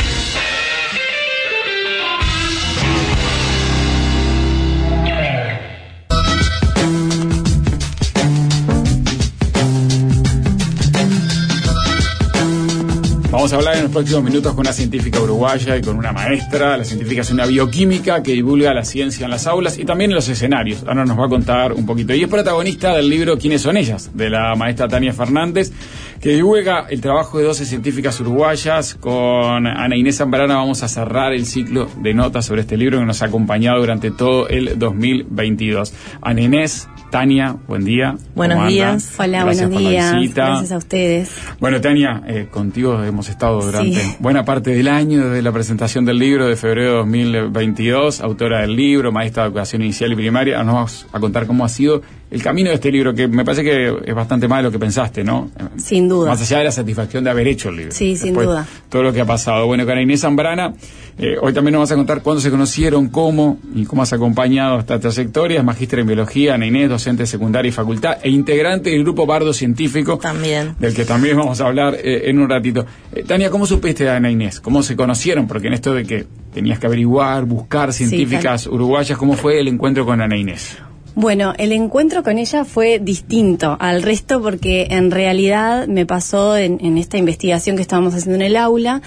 S2: Vamos a hablar en los próximos minutos con una científica uruguaya y con una maestra. La científica es una bioquímica que divulga la ciencia en las aulas y también en los escenarios. Ahora nos va a contar un poquito. Y es protagonista del libro ¿Quiénes son ellas?, de la maestra Tania Fernández, que divulga el trabajo de 12 científicas uruguayas. Con Ana Inés Zambrana vamos a cerrar el ciclo de notas sobre este libro que nos ha acompañado durante todo el 2022. Ana Inés, Tania, buen día.
S13: Buenos días. Hola,
S2: gracias
S13: buenos días.
S2: Visita.
S13: Gracias a ustedes.
S2: Bueno, Tania, contigo hemos estado durante buena parte del año, desde la presentación del libro de febrero de 2022, autora del libro, maestra de educación inicial y primaria. Nos vamos a contar cómo ha sido el camino de este libro, que me parece que es bastante más de lo que pensaste, ¿no?
S13: Sin duda.
S2: Más allá de la satisfacción de haber hecho el libro.
S13: Sí, sin duda.
S2: Todo lo que ha pasado. Bueno, con Inés Zambrana, hoy también nos vas a contar cuándo se conocieron, cómo y cómo has acompañado esta trayectoria. Es magíster en biología, Ana Inés, docente de secundaria y facultad, e integrante del grupo Bardo Científico.
S13: También.
S2: Del que también vamos a hablar en un ratito. Tania, ¿cómo supiste a Ana Inés? ¿Cómo se conocieron? Porque en esto de que tenías que averiguar, buscar científicas uruguayas, ¿cómo fue el encuentro con Ana Inés?
S13: Bueno, el encuentro con ella fue distinto al resto porque en realidad me pasó en esta investigación que estábamos haciendo en el aula,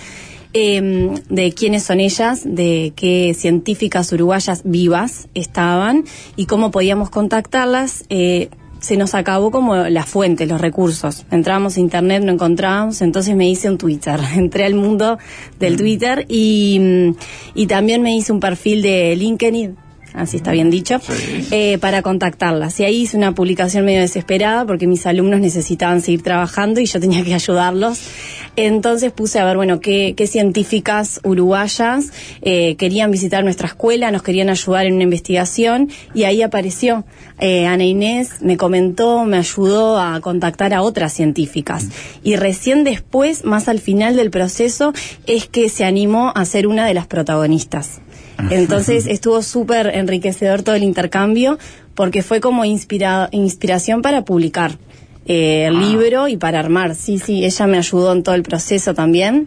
S13: de quiénes son ellas, de qué científicas uruguayas vivas estaban y cómo podíamos contactarlas. Se nos acabó como la fuente, los recursos. Entrábamos a internet, no encontrábamos, entonces me hice un Twitter. Entré al mundo del Twitter y también me hice un perfil de LinkedIn, así está bien dicho, para contactarlas. Y ahí hice una publicación medio desesperada porque mis alumnos necesitaban seguir trabajando y yo tenía que ayudarlos. Entonces puse a ver, bueno, qué científicas uruguayas querían visitar nuestra escuela, nos querían ayudar en una investigación, y ahí apareció Ana Inés, me comentó, me ayudó a contactar a otras científicas. Y recién después, más al final del proceso, es que se animó a ser una de las protagonistas. Entonces estuvo súper enriquecedor todo el intercambio porque fue como inspiración para publicar el libro y para armar. Sí, ella me ayudó en todo el proceso también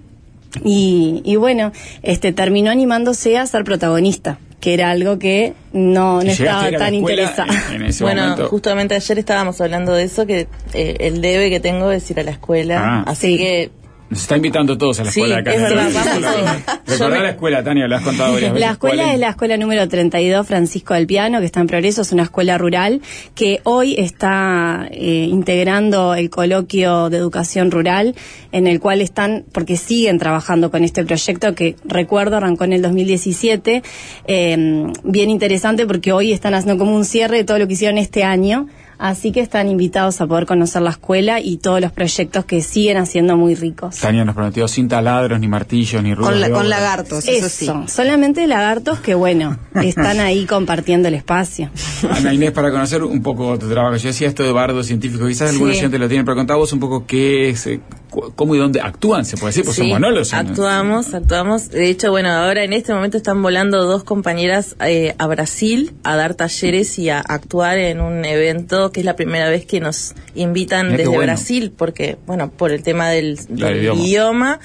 S13: y bueno, terminó animándose a ser protagonista, que era algo que no estaba tan interesada.
S14: Bueno,
S2: momento.
S14: Justamente ayer estábamos hablando de eso, que el debe que tengo es ir a la escuela, así que...
S2: Nos está invitando todos a la escuela acá.
S14: Es verdad,
S2: Recordá la escuela, Tania, la has contado varias veces.
S13: La escuela es la escuela número 32 Francisco del Piano, que está en Progreso, es una escuela rural que hoy está integrando el coloquio de educación rural, en el cual están, porque siguen trabajando con este proyecto que, recuerdo, arrancó en el 2017, bien interesante porque hoy están haciendo como un cierre de todo lo que hicieron este año. Así que están invitados a poder conocer la escuela y todos los proyectos que siguen haciendo muy ricos.
S2: Tania nos prometió sin taladros, ni martillos, ni ruedas.
S3: Con lagartos, eso sí.
S13: Solamente lagartos que, bueno, están ahí compartiendo el espacio.
S2: Ana Inés, para conocer un poco tu trabajo, yo decía esto de Bardo Científico, quizás algunos oyentes lo tienen, pero contá vos un poco qué es, cómo y dónde actúan, se puede decir, pues son monólogos.
S14: Actuamos. De hecho, bueno, ahora en este momento están volando 2 compañeras a Brasil a dar talleres y a actuar en un evento que es la primera vez que nos invitan desde Brasil, porque, bueno, por el tema del idioma,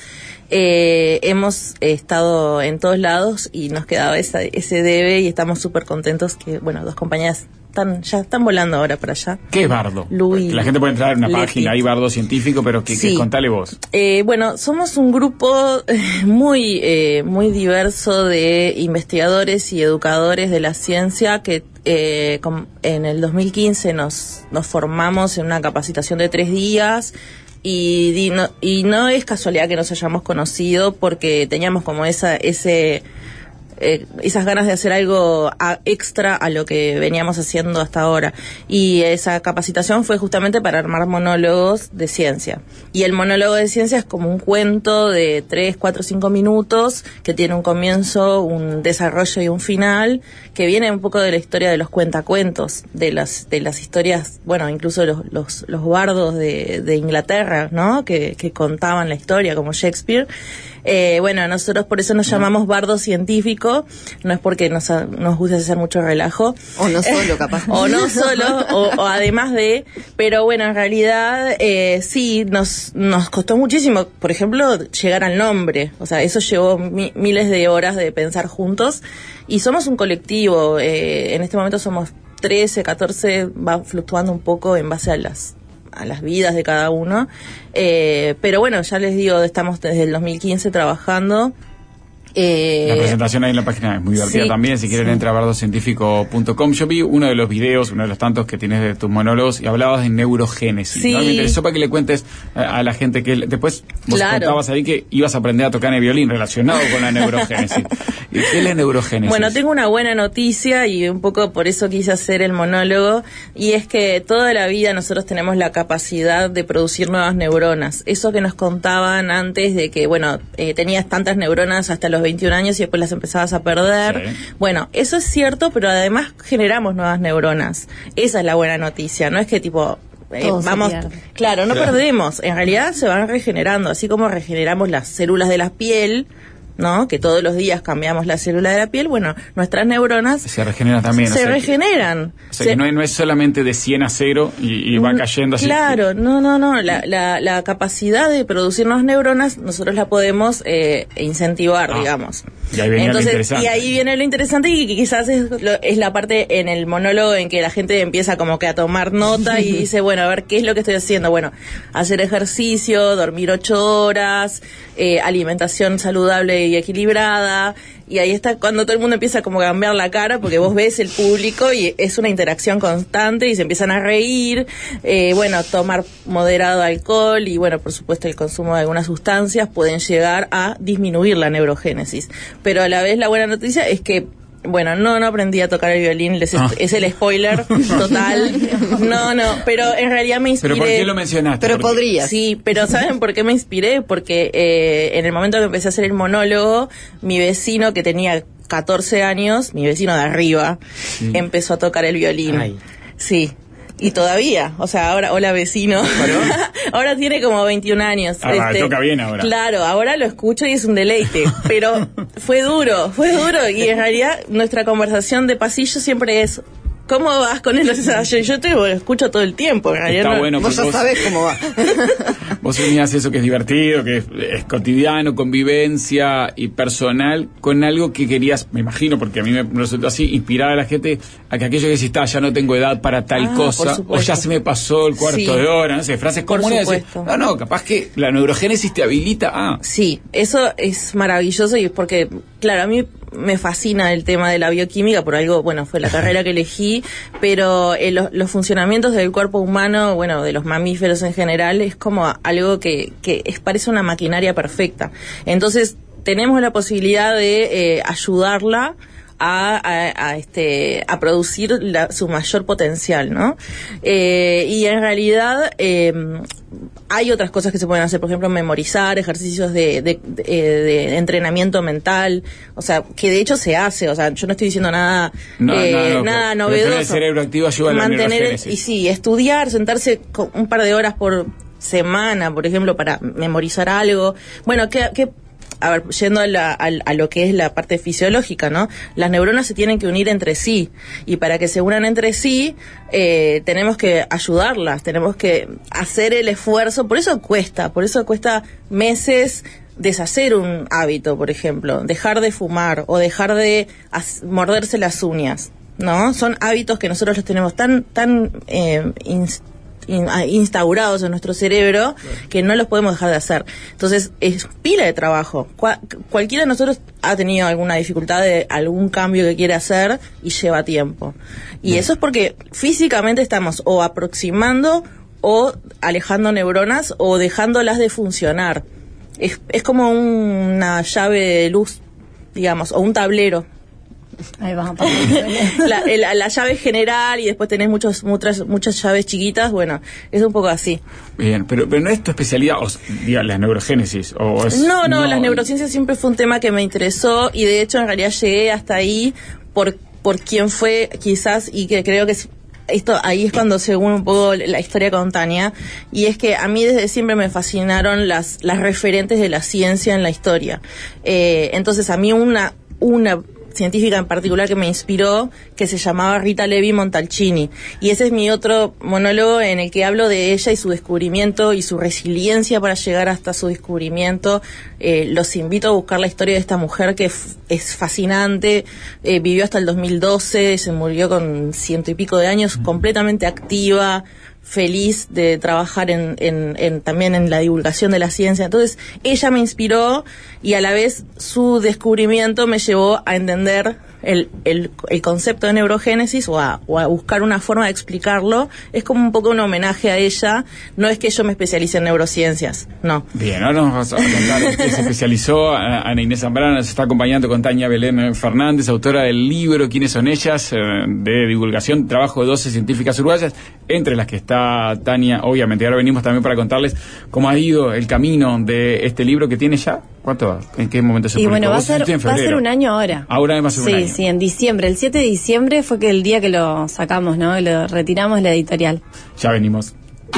S14: hemos estado en todos lados y nos quedaba ese debe y estamos súper contentos que, bueno, 2 compañeras ya están volando ahora para allá.
S2: ¿Qué es Bardo?
S14: La
S2: gente puede entrar en una página, ahí Bardo Científico, pero contale vos.
S14: Bueno, somos un grupo muy diverso de investigadores y educadores de la ciencia que en el 2015 nos formamos en una capacitación de 3 días y no es casualidad que nos hayamos conocido porque teníamos como esas ganas de hacer algo extra a lo que veníamos haciendo hasta ahora. Y esa capacitación fue justamente para armar monólogos de ciencia. Y el monólogo de ciencia es como un cuento de 3, 4, 5 minutos que tiene un comienzo, un desarrollo y un final, que viene un poco de la historia de los cuentacuentos, de las historias, bueno, incluso los bardos de Inglaterra, ¿no? Que contaban la historia, como Shakespeare. Bueno, nosotros por eso nos llamamos bardo científico, no es porque nos gusta hacer mucho relajo.
S3: O no solo, capaz.
S14: O no solo, o además de, pero bueno, en realidad sí, nos costó muchísimo, por ejemplo, llegar al nombre, o sea, eso llevó miles de horas de pensar juntos, y somos un colectivo, en este momento somos 13, 14, va fluctuando un poco en base a las vidas de cada uno, pero bueno, ya les digo, estamos desde el 2015 trabajando.
S2: La presentación ahí en la página es muy divertida también, si quieren entra a bardocientífico.com. Yo vi uno de los videos, uno de los tantos que tienes de tus monólogos, y hablabas de neurogénesis, ¿no? Me interesó para que le cuentes a la gente que después vos contabas ahí que ibas a aprender a tocar el violín relacionado con la neurogénesis. ¿Qué es la neurogénesis?
S14: Bueno, tengo una buena noticia y un poco por eso quise hacer el monólogo, y es que toda la vida nosotros tenemos la capacidad de producir nuevas neuronas. Eso que nos contaban antes de que, bueno, tenías tantas neuronas hasta los 21 años y después las empezabas a perder. Sí. Bueno, eso es cierto, pero además generamos nuevas neuronas. Esa es la buena noticia, no es que tipo... vamos, claro, no perdemos, en realidad se van regenerando, así como regeneramos las células de la piel, ¿no? Que todos los días cambiamos la célula de la piel, bueno, nuestras neuronas
S2: se regeneran también.
S14: Se regeneran.
S2: O sea, que no es solamente de 100 a 0 y va cayendo así.
S14: Claro, no. La capacidad de producir nuevas neuronas nosotros la podemos incentivar, digamos.
S2: Y ahí viene lo interesante.
S14: Y ahí viene lo interesante, y que quizás es la parte en el monólogo en que la gente empieza como que a tomar nota y dice, bueno, a ver, ¿qué es lo que estoy haciendo? Bueno, hacer ejercicio, dormir 8 horas, alimentación saludable y equilibrada, y ahí está cuando todo el mundo empieza como a cambiar la cara, porque vos ves el público y es una interacción constante y se empiezan a reír, bueno, tomar moderado alcohol y bueno, por supuesto el consumo de algunas sustancias pueden llegar a disminuir la neurogénesis, pero a la vez la buena noticia es que bueno, no aprendí a tocar el violín, es el spoiler total. No, pero en realidad me inspiré.
S2: ¿Pero por qué lo mencionaste?
S3: Pero podrías.
S14: Sí, pero ¿saben por qué me inspiré? Porque en el momento que empecé a hacer el monólogo, mi vecino que tenía 14 años, mi vecino de arriba, empezó a tocar el violín. Ay. Sí. Y todavía, o sea, ahora, hola vecino, ahora tiene como 21 años.
S2: Toca bien ahora.
S14: Claro, ahora lo escucho y es un deleite, pero fue duro, y en realidad nuestra conversación de pasillo siempre es, ¿cómo vas con el ensayo? Yo te escucho todo el tiempo, en realidad.
S2: Está bueno,
S3: vos ya sabés cómo va.
S2: Vos unías eso que es divertido, que es cotidiano, convivencia y personal, con algo que querías, me imagino, porque a mí me resultó así, inspirar a la gente a que aquello que decís, ya no tengo edad para tal cosa, o ya se me pasó el cuarto de hora, no sé, frases comunes. No, capaz que la neurogénesis te habilita.
S14: Sí, eso es maravilloso, y es porque, claro, a mí me fascina el tema de la bioquímica, por algo, bueno, fue la carrera que elegí, pero los funcionamientos del cuerpo humano, bueno, de los mamíferos en general, es como algo que parece una maquinaria perfecta. Entonces, tenemos la posibilidad de ayudarla a producir su mayor potencial, ¿no? Y en realidad hay otras cosas que se pueden hacer, por ejemplo, memorizar, ejercicios de entrenamiento mental, o sea, que de hecho se hace, o sea, yo no estoy diciendo nada nada novedoso.
S2: El cerebro activo ayuda a la neurogénesis.
S14: Y sí, estudiar, sentarse un par de horas por semana, por ejemplo, para memorizar algo. Bueno, a ver, yendo a lo que es la parte fisiológica, ¿no? Las neuronas se tienen que unir entre sí, y para que se unan entre sí, tenemos que ayudarlas, tenemos que hacer el esfuerzo, por eso cuesta meses deshacer un hábito, por ejemplo, dejar de fumar o dejar de morderse las uñas, ¿no? Son hábitos que nosotros los tenemos tan instaurados en nuestro cerebro que no los podemos dejar de hacer. Entonces es pila de trabajo. Cualquiera de nosotros ha tenido alguna dificultad de algún cambio que quiere hacer y lleva tiempo, y eso es porque físicamente estamos o aproximando o alejando neuronas o dejándolas de funcionar. Es como una llave de luz, digamos, o un tablero.
S13: Ahí va.
S14: La llave general, y después tenés muchas llaves chiquitas. Bueno, es un poco así.
S2: Bien, pero no es tu especialidad, la neurogénesis.
S14: No, las neurociencias siempre fue un tema que me interesó, y de hecho en realidad llegué hasta ahí por quien fue quizás, y que creo que es ahí es cuando según un poco la historia con Tania, y es que a mí desde siempre me fascinaron las referentes de la ciencia en la historia. Entonces a mí una científica en particular que me inspiró, que se llamaba Rita Levi Montalcini, y ese es mi otro monólogo en el que hablo de ella y su descubrimiento y su resiliencia para llegar hasta su descubrimiento. Los invito a buscar la historia de esta mujer que es fascinante, vivió hasta el 2012, se murió con 100 y pico de años, completamente activa, feliz de trabajar también en la divulgación de la ciencia. Entonces ella me inspiró, y a la vez su descubrimiento me llevó a entender el concepto de neurogénesis o a buscar una forma de explicarlo. Es como un poco un homenaje a ella. No es que yo me especialice en neurociencias, no. Bien, ahora nos vas a contar que se especializó.
S2: Ana Inés Zambrana nos está acompañando con Tania Belén Fernández, autora del libro ¿Quiénes son ellas?, de divulgación, trabajo de 12 científicas uruguayas, entre las que está Tania, obviamente. Ahora venimos también para contarles cómo ha ido el camino de este libro que tiene ya. ¿Cuánto? ¿En qué momento se publicó?
S13: Y bueno, va a ser un año ahora.
S2: Ahora va a ser un año.
S13: Sí, en diciembre. El 7 de diciembre fue que el día que lo sacamos, ¿no? Lo retiramos de la editorial.
S2: Ya venimos.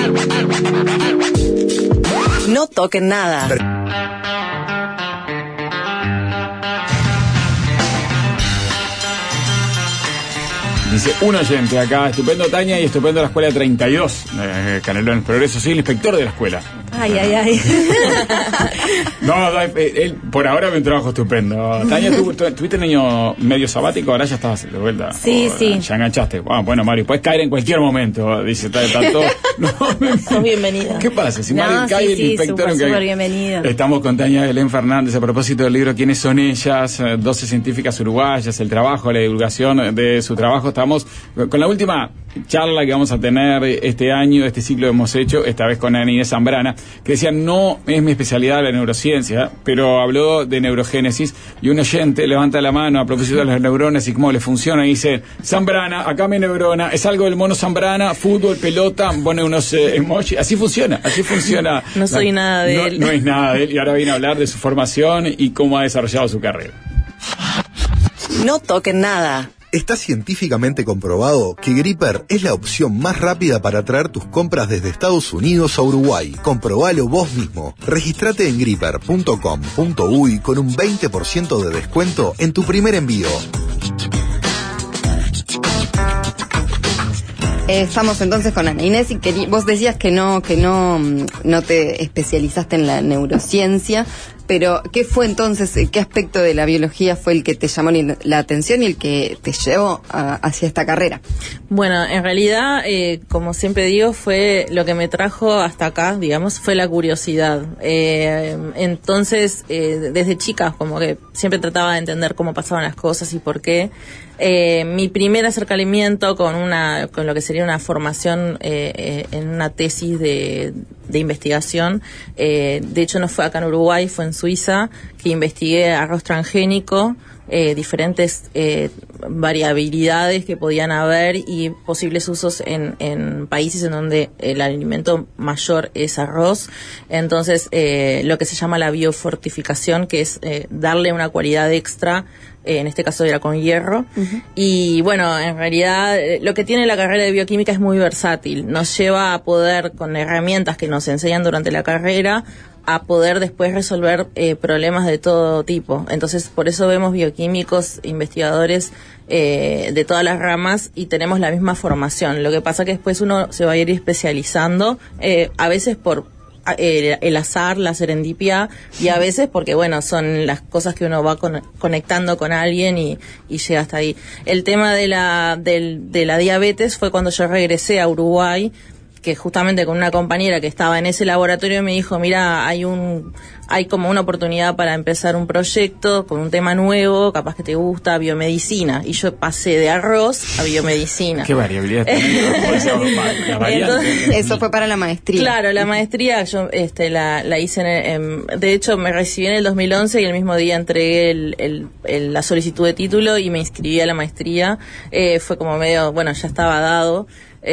S11: No toquen nada.
S2: Dice un oyente acá, estupendo Tania y estupendo la escuela 32, Canelones Progreso, soy el inspector de la escuela.
S13: Ay.
S2: No, él por ahora ve un trabajo estupendo. Tania, ¿tú tuviste un año medio sabático? Ahora ya estás de vuelta.
S13: Sí.
S2: Ya enganchaste. Bueno, Mario, puedes caer en cualquier momento. Dice, tanto.
S14: Sos bienvenida.
S2: ¿Qué pasa? Si Mario cae, el inspector...
S13: Súper bienvenida.
S2: Estamos con Tania Belén Fernández a propósito del libro ¿Quiénes son ellas? 12 científicas uruguayas, el trabajo, la divulgación de su trabajo. Estamos con la última charla que vamos a tener este año, este ciclo que hemos hecho, esta vez con Ana Inés Zambrana, que decía, no es mi especialidad la neurociencia, pero habló de neurogénesis, y un oyente levanta la mano a propósito de las neuronas y cómo le funciona, y dice, Zambrana, acá mi neurona, es algo del mono Zambrana, fútbol, pelota, pone unos emojis, así funciona.
S14: No soy nada de él.
S2: No es nada de él, y ahora viene a hablar de su formación y cómo ha desarrollado su carrera.
S11: No toquen nada.
S5: Está científicamente comprobado que Gripper es la opción más rápida para traer tus compras desde Estados Unidos a Uruguay. Comprobalo vos mismo. Registrate en gripper.com.uy con un 20% de descuento en tu primer envío.
S3: Estamos entonces con Ana Inés, y vos decías que no te especializaste en la neurociencia, pero ¿qué fue entonces, qué aspecto de la biología fue el que te llamó la atención y el que te llevó hacia esta carrera?
S14: Bueno, en realidad, como siempre digo, fue lo que me trajo hasta acá, digamos, fue la curiosidad. Entonces, desde chica, como que siempre trataba de entender cómo pasaban las cosas y por qué. Mi primer acercamiento con lo que sería una formación en una tesis de investigación, de hecho no fue acá en Uruguay, fue en Suiza, que investigué arroz transgénico, diferentes variabilidades que podían haber y posibles usos en países en donde el alimento mayor es arroz. Entonces, lo que se llama la biofortificación, que es darle una cualidad extra, en este caso era con hierro. Uh-huh. Y bueno, en realidad lo que tiene la carrera de bioquímica es muy versátil, nos lleva a poder, con herramientas que nos enseñan durante la carrera, a poder después resolver problemas de todo tipo. Entonces, por eso vemos bioquímicos, investigadores de todas las ramas, y tenemos la misma formación. Lo que pasa que después uno se va a ir especializando, a veces por el azar, la serendipia, y a veces porque, bueno, son las cosas que uno va conectando con alguien y llega hasta ahí. El tema de la diabetes fue cuando yo regresé a Uruguay, que justamente con una compañera que estaba en ese laboratorio me dijo, mira, hay como una oportunidad para empezar un proyecto con un tema nuevo, capaz que te gusta, biomedicina. Y yo pasé de arroz a biomedicina.
S2: ¿Qué variabilidad tenés?
S3: Entonces, eso fue para la maestría.
S14: Claro, la maestría yo la hice de hecho me recibí en el 2011 y el mismo día entregué la solicitud de título y me inscribí a la maestría. Fue como medio, bueno, ya estaba dado.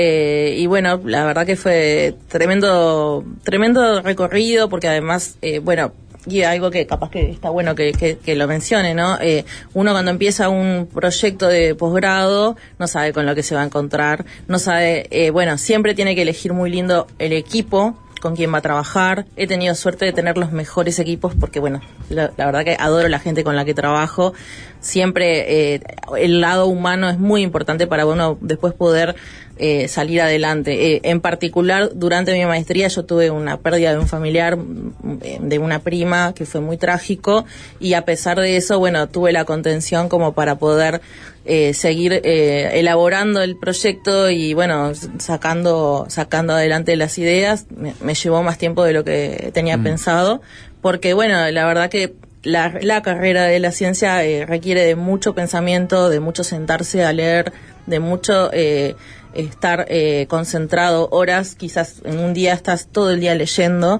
S14: Y bueno, la verdad que fue tremendo recorrido, porque además, bueno, y algo que capaz que está bueno que lo mencione, ¿no? Uno cuando empieza un proyecto de posgrado no sabe con lo que se va a encontrar, no sabe, siempre tiene que elegir muy lindo el equipo con quien va a trabajar. He tenido suerte de tener los mejores equipos porque, la verdad que adoro la gente con la que trabajo. Siempre el lado humano es muy importante para uno después poder salir adelante. En particular, durante mi maestría yo tuve una pérdida de un familiar, de una prima, que fue muy trágico, y a pesar de eso, tuve la contención como para poder seguir elaborando el proyecto y sacando adelante las ideas. Me llevó más tiempo de lo que tenía pensado, porque la verdad que la carrera de la ciencia requiere de mucho pensamiento, de mucho sentarse a leer, de mucho estar concentrado horas. Quizás en un día estás todo el día leyendo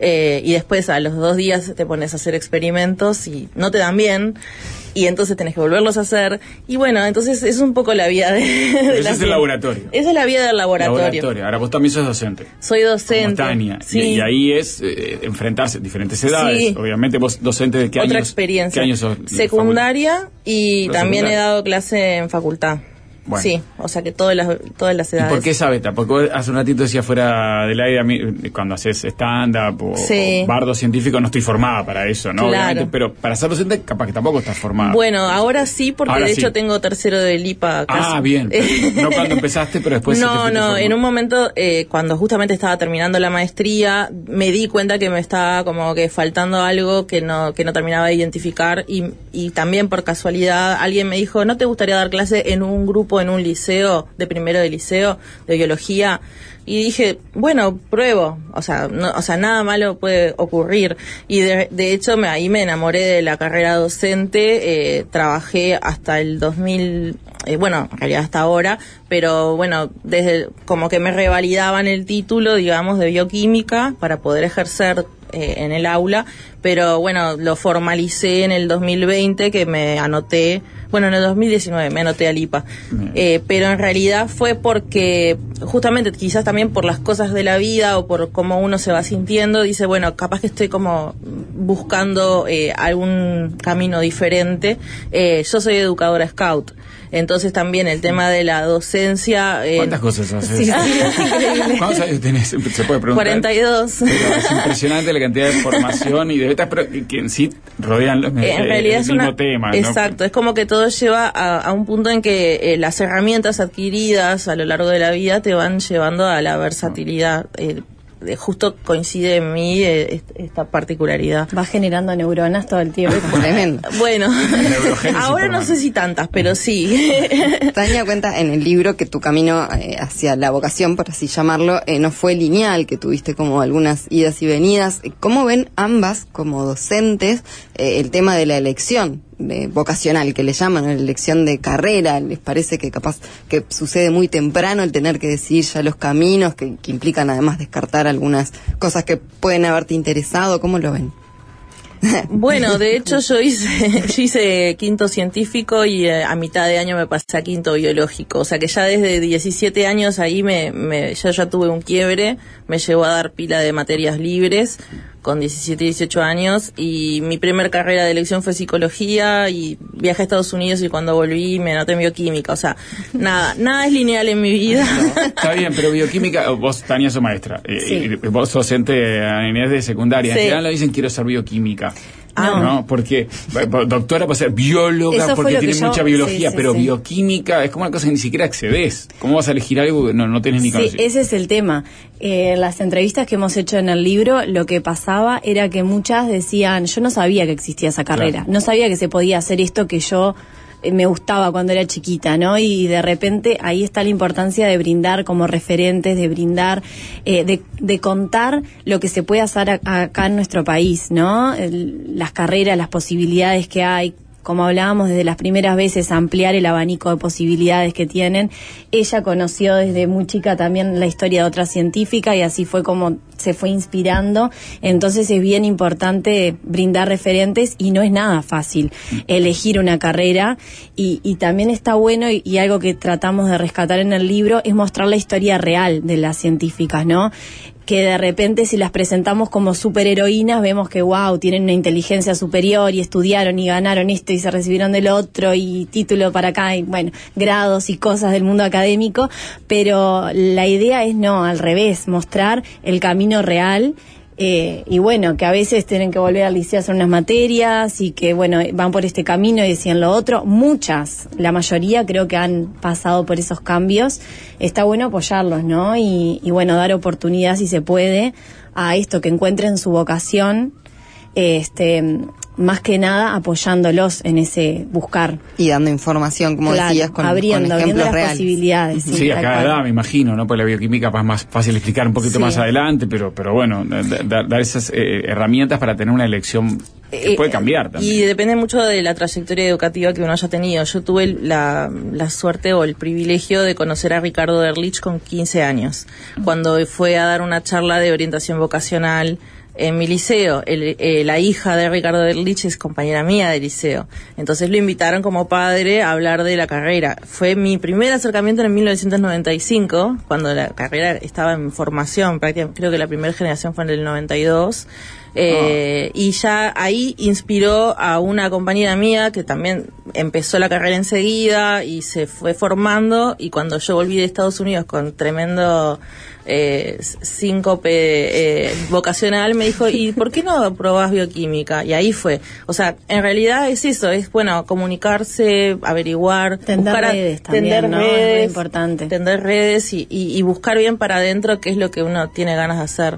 S14: y después a los 2 días te pones a hacer experimentos y no te dan bien, y entonces tenés que volverlos a hacer, y entonces es un poco la vida de
S2: ese es el laboratorio.
S14: Esa es la vida del laboratorio.
S2: Ahora vos también sos docente.
S14: Soy docente.
S2: Como Tania.
S14: Sí.
S2: Y ahí es enfrentarse a diferentes edades. Sí. Obviamente vos docente de qué
S14: Otra
S2: años.
S14: Experiencia.
S2: ¿Qué años sos?
S14: Secundaria, y también he dado clase en facultad.
S2: Bueno.
S14: Sí, o sea que todas las edades.
S2: ¿Y por qué esa beta? Porque vos hace un ratito decía fuera del aire, a mí, cuando haces stand-up o bardo científico, no estoy formada para eso, ¿no?
S14: Claro.
S2: Obviamente, pero para ser docente capaz que tampoco estás formada.
S14: Ahora sí, porque ahora de hecho tengo tercero del IPA casi.
S2: Ah, bien. No cuando empezaste, pero después...
S14: No, en un momento, cuando justamente estaba terminando la maestría, me di cuenta que me estaba como que faltando algo que no terminaba de identificar, y también por casualidad alguien me dijo, ¿no te gustaría dar clase en un grupo, en un liceo, de primero de liceo, de biología? Y dije, pruebo, o sea, nada malo puede ocurrir. Y de hecho ahí me enamoré de la carrera docente. Trabajé hasta el 2000, en realidad hasta ahora, pero desde como que me revalidaban el título, digamos, de bioquímica para poder ejercer en el aula, pero lo formalicé en el 2020, que me anoté, en el 2019 me anoté al IPA, pero en realidad fue porque justamente quizás también por las cosas de la vida o por cómo uno se va sintiendo, dice, capaz que estoy como buscando algún camino diferente. Yo soy educadora scout, entonces también el tema de la docencia...
S2: ¿Cuántas cosas haces?
S14: Sí,
S2: ¿Cuántos años tenés? Se puede preguntar.
S14: 42.
S2: Pero es impresionante la cantidad de formación y de betas, pero que en sí rodean el mismo tema, ¿no?
S14: Exacto, es como que todo lleva a un punto en que las herramientas adquiridas a lo largo de la vida te van llevando a la versatilidad. Justo coincide en mí esta particularidad.
S13: Va generando neuronas todo el tiempo.
S3: Tremendo.
S14: Ahora no sé si tantas, pero sí.
S3: Tania cuenta en el libro que tu camino hacia la vocación, por así llamarlo, no fue lineal, que tuviste como algunas idas y venidas. ¿Cómo ven ambas, como docentes, el tema de la elección vocacional, que le llaman, la elección de carrera? ¿Les parece que capaz que sucede muy temprano el tener que decidir ya los caminos, que implican además descartar algunas cosas que pueden haberte interesado? ¿Cómo lo ven?
S14: De hecho yo hice quinto científico y a mitad de año me pasé a quinto biológico, o sea que ya desde 17 años ahí yo ya tuve un quiebre, me llevó a dar pila de materias libres con 17 y 18 años, y mi primer carrera de elección fue psicología, y viajé a Estados Unidos, y cuando volví me anoté en bioquímica. O sea, nada es lineal en mi vida.
S2: Está bien, pero bioquímica, vos, Tania, sos maestra,
S14: sí.
S2: Vos sos docente a Inés de secundaria,
S14: sí.
S2: En general le dicen quiero ser bioquímica.
S14: No,
S2: porque doctora puede ser bióloga,
S13: eso
S2: porque tiene mucha biología,
S13: sí,
S2: pero bioquímica es como una cosa que ni siquiera accedes. ¿Cómo vas a elegir algo que no tenés ni conocimiento?
S13: Sí, ese es el tema. Las entrevistas que hemos hecho en el libro, lo que pasaba era que muchas decían, yo no sabía que existía esa carrera, no sabía que se podía hacer esto que yo me gustaba cuando era chiquita, ¿no? Y de repente ahí está la importancia de brindar como referentes, de brindar, de contar lo que se puede hacer acá en nuestro país, ¿no? Las carreras, las posibilidades que hay. Como hablábamos desde las primeras veces, ampliar el abanico de posibilidades que tienen. Ella conoció desde muy chica también la historia de otra científica, y así fue como se fue inspirando. Entonces es bien importante brindar referentes, y no es nada fácil elegir una carrera, y también está bueno, y algo que tratamos de rescatar en el libro es mostrar la historia real de las científicas, ¿no? que de repente si las presentamos como superheroínas vemos que wow, tienen una inteligencia superior y estudiaron y ganaron esto y se recibieron del otro y título para acá y bueno, grados y cosas del mundo académico, pero la idea es no, al revés, mostrar el camino real. Y bueno, que a veces tienen que volver al liceo a hacer unas materias y que bueno, van por este camino y decían lo otro. Muchas, la mayoría creo que han pasado por esos cambios. Está bueno apoyarlos, ¿no? Y bueno, dar oportunidad si se puede a esto, que encuentren su vocación, más que nada apoyándolos en ese buscar.
S3: Y dando información, como decías, con
S13: abriendo
S3: ejemplos
S13: las
S3: reales.
S13: Posibilidades.
S2: Sí, a cada edad me imagino, ¿no? Pues la bioquímica es más fácil explicar un poquito más adelante, pero bueno, dar esas herramientas para tener una elección que puede cambiar también.
S14: Y depende mucho de la trayectoria educativa que uno haya tenido. Yo tuve la suerte o el privilegio de conocer a Ricardo Ehrlich con 15 años, cuando fue a dar una charla de orientación vocacional en mi liceo. La hija de Ricardo Ehrlich es compañera mía de liceo, entonces lo invitaron como padre a hablar de la carrera. Fue mi primer acercamiento en 1995, cuando la carrera estaba en formación, prácticamente creo que la primera generación fue en el 92. Y ya ahí inspiró a una compañera mía que también empezó la carrera enseguida y se fue formando, y cuando yo volví de Estados Unidos con tremendo síncope vocacional, me dijo, ¿y por qué no probás bioquímica? Y ahí fue. O sea, en realidad es eso, es bueno, comunicarse, averiguar,
S13: tender
S14: buscar
S13: redes también, ¿no?
S14: redes,
S13: es muy importante.
S14: tender redes y buscar bien para adentro qué es lo que uno tiene ganas de hacer.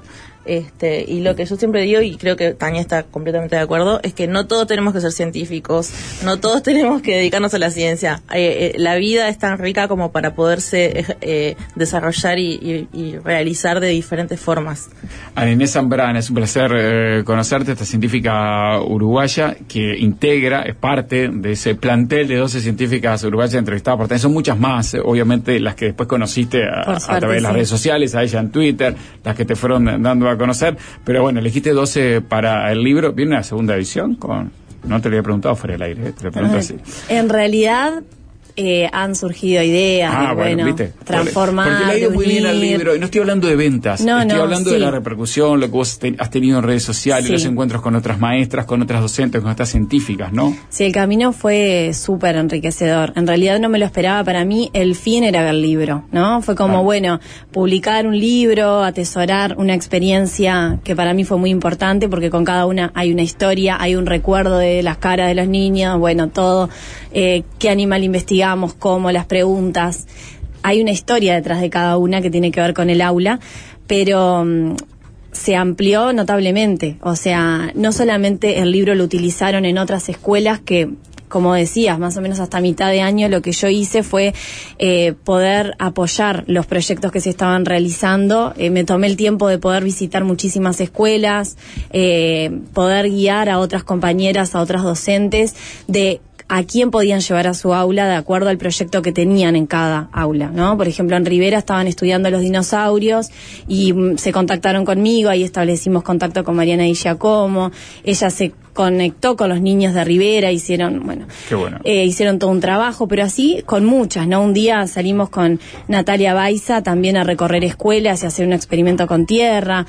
S14: Y lo que yo siempre digo, y creo que Tania está completamente de acuerdo, es que no todos tenemos que ser científicos, no todos tenemos que dedicarnos a la ciencia. La vida es tan rica como para poderse desarrollar y realizar de diferentes formas.
S2: Ana Inés Zambrana, es un placer conocerte, esta científica uruguaya que integra, es parte de ese plantel de 12 científicas uruguayas entrevistadas por Tania. Son muchas más, obviamente, las que después conociste a través de las redes sociales, a ella en Twitter, las que te fueron dando a conocer, pero bueno, elegiste 12 para el libro. ¿Viene una segunda edición? No te lo había preguntado fuera del aire, te lo pregunto así.
S13: En realidad han surgido ideas de,
S2: ¿viste?
S13: Transformar,
S2: porque le ha ido muy bien al libro, y no estoy hablando de ventas, estoy hablando de la repercusión, lo que vos has tenido en redes sociales, los encuentros con otras maestras, con otras docentes, con otras científicas, ¿no?
S13: Sí, el camino fue súper enriquecedor. En realidad no me lo esperaba. Para mí el fin era el libro, ¿no? Fue como, bueno, publicar un libro, atesorar una experiencia que para mí fue muy importante, porque con cada una hay una historia, hay un recuerdo de las caras de los niños, bueno, todo, qué animal investigamos, cómo, las preguntas. Hay una historia detrás de cada una que tiene que ver con el aula, pero se amplió notablemente. O sea, no solamente el libro lo utilizaron en otras escuelas que, como decías, más o menos hasta mitad de año lo que yo hice fue poder apoyar los proyectos que se estaban realizando. Me tomé el tiempo de poder visitar muchísimas escuelas, poder guiar a otras compañeras, a otras docentes, de a quién podían llevar a su aula de acuerdo al proyecto que tenían en cada aula, ¿no? Por ejemplo, en Rivera estaban estudiando los dinosaurios y se contactaron conmigo, ahí establecimos contacto con Mariana Di Giacomo, ella se conectó con los niños de Rivera, hicieron todo un trabajo, pero así con muchas, ¿no? Un día salimos con Natalia Baiza también a recorrer escuelas y hacer un experimento con tierra.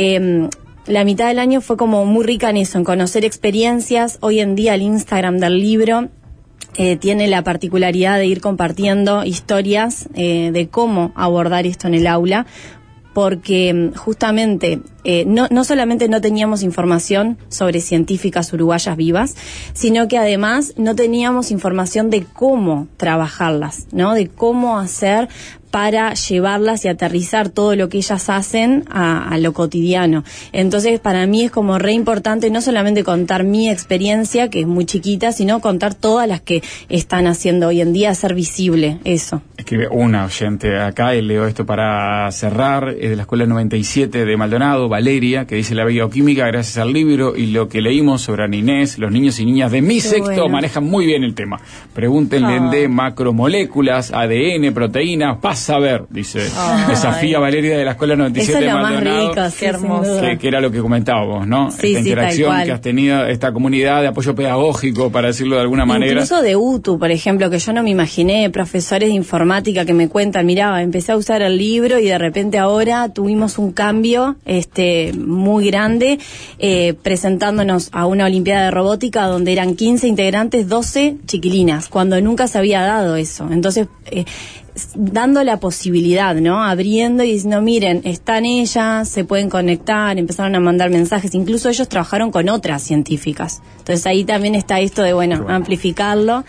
S13: La mitad del año fue como muy rica en eso, en conocer experiencias. Hoy en día el Instagram del libro tiene la particularidad de ir compartiendo historias de cómo abordar esto en el aula, porque justamente no solamente no teníamos información sobre científicas uruguayas vivas, sino que además no teníamos información de cómo trabajarlas, ¿no? De cómo hacer para llevarlas y aterrizar todo lo que ellas hacen a lo cotidiano. Entonces, para mí es como re importante no solamente contar mi experiencia, que es muy chiquita, sino contar todas las que están haciendo hoy en día, hacer visible eso.
S2: Escribe una oyente acá, y leo esto para cerrar, es de la Escuela 97 de Maldonado, Valeria, que dice: la bioquímica, gracias al libro y lo que leímos sobre Ana Inés, los niños y niñas de mi sexto manejan muy bien el tema. Pregúntenle de macromoléculas, ADN, proteínas, saber, dice Sofía Valeria de la Escuela 97 de Maldonado.
S13: Qué hermoso.
S2: Que era lo que comentábamos, ¿no?
S13: Sí,
S2: esta interacción que has tenido, esta comunidad de apoyo pedagógico, para decirlo de alguna manera.
S13: Incluso de UTU, por ejemplo, que yo no me imaginé, profesores de informática que me cuentan, mirá, empecé a usar el libro y de repente ahora tuvimos un cambio muy grande, presentándonos a una olimpiada de robótica donde eran 15 integrantes, 12 chiquilinas, cuando nunca se había dado eso. Entonces, dando la posibilidad, ¿no? Abriendo y diciendo, miren, están ellas, se pueden conectar, empezaron a mandar mensajes, incluso ellos trabajaron con otras científicas. Entonces ahí también está esto de, bueno, amplificarlo.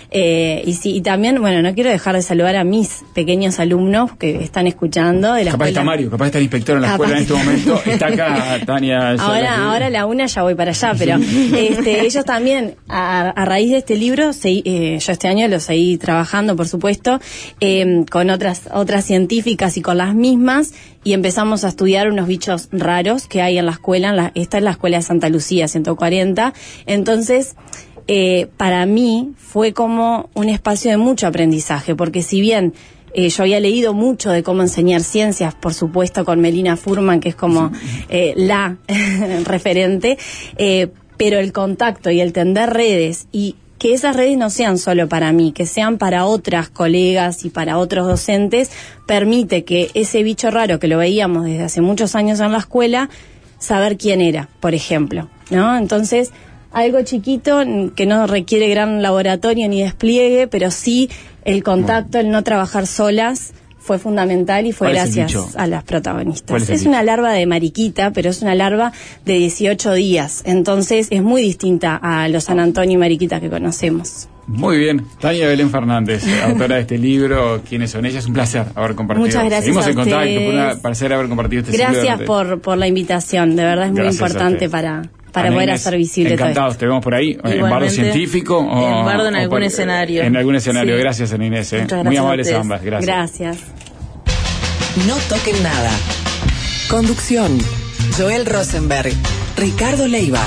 S13: Y también, bueno, no quiero dejar de saludar a mis pequeños alumnos que están escuchando de la
S2: capaz
S13: escuela.
S2: Está Mario, capaz está el inspector en la escuela en este momento. Está acá Tania.
S13: Ahora la una ya voy para allá, pero ellos también, a raíz de este libro, yo este año lo seguí trabajando, por supuesto, con otras científicas y con las mismas, y empezamos a estudiar unos bichos raros que hay en la escuela. Esta es la escuela de Santa Lucía, 140. Entonces, para mí fue como un espacio de mucho aprendizaje, porque si bien yo había leído mucho de cómo enseñar ciencias, por supuesto con Melina Furman, que es como la referente, pero el contacto y el tender redes, y que esas redes no sean solo para mí, que sean para otras colegas y para otros docentes, permite que ese bicho raro que lo veíamos desde hace muchos años en la escuela, saber quién era, por ejemplo, ¿no? Entonces, algo chiquito que no requiere gran laboratorio ni despliegue, pero sí el contacto, el no trabajar solas, fue fundamental y fue gracias a las protagonistas. Es una larva de mariquita, pero es una larva de 18 días. Entonces es muy distinta a los San Antonio y mariquitas que conocemos.
S2: Muy bien. Tania Belén Fernández, autora de este libro, ¿quiénes son ellas? Un placer haber compartido.
S13: Muchas gracias.
S2: Seguimos en contacto,
S13: ustedes.
S2: un placer haber compartido este
S13: Gracias
S2: libro.
S13: por la invitación, de verdad es muy importante para poder hacer visible todo esto.
S2: Encantados, te vemos por ahí. ¿En Bardo Científico?
S14: En Bardo en algún escenario.
S2: En algún escenario,
S14: sí.
S2: Gracias, Ana Inés.
S14: Muy
S2: amables ambas, gracias.
S13: Gracias.
S11: No toquen nada. Conducción: Joel Rosenberg, Ricardo Leiva.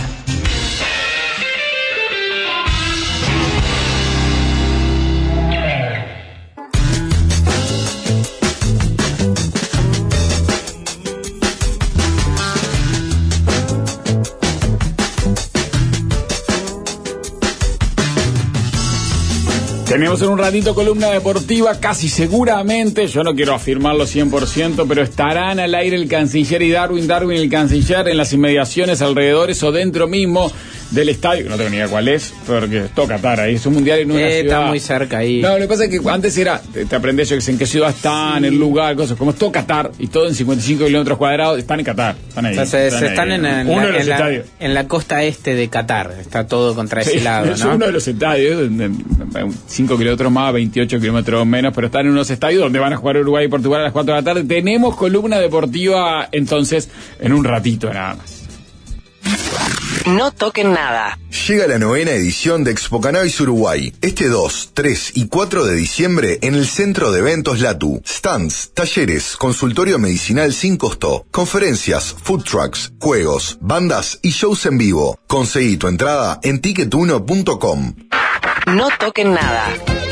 S2: Tenemos en un ratito columna deportiva, casi seguramente, yo no quiero afirmarlo 100%, pero estarán al aire el canciller y Darwin el canciller en las inmediaciones, alrededores o dentro mismo del estadio, no tengo ni idea cuál es, porque toca Qatar ahí, es un mundial en una ciudad.
S4: Está muy cerca ahí.
S2: No, lo que pasa es que antes era, te aprendés yo que sé en qué ciudad están, el lugar, cosas, como es todo Qatar y todo en 55 kilómetros cuadrados, están en Qatar, están ahí.
S4: Entonces, están en la costa este de Qatar, está todo contra ese lado, ¿no?
S2: Es uno de los estadios, 5 kilómetros más, 28 kilómetros menos, pero están en unos estadios donde van a jugar Uruguay y Portugal a las 4 de la tarde. Tenemos columna deportiva entonces en un ratito nada más.
S11: No toquen nada.
S5: Llega la 9ª edición de Expo Cannabis Uruguay. Este 2, 3 y 4 de diciembre en el Centro de Eventos Latu. Stands, talleres, consultorio medicinal sin costo, conferencias, food trucks, juegos, bandas y shows en vivo. Conseguí tu entrada en ticket1.com.
S11: No toquen nada.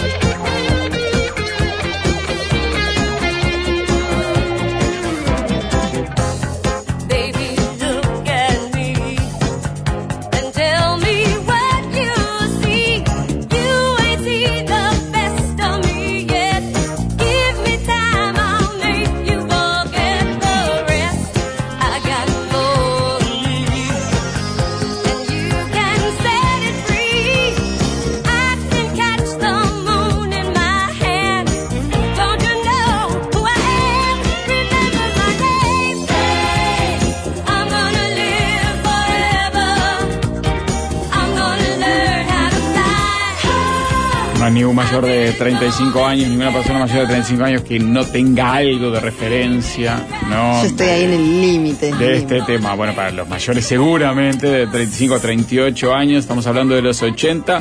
S2: Ni un mayor de 35 años, ninguna persona mayor de 35 años que no tenga algo de referencia, ¿no?
S3: Yo estoy ahí en el límite.
S2: De este tema. Bueno, para los mayores seguramente, de 35 a 38 años, estamos hablando de los 80.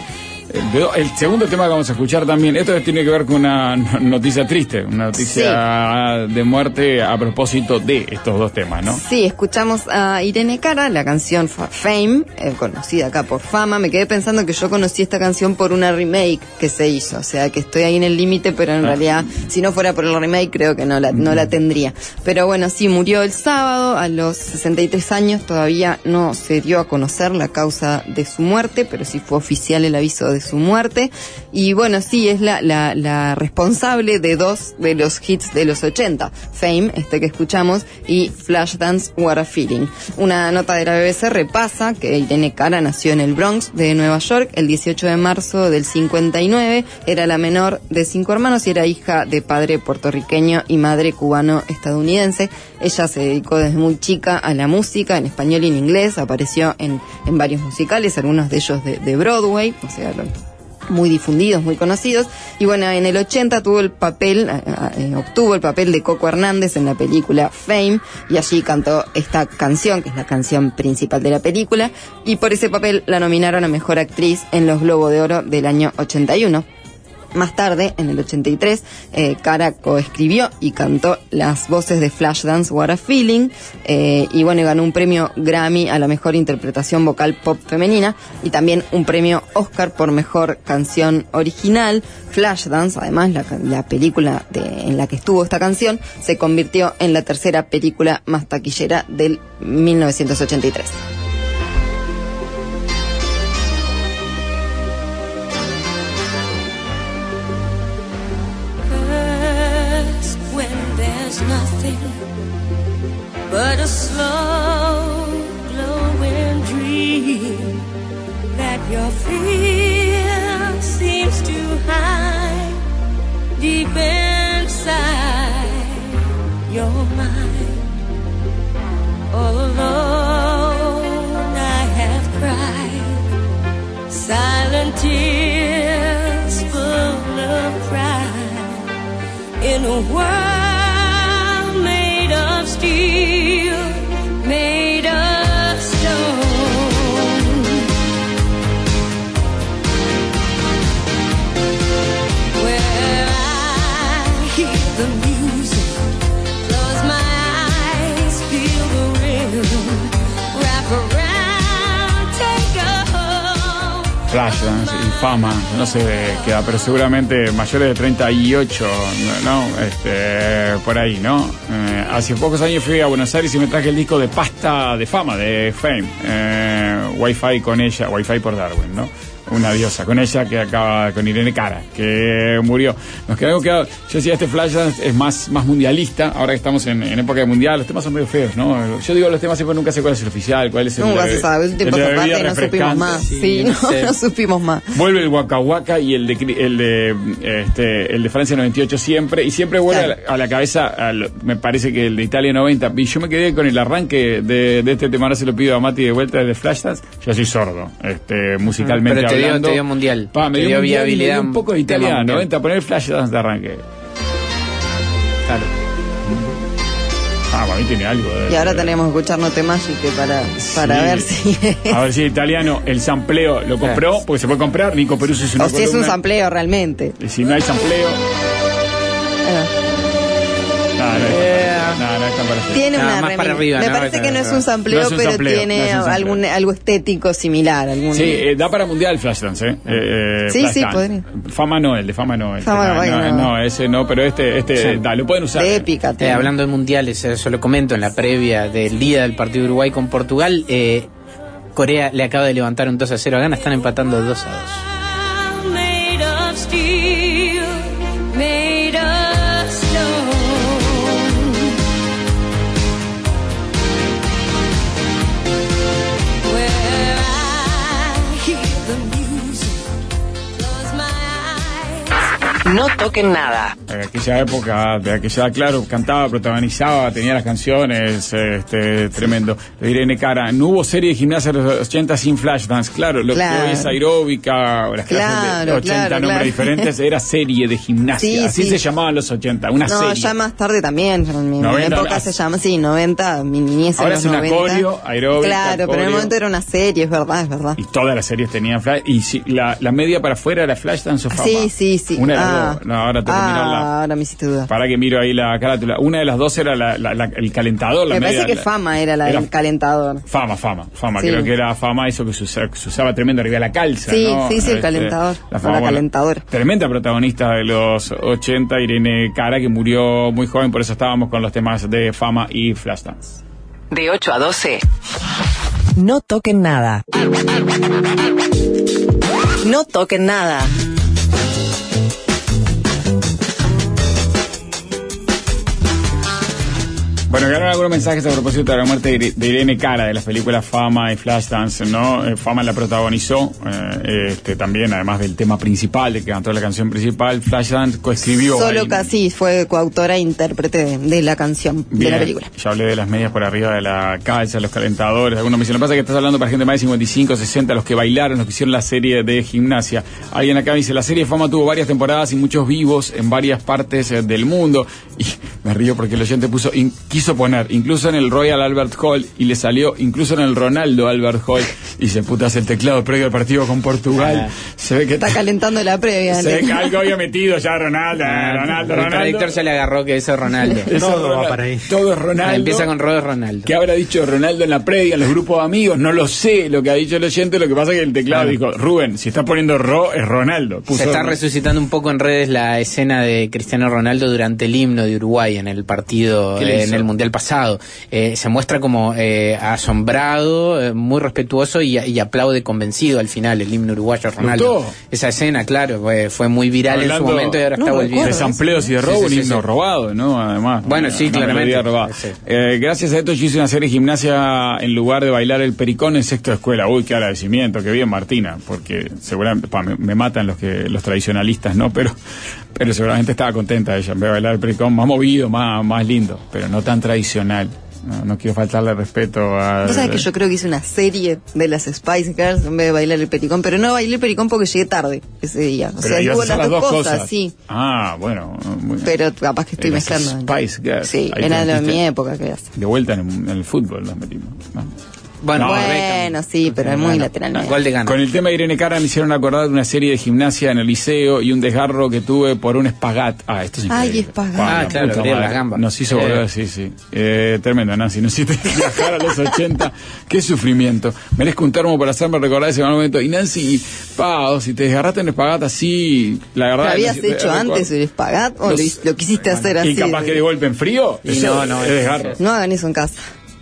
S2: El segundo tema que vamos a escuchar también, esto tiene que ver con una noticia triste, una noticia de muerte a propósito de estos dos temas, ¿no?
S3: Sí, escuchamos a Irene Cara, la canción Fame, conocida acá por Fama. Me quedé pensando que yo conocí esta canción por una remake que se hizo, o sea que estoy ahí en el límite, pero en realidad, si no fuera por el remake, creo que no la tendría. Pero bueno, sí, murió el sábado a los 63 años, todavía no se dio a conocer la causa de su muerte, pero sí fue oficial el aviso de su muerte. Y bueno, sí, es la responsable de dos de los hits de los 80, Fame, que escuchamos, y Flashdance, What a Feeling. Una nota de la BBC repasa que Irene Cara nació en el Bronx de Nueva York el 18 de marzo del 59, era la menor de 5 hermanos y era hija de padre puertorriqueño y madre cubano-estadounidense. Ella se dedicó desde muy chica a la música, en español y en inglés, apareció en varios musicales, algunos de ellos de Broadway, o sea, muy difundidos, muy conocidos. Y bueno, en el 80 obtuvo el papel de Coco Hernández en la película Fame, y allí cantó esta canción, que es la canción principal de la película, y por ese papel la nominaron a Mejor Actriz en los Globo de Oro del año 81. Más tarde, en el 83, Cara coescribió y cantó las voces de Flashdance, What a Feeling, y bueno, ganó un premio Grammy a la mejor interpretación vocal pop femenina y también un premio Oscar por mejor canción original. Flashdance, además, la película en la que estuvo esta canción, se convirtió en la tercera película más taquillera del 1983.
S15: But a slow glowing dream that your fear seems to hide deep inside your mind. All alone I have cried silent tears full of pride in a world made of steel, made of stone. Where I hear the music, close my eyes, feel the rhythm, wrap around, take a hold.
S2: Flashdance y Fama, no sé qué edad, pero seguramente mayores de 38, ¿no? Por ahí, ¿no? Hace pocos años fui a Buenos Aires y me traje el disco de Pasta de Fama, de Fame, Wi-Fi con ella, Wi-Fi por Darwin, ¿no? Una diosa, con ella que acaba, con Irene Cara, que murió. Nos quedamos quedados. Yo decía, Flashdance es más mundialista, ahora que estamos en época de mundial, los temas son medio feos, ¿no? Yo digo los temas siempre, nunca sé cuál es el oficial, cuál es el
S3: nunca se sabe, un tiempo esa parte no supimos más. Sí, no supimos más.
S2: Vuelve el Waka Waka y el de Francia 98 siempre, y siempre vuelve a la cabeza, me parece que el de Italia 90, y yo me quedé con el arranque de este tema. Ahora se lo pido a Mati de vuelta, el de Flashdance. Yo soy sordo, musicalmente hablando.
S4: Te dio mundial.
S2: Me dio viabilidad. Un poco de italiano, vente a poner Flashdance de arranque.
S4: Claro.
S2: Para mí tiene algo.
S3: Y ahora tenemos que escuchar Note Magic para ver si...
S2: A ver si el italiano, el sampleo lo compró, porque se puede comprar. Nico Peruzzi es una
S3: columna. O si es un sampleo realmente.
S2: Y si no hay sampleo...
S3: Tiene una más para arriba, me parece que no es un sampleo, pero tiene algo estético similar.
S2: Sí, da para mundial Flashdance,
S3: sí, podría.
S2: Fama no, el de Fama no. No, ese no, pero lo pueden usar.
S3: De épica.
S4: Hablando de mundiales, eso lo comento en la previa del día del partido de Uruguay con Portugal. Corea le acaba de levantar un 2-0 a Ghana, están empatando 2-2.
S11: No toquen nada.
S2: de aquella época, de aquella, claro, cantaba, protagonizaba, tenía las canciones, tremendo. De Irene Cara, no hubo serie de gimnasia de los 80 sin Flashdance, claro, lo que hoy es aeróbica, o las clases de 80 nombres diferentes, era serie de gimnasia, así se llamaban los 80, una serie. No,
S3: ya más tarde también, en mi época se llama, 90, mi niñez en los 90. Ahora es una coreo, aeróbica, claro, pero en el momento era una serie, es verdad. Y
S2: todas las series tenían Flash, y si, la media para afuera era Flashdance o Fama.
S3: Sí.
S2: Una de las dos. No, ahora tengo que mirarla.
S3: Ahora me hiciste duda.
S2: Para que miro ahí la carátula. Una de las dos era el calentador.
S3: Me parece que Fama era del calentador.
S2: Fama. Sí. Creo que era Fama, eso que se usaba tremendo arriba de la calza.
S3: Sí,
S2: ¿no?
S3: el calentador. La calentadora.
S2: Tremenda protagonista de los 80, Irene Cara, que murió muy joven, por eso estábamos con los temas de Fama y Flashdance.
S11: De 8 a 12. No toquen nada. No toquen nada.
S2: Bueno, quedaron algunos mensajes a propósito de la muerte de Irene Cara, de las películas Fama y Flashdance, ¿no? Fama la protagonizó, también, además del tema principal, de que cantó la canción principal. Flashdance coescribió.
S3: Solo casi fue coautora e intérprete de la canción, de la película.
S2: Ya hablé de las medias por arriba de la calza, los calentadores. Algunos me dicen, lo que pasa es que estás hablando para gente más de 55, 60, los que bailaron, los que hicieron la serie de gimnasia. Alguien acá me dice, la serie de Fama tuvo varias temporadas y muchos vivos en varias partes del mundo. Y me río porque el oyente quiso poner incluso en el Royal Albert Hall y le salió incluso en el Ronaldo Albert Hall y se putas el teclado previo al partido con Portugal. Se ve que
S3: está calentando la previa.
S2: Se ve que algo había metido ya Ronaldo.
S4: El traductor se le agarró que eso es Ronaldo.
S2: Todo va para ahí. Todo es Ronaldo.
S4: Empieza con Ronaldo.
S2: ¿Qué habrá dicho Ronaldo en la previa, en los grupos de amigos? No lo sé lo que ha dicho el oyente. Lo que pasa es que el teclado dijo, Rubén, si está poniendo es Ronaldo.
S4: Se está resucitando un poco en redes la escena de Cristiano Ronaldo durante el himno de Uruguay en el partido en el Mundial pasado. Se muestra como asombrado, muy respetuoso y aplaude convencido al final el himno uruguayo a Ronaldo. Esa escena, claro, fue muy viral en su momento y ahora está volviendo.
S2: De sampleos y de robo, un himno robado, ¿no? Además.
S4: Bueno, claramente.
S2: Gracias a esto yo hice una serie de gimnasia en lugar de bailar el pericón en sexto de escuela. Uy, qué agradecimiento, qué bien Martina, porque seguramente me matan los tradicionalistas, ¿no? Pero seguramente estaba contenta ella en vez de bailar el pericón, más movido, más lindo, pero no tan tradicional. No quiero faltarle respeto a...
S3: ¿Vos sabés que yo creo que hice una serie de las Spice Girls en vez de bailar el pericón? Pero no bailé el pericón porque llegué tarde ese día. O sea, hubo las dos cosas, sí.
S2: Bueno.
S3: Pero capaz que estoy mezclando.
S2: Spice Girls.
S3: Sí, era de mi época, ¿qué haces?
S2: De vuelta en el fútbol nos metimos, ¿no?
S3: Bueno, sí, pero es muy lateral.
S2: Con el tema de Irene Cara me hicieron acordar de una serie de gimnasia en el liceo y un desgarro que tuve por un espagat. Esto es increíble.
S3: Espagat.
S4: Claro, las gambas.
S2: Nos hizo volver, sí. Tremendo, Nancy. Nos hiciste viajar a los 80. Qué sufrimiento. Merezco un termo para hacerme recordar ese mal momento. Y Nancy, si te desgarraste en espagat así, la verdad...
S3: ¿Lo habías hecho antes el espagat o lo quisiste hacer así?
S2: Y capaz que de golpe en frío.
S4: No,
S2: es desgarro.
S3: No hagan eso en casa.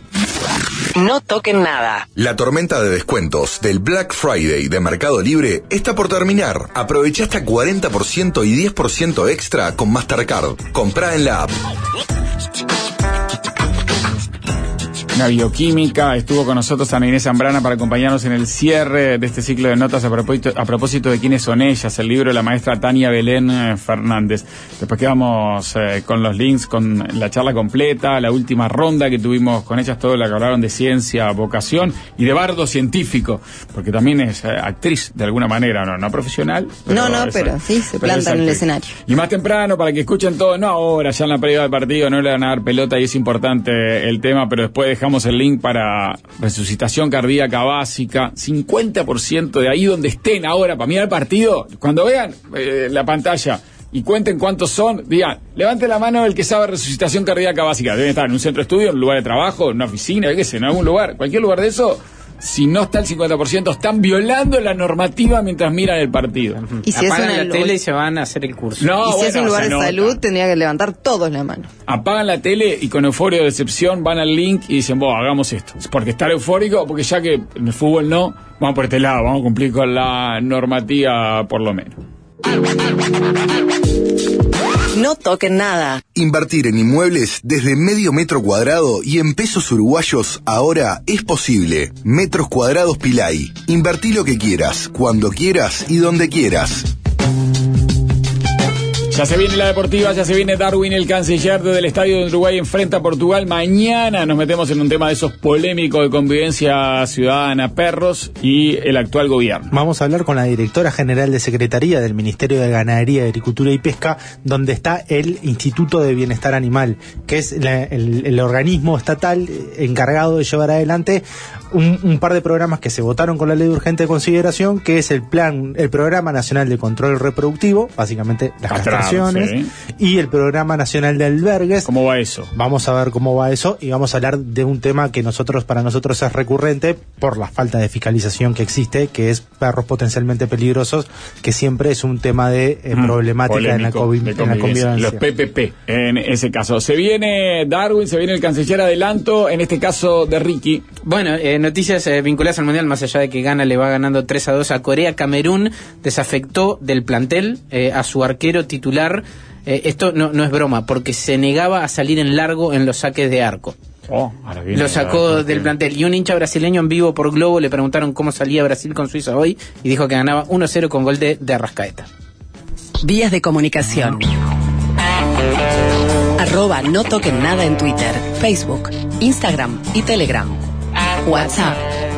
S11: No toquen nada.
S5: La tormenta de descuentos del Black Friday de Mercado Libre está por terminar. Aprovecha hasta 40% y 10% extra con Mastercard. Comprá en la app.
S2: Una bioquímica, estuvo con nosotros Ana Inés Zambrana para acompañarnos en el cierre de este ciclo de notas a propósito de quiénes son ellas, el libro de la maestra Tania Belén Fernández. Después quedamos con los links, con la charla completa, la última ronda que tuvimos con ellas, todo lo que hablaron de ciencia, vocación y de bardo científico, porque también es actriz de alguna manera, no profesional.
S3: Pero sí, se planta en el escenario.
S2: Y más temprano, para que escuchen todo, no ahora, ya en la previa del partido, no le van a dar pelota y es importante el tema, pero después dejamos el link para resucitación cardíaca básica, 50% de ahí donde estén ahora para mirar el partido, cuando vean la pantalla y cuenten cuántos son, digan, levante la mano el que sabe resucitación cardíaca básica. Deben estar en un centro de estudio, en un lugar de trabajo, en una oficina, en algún lugar, cualquier lugar de eso. Si no está el 50%, están violando la normativa mientras miran el partido.
S4: Y si apagan la tele y se van a hacer el curso.
S3: Si es un lugar de salud, tendría que levantar todos la mano.
S2: Apagan la tele y con euforia o decepción van al link y dicen, hagamos esto. Porque estar eufórico, porque ya que en el fútbol no, vamos por este lado, vamos a cumplir con la normativa por lo menos.
S11: No toquen nada.
S5: Invertir en inmuebles desde medio metro cuadrado y en pesos uruguayos ahora es posible. Metros Cuadrados Pilay. Invertí lo que quieras, cuando quieras y donde quieras.
S2: Ya se viene la deportiva, ya se viene Darwin, el canciller del Estadio de Uruguay enfrenta a Portugal. Mañana nos metemos en un tema de esos polémicos de convivencia ciudadana, perros y el actual gobierno.
S16: Vamos a hablar con la directora general de Secretaría del Ministerio de Ganadería, Agricultura y Pesca, donde está el Instituto de Bienestar Animal, que es el organismo estatal encargado de llevar adelante un par de programas que se votaron con la ley de urgente consideración, que es el Programa Nacional de Control Reproductivo, básicamente las castraciones, sí, y el Programa Nacional de Albergues.
S2: ¿Cómo va eso?
S16: Vamos a ver cómo va eso y vamos a hablar de un tema que para nosotros es recurrente por la falta de fiscalización que existe, que es perros potencialmente peligrosos, que siempre es un tema de problemática en la convivencia.
S2: Los PPP, en ese caso. Se viene Darwin, se viene el canciller, adelanto, en este caso de Ricky.
S4: Bueno, noticias vinculadas al Mundial, más allá de que Ghana le va ganando 3-2 a Corea. Camerún desafectó del plantel a su arquero titular. Esto no es broma, porque se negaba a salir en largo en los saques de arco. Lo sacó del plantel. Y un hincha brasileño en vivo por Globo le preguntaron cómo salía Brasil con Suiza hoy y dijo que ganaba 1-0 con gol de Arrascaeta.
S11: Vías de comunicación. @ No Toquen Nada en Twitter, Facebook, Instagram y Telegram. WhatsApp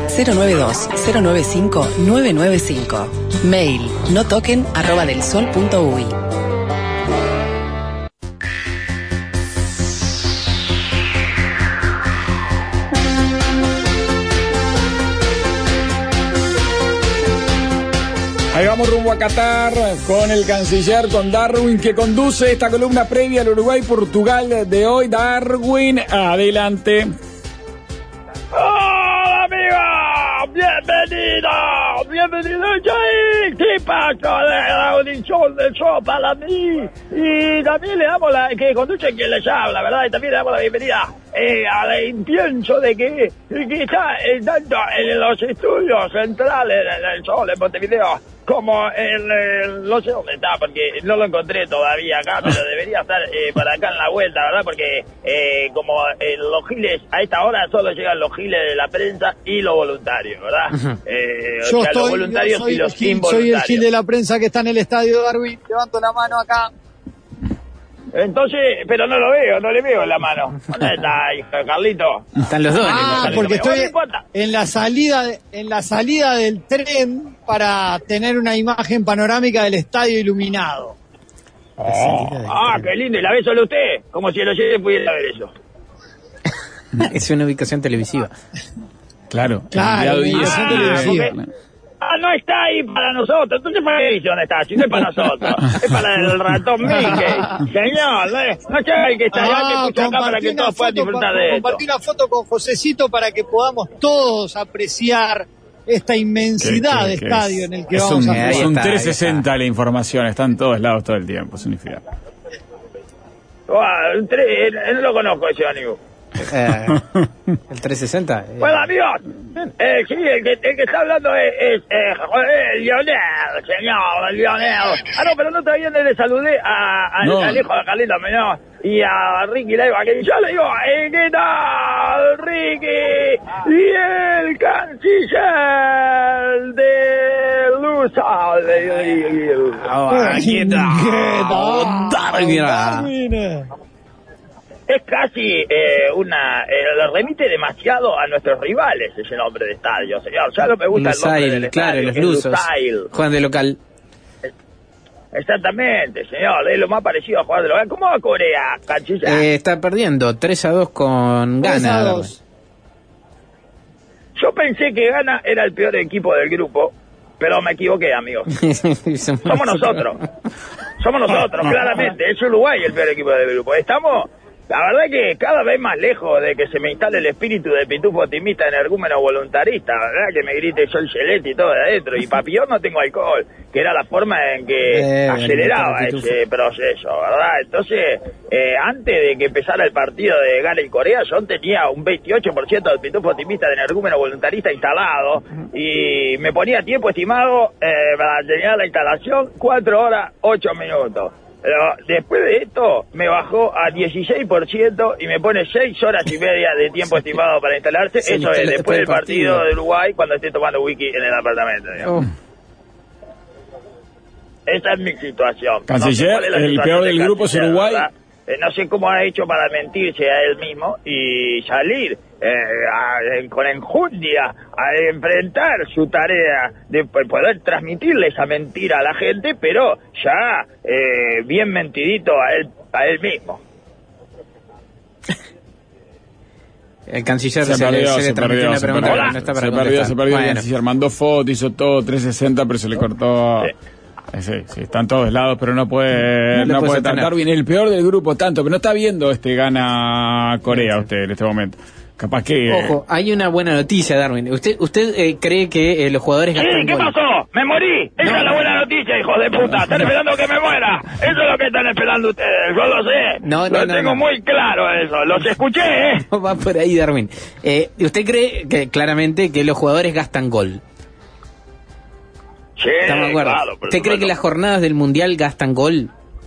S11: 092-095-995. Mail notoquen@delsol.uy.
S2: Ahí vamos rumbo a Qatar con el canciller, con Darwin, que conduce esta columna previa al Uruguay-Portugal de hoy. Darwin, adelante.
S10: ¡Hola, amigo! ¡Bienvenido, Jair! ¿Qué pasa de la audición del show para mí? Y también le damos que conduce quien les habla, ¿verdad? Y también le damos la bienvenida al pienso de que está tanto en los estudios centrales del Sol en Montevideo como en no sé dónde está, porque no lo encontré todavía acá, pero debería estar por acá en la vuelta, ¿verdad? Porque como los giles, a esta hora solo llegan los giles de la prensa y los voluntarios, ¿verdad? Los voluntarios y los involuntarios.
S17: Soy el gil de la prensa que está en el estadio, Darwin. Levanto la mano acá.
S10: Entonces, pero no lo veo, no le veo la mano. ¿Dónde está, hijo de Carlito?
S4: Están los dos.
S17: Porque estoy en la salida del tren para tener una imagen panorámica del estadio iluminado.
S10: Qué lindo, ¿y la ve solo usted? Como si el oyente pudiera ver eso.
S4: Es una ubicación televisiva.
S2: Claro,
S17: ubicación televisiva.
S10: No está ahí para nosotros. Entonces, ¿para qué dice dónde está? Si no es para nosotros. Es para el ratón Mickey. Señor, no es el que está allá, que puso acá para que todos puedan disfrutar de esto.
S17: Compartí una foto con Josecito para que podamos todos apreciar esta inmensidad de estadio en el que vamos a jugar.
S2: Es un 360 la información, está en todos lados todo el tiempo, es un infierno.
S10: No lo conozco ese amigo.
S4: El 360.
S10: Bueno, amigos, sí, el que está hablando es Lionel, señor, Lionel. No, pero no todavía le saludé al hijo de Carlito Menor y a Ricky Leiva, que yo le digo, ¿qué tal, Ricky? Y el canciller de Lusa.
S4: ¿Qué tal?
S10: Es casi le remite demasiado a nuestros rivales ese nombre de estadio, señor. Ya no me gusta
S4: Lusail,
S10: el nombre del estadio,
S4: claro, los lusos juegan de local.
S10: Exactamente, señor, es lo más parecido a jugar de local. ¿Cómo va Corea, canciller?
S4: Está perdiendo 3-2 con Ghana.
S17: 3-2.
S10: Yo pensé que Ghana era el peor equipo del grupo, pero me equivoqué, amigos. Somos nosotros, claramente. Es Uruguay el peor equipo del grupo. La verdad que cada vez más lejos de que se me instale el espíritu de pitufo optimista, energúmeno voluntarista, ¿verdad? Que me grite soy Celeste y todo de adentro. Y papillón no tengo alcohol, que era la forma en que aceleraba ese proceso, ¿verdad? Entonces, antes de que empezara el partido de Ghana y Corea, yo tenía un 28% del pitufo optimista de energúmeno voluntarista instalado y me ponía tiempo estimado para terminar la instalación 4 horas 8 minutos. Pero después de esto me bajó a 16% y me pone 6 horas y media de tiempo estimado para instalarse. Eso es después del partido de Uruguay, cuando esté tomando whisky en el apartamento, digamos. Esa es mi situación.
S2: Canciller,
S10: No sé cuál es la
S2: el
S10: situación
S2: peor del
S10: de
S2: grupo es
S10: Canciller,
S2: Uruguay.
S10: ¿verdad? No sé cómo ha hecho para mentirse a él mismo y salir con enjundia a enfrentar su tarea de poder transmitirle esa mentira a la gente, pero ya bien mentidito a él mismo.
S4: El canciller se le transmitió una pregunta que no está para contestar.
S2: Se perdió.
S4: Bueno.
S2: El canciller mandó fotos, hizo todo 360, pero se le cortó. Sí, están todos lados, pero no puede tratar bien. El peor del grupo tanto, pero no está viendo gana Corea usted en este momento. Capaz que...
S4: Ojo, hay una buena noticia, Darwin. ¿Usted cree que los jugadores gastan
S10: Sí, ¿qué
S4: gol?
S10: pasó? ¡Me morí! Esa es la buena noticia, hijos de puta. Están esperando que me muera. Eso es lo que están esperando ustedes. Yo lo sé. Lo tengo muy claro eso. Los escuché, ¿eh?
S4: No va por ahí, Darwin. ¿Usted cree que claramente que los jugadores gastan gol?
S10: Sí,
S4: Estamos de acuerdo.
S10: claro.
S4: ¿Usted cree que las jornadas del Mundial gastan gol?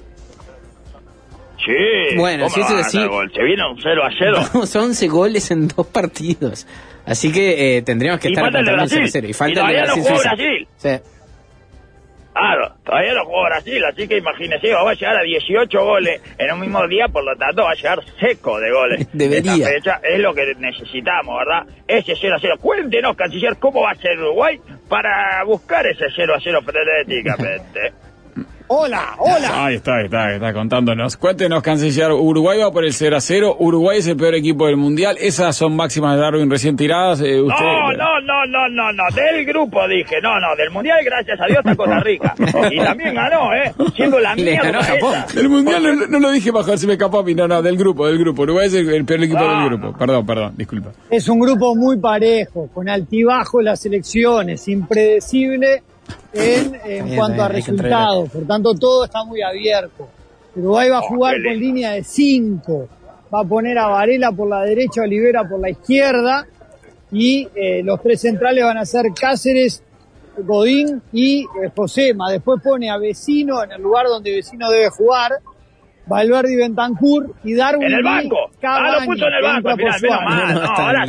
S10: Sí.
S4: Bueno, si eso es así...
S10: Se viene un 0-0.
S4: Vamos, 11 goles en 2 partidos. Así que tendríamos que
S10: Y
S4: estar
S10: falta el de
S4: contando
S10: Brasil.
S4: 0-0. Y falta
S10: Y todavía
S4: el de
S10: no jugó
S4: Brasil.
S10: Brasil.
S4: Sí.
S10: Claro, todavía no jugó Brasil, así que imagínese, va a llegar a 18 goles en un mismo día, por lo tanto va a llegar seco de goles.
S4: Debería.
S10: Esta fecha es lo que necesitamos, ¿verdad? Ese 0-0. Cuéntenos, canciller, cómo va a ser Uruguay para buscar ese 0-0 frenéticamente.
S17: Hola.
S2: Ahí está contándonos. Cuéntenos, canciller, Uruguay va por el 0-0, Uruguay es el peor equipo del Mundial, esas son máximas de Darwin recién tiradas.
S10: No, del grupo dije, del Mundial, gracias a Dios, está Costa Rica. Y también ganó, siendo la mierda esa.
S2: El Mundial no lo dije bajo, se me escapó a mí, del grupo. Uruguay es el peor equipo del grupo. Perdón, disculpa.
S17: Es un grupo muy parejo, con altibajo las selecciones, impredecible en cuanto a resultados. Por tanto, todo está muy abierto. Uruguay va a jugar con línea de 5. Va a poner a Varela por la derecha, Olivera por la izquierda. Y los 3 centrales van a ser Cáceres, Godín y Josema. Después pone a Vecino en el lugar donde Vecino debe jugar. Valverde y Bentancur y Darwin.
S10: En el banco.
S17: Cavani,
S10: Lo puso en el banco al final, menos mal. Ahora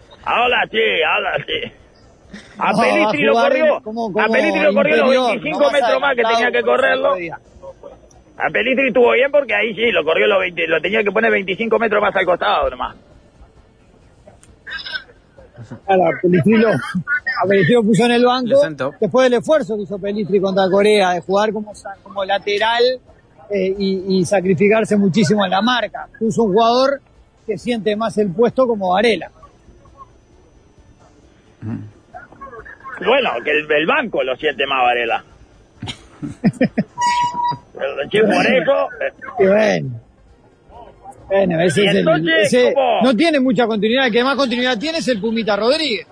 S10: sí. A Pelistri lo corrió. A Pelistri lo corrió los 25 metros más que tenía que correrlo. A Pelistri estuvo bien porque ahí sí, lo corrió los 20, lo tenía que poner 25 metros más al costado nomás.
S17: A Pelistri lo puso en el banco después del esfuerzo que hizo Pelistri contra Corea de jugar como lateral y sacrificarse muchísimo en la marca. Puso un jugador que siente más el puesto como Varela.
S10: Bueno, que el banco lo siente más Varela. Por eso.
S17: Bueno, ese no tiene mucha continuidad. El que más continuidad tiene es el Pumita Rodríguez.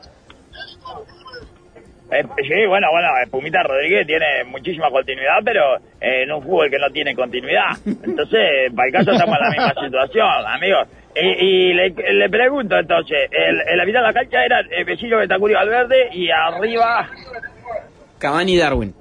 S10: Sí, bueno, el Pumita Rodríguez tiene muchísima continuidad, pero en un fútbol que no tiene continuidad. Entonces, para el caso estamos en la misma situación, amigos. Y le pregunto entonces, la mitad de la cancha era Vecino, Bentancur y Valverde, y arriba...
S4: Cavani y Darwin.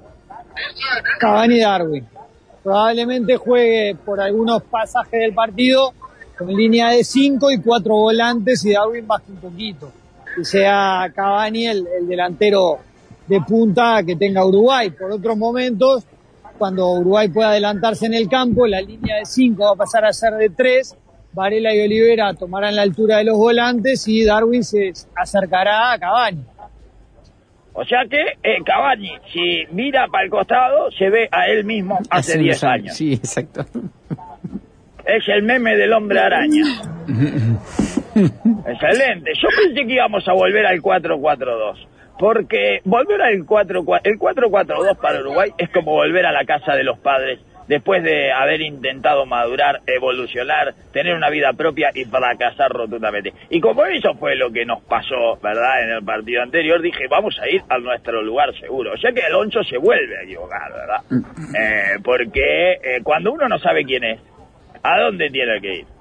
S17: Probablemente juegue por algunos pasajes del partido con línea de 5 y 4 volantes y Darwin baje un poquito. Que sea Cavani el delantero de punta que tenga Uruguay. Por otros momentos, cuando Uruguay pueda adelantarse en el campo, la línea de 5 va a pasar a ser de 3. Varela y Olivera tomarán la altura de los volantes y Darwin se acercará a Cavani.
S10: O sea que Cavani, si mira para el costado, se ve a él mismo hace 10 años.
S4: Sí, exacto.
S10: Es el meme del hombre araña. Excelente. Yo pensé que íbamos a volver al 4-4-2. Porque volver al 4-4-2 para Uruguay es como volver a la casa de los padres después de haber intentado madurar, evolucionar, tener una vida propia y fracasar rotundamente. Y como eso fue lo que nos pasó, ¿verdad?, en el partido anterior, dije, vamos a ir a nuestro lugar seguro. O sea que Alonso se vuelve a equivocar, ¿verdad? Porque cuando uno no sabe quién es, ¿a dónde tiene que ir?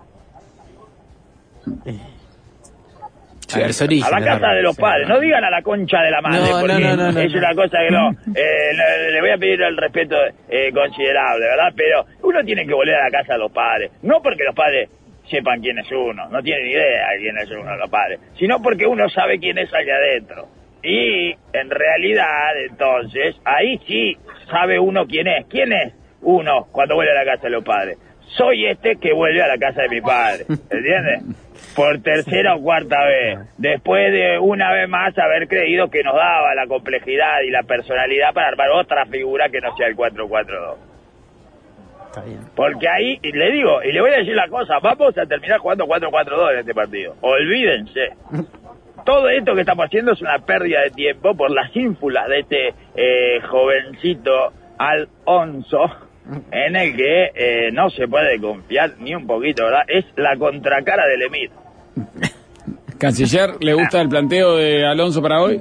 S10: A la casa de los padres. No digan a la concha de la madre, porque es una cosa que le voy a pedir el respeto considerable, ¿verdad? Pero uno tiene que volver a la casa de los padres. No porque los padres sepan quién es uno, no tienen idea de quién es uno los padres, sino porque uno sabe quién es allá adentro. Y en realidad, entonces, ahí sí sabe uno quién es. ¿Quién es uno cuando vuelve a la casa de los padres? Soy este que vuelve a la casa de mi padre, ¿entiendes? Por tercera o cuarta vez, después de una vez más haber creído que nos daba la complejidad y la personalidad para armar otra figura que no sea el 4-4-2.
S4: Está bien.
S10: Porque ahí, y le digo, y le voy a decir la cosa, vamos a terminar jugando 4-4-2 en este partido. Olvídense. Todo esto que estamos haciendo es una pérdida de tiempo por las ínfulas de este jovencito Alonso, en el que no se puede confiar ni un poquito, ¿verdad? Es la contracara del Emir.
S2: Canciller, ¿le gusta el planteo de Alonso para hoy?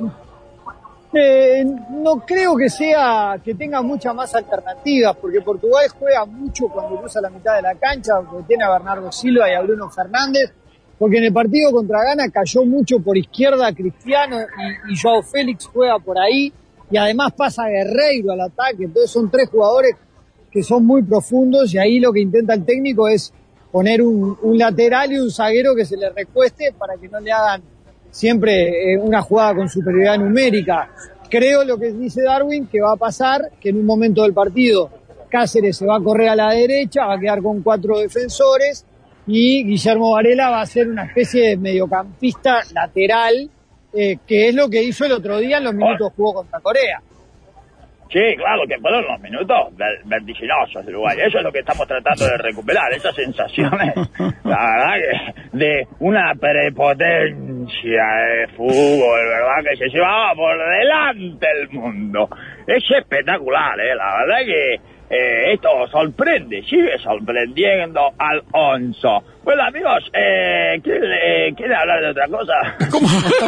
S17: No creo que tenga muchas más alternativas, porque Portugal juega mucho cuando cruza la mitad de la cancha, porque tiene a Bernardo Silva y a Bruno Fernández, porque en el partido contra Ghana cayó mucho por izquierda Cristiano y Joao Félix juega por ahí, y además pasa Guerreiro al ataque. Entonces son tres jugadores que son muy profundos, y ahí lo que intenta el técnico es poner un lateral y un zaguero que se le recueste para que no le hagan siempre una jugada con superioridad numérica. Creo lo que dice Darwin, que va a pasar, que en un momento del partido Cáceres se va a correr a la derecha, va a quedar con 4 defensores, y Guillermo Varela va a ser una especie de mediocampista lateral, que es lo que hizo el otro día en los minutos que jugó contra Corea.
S10: Sí, claro, que fueron los minutos vertiginosos de Uruguay. Eso es lo que estamos tratando de recuperar, esas sensaciones, la verdad que de una prepotencia de fútbol, ¿verdad? Que se llevaba por delante el mundo. Es espectacular, la verdad que esto sorprende, sigue sorprendiendo al Alonso. Bueno, amigos, ¿quieren hablar de otra cosa?
S2: ¿Cómo?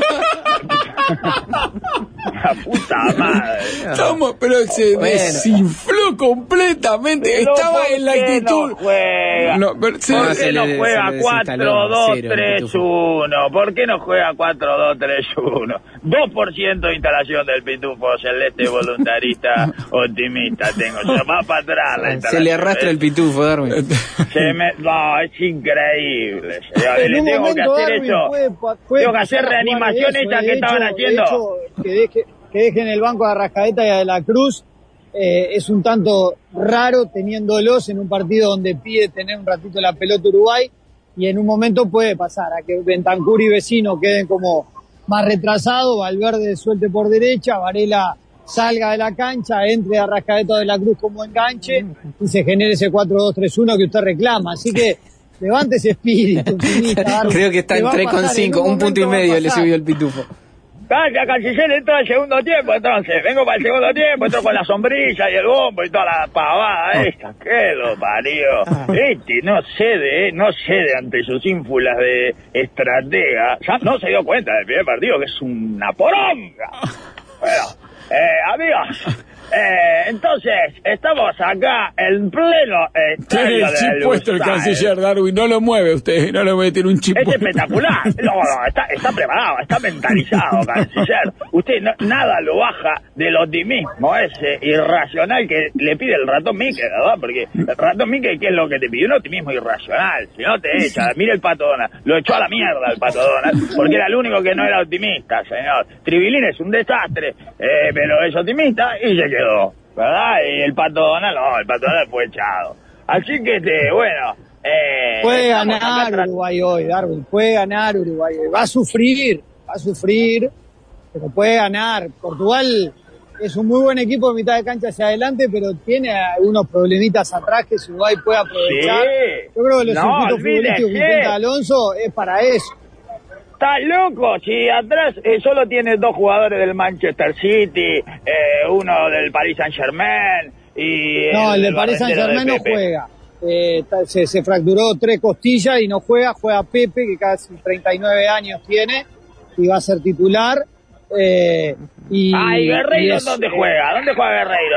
S10: La puta madre.
S2: Pero se desinfló completamente.
S10: Pero
S2: estaba
S10: ¿por
S2: en la
S10: qué
S2: actitud.
S10: No juega? ¿Por qué no juega 4-2-3-1? ¿Por qué no juega 4-2-3-1? 2% de instalación del pitufo celeste voluntarista optimista tengo. Se va para atrás la instalación.
S4: Se le arrastra el pitufo, Darwin.
S10: No, es increíble. Le tengo que hacer eso. Tengo que hacer reanimación esta que estaban haciendo.
S17: Que dejen el banco a Arrascaeta y a De la Cruz es un tanto raro teniéndolos en un partido donde pide tener un ratito la pelota Uruguay, y en un momento puede pasar a que Bentancur y Vecino queden como más retrasados, Valverde suelte por derecha, Varela salga de la cancha, entre Arrascaeta o De la Cruz como enganche y se genere ese 4-2-3-1 que usted reclama. Así que levante ese espíritu.
S4: Creo que está en 3,5, un punto y medio le subió el pitufo.
S10: Calla, Canciller, entra el segundo tiempo, entonces. Vengo para el segundo tiempo, entro con la sombrilla y el bombo y toda la pavada esta. ¡Qué lo parió! No cede ante sus ínfulas de estratega. Ya no se dio cuenta del primer partido que es una poronga. Bueno, amigos, entonces, estamos acá en pleno
S2: tiene el chip puesto el canciller Darwin, no lo mueve usted, no lo mueve, tiene un chip.
S10: Es espectacular, está preparado, está mentalizado, canciller. Usted nada lo baja del optimismo ese irracional que le pide el ratón Mickey, ¿verdad? Porque el ratón Mickey, ¿qué es lo que te pide? Un optimismo irracional, si no te echa. Mira el Pato Donald, lo echó a la mierda el Pato Donald, porque era el único que no era optimista, señor. Tribilín es un desastre, pero es optimista y se quedó, ¿verdad? Y el Pato Donald, no, el Pato Donald fue echado. Así que, bueno...
S17: puede ganar Uruguay hoy, Darwin, puede ganar Uruguay hoy. Va a sufrir, pero puede ganar. Portugal es un muy buen equipo de mitad de cancha hacia adelante, pero tiene algunos problemitas atrás que Uruguay puede aprovechar.
S10: Sí.
S17: Yo creo que los circuitos futbolísticos que intenta Alonso es para eso.
S10: ¡Estás loco! Si atrás solo tiene 2 jugadores del Manchester City, uno del Paris Saint-Germain y...
S17: No, el del Paris Saint-Germain no juega. Se fracturó 3 costillas y no juega Pepe, que casi 39 años tiene, y va a ser titular.
S10: ¿Y Guerreiro dónde juega? ¿Dónde juega Guerreiro?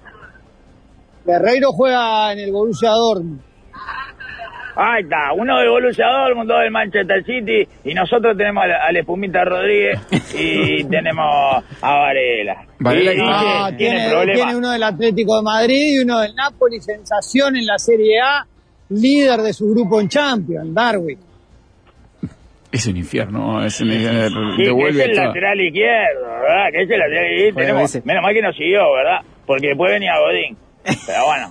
S17: Guerreiro juega en el Borussia Dortmund.
S10: Ahí está, uno del Borussia Dortmund, 2 del Manchester City, y nosotros tenemos al Espumita Rodríguez y tenemos a Varela.
S17: Tiene uno del Atlético de Madrid y uno del Napoli, sensación en la Serie A, líder de su grupo en Champions, Darwin.
S2: Es un infierno,
S10: Sí, que es
S2: devuelve
S10: el
S2: todo.
S10: lateral izquierdo, ¿verdad? Que es el lateral izquierdo. Menos mal que no siguió, ¿verdad? Porque después venía Godín. Pero bueno.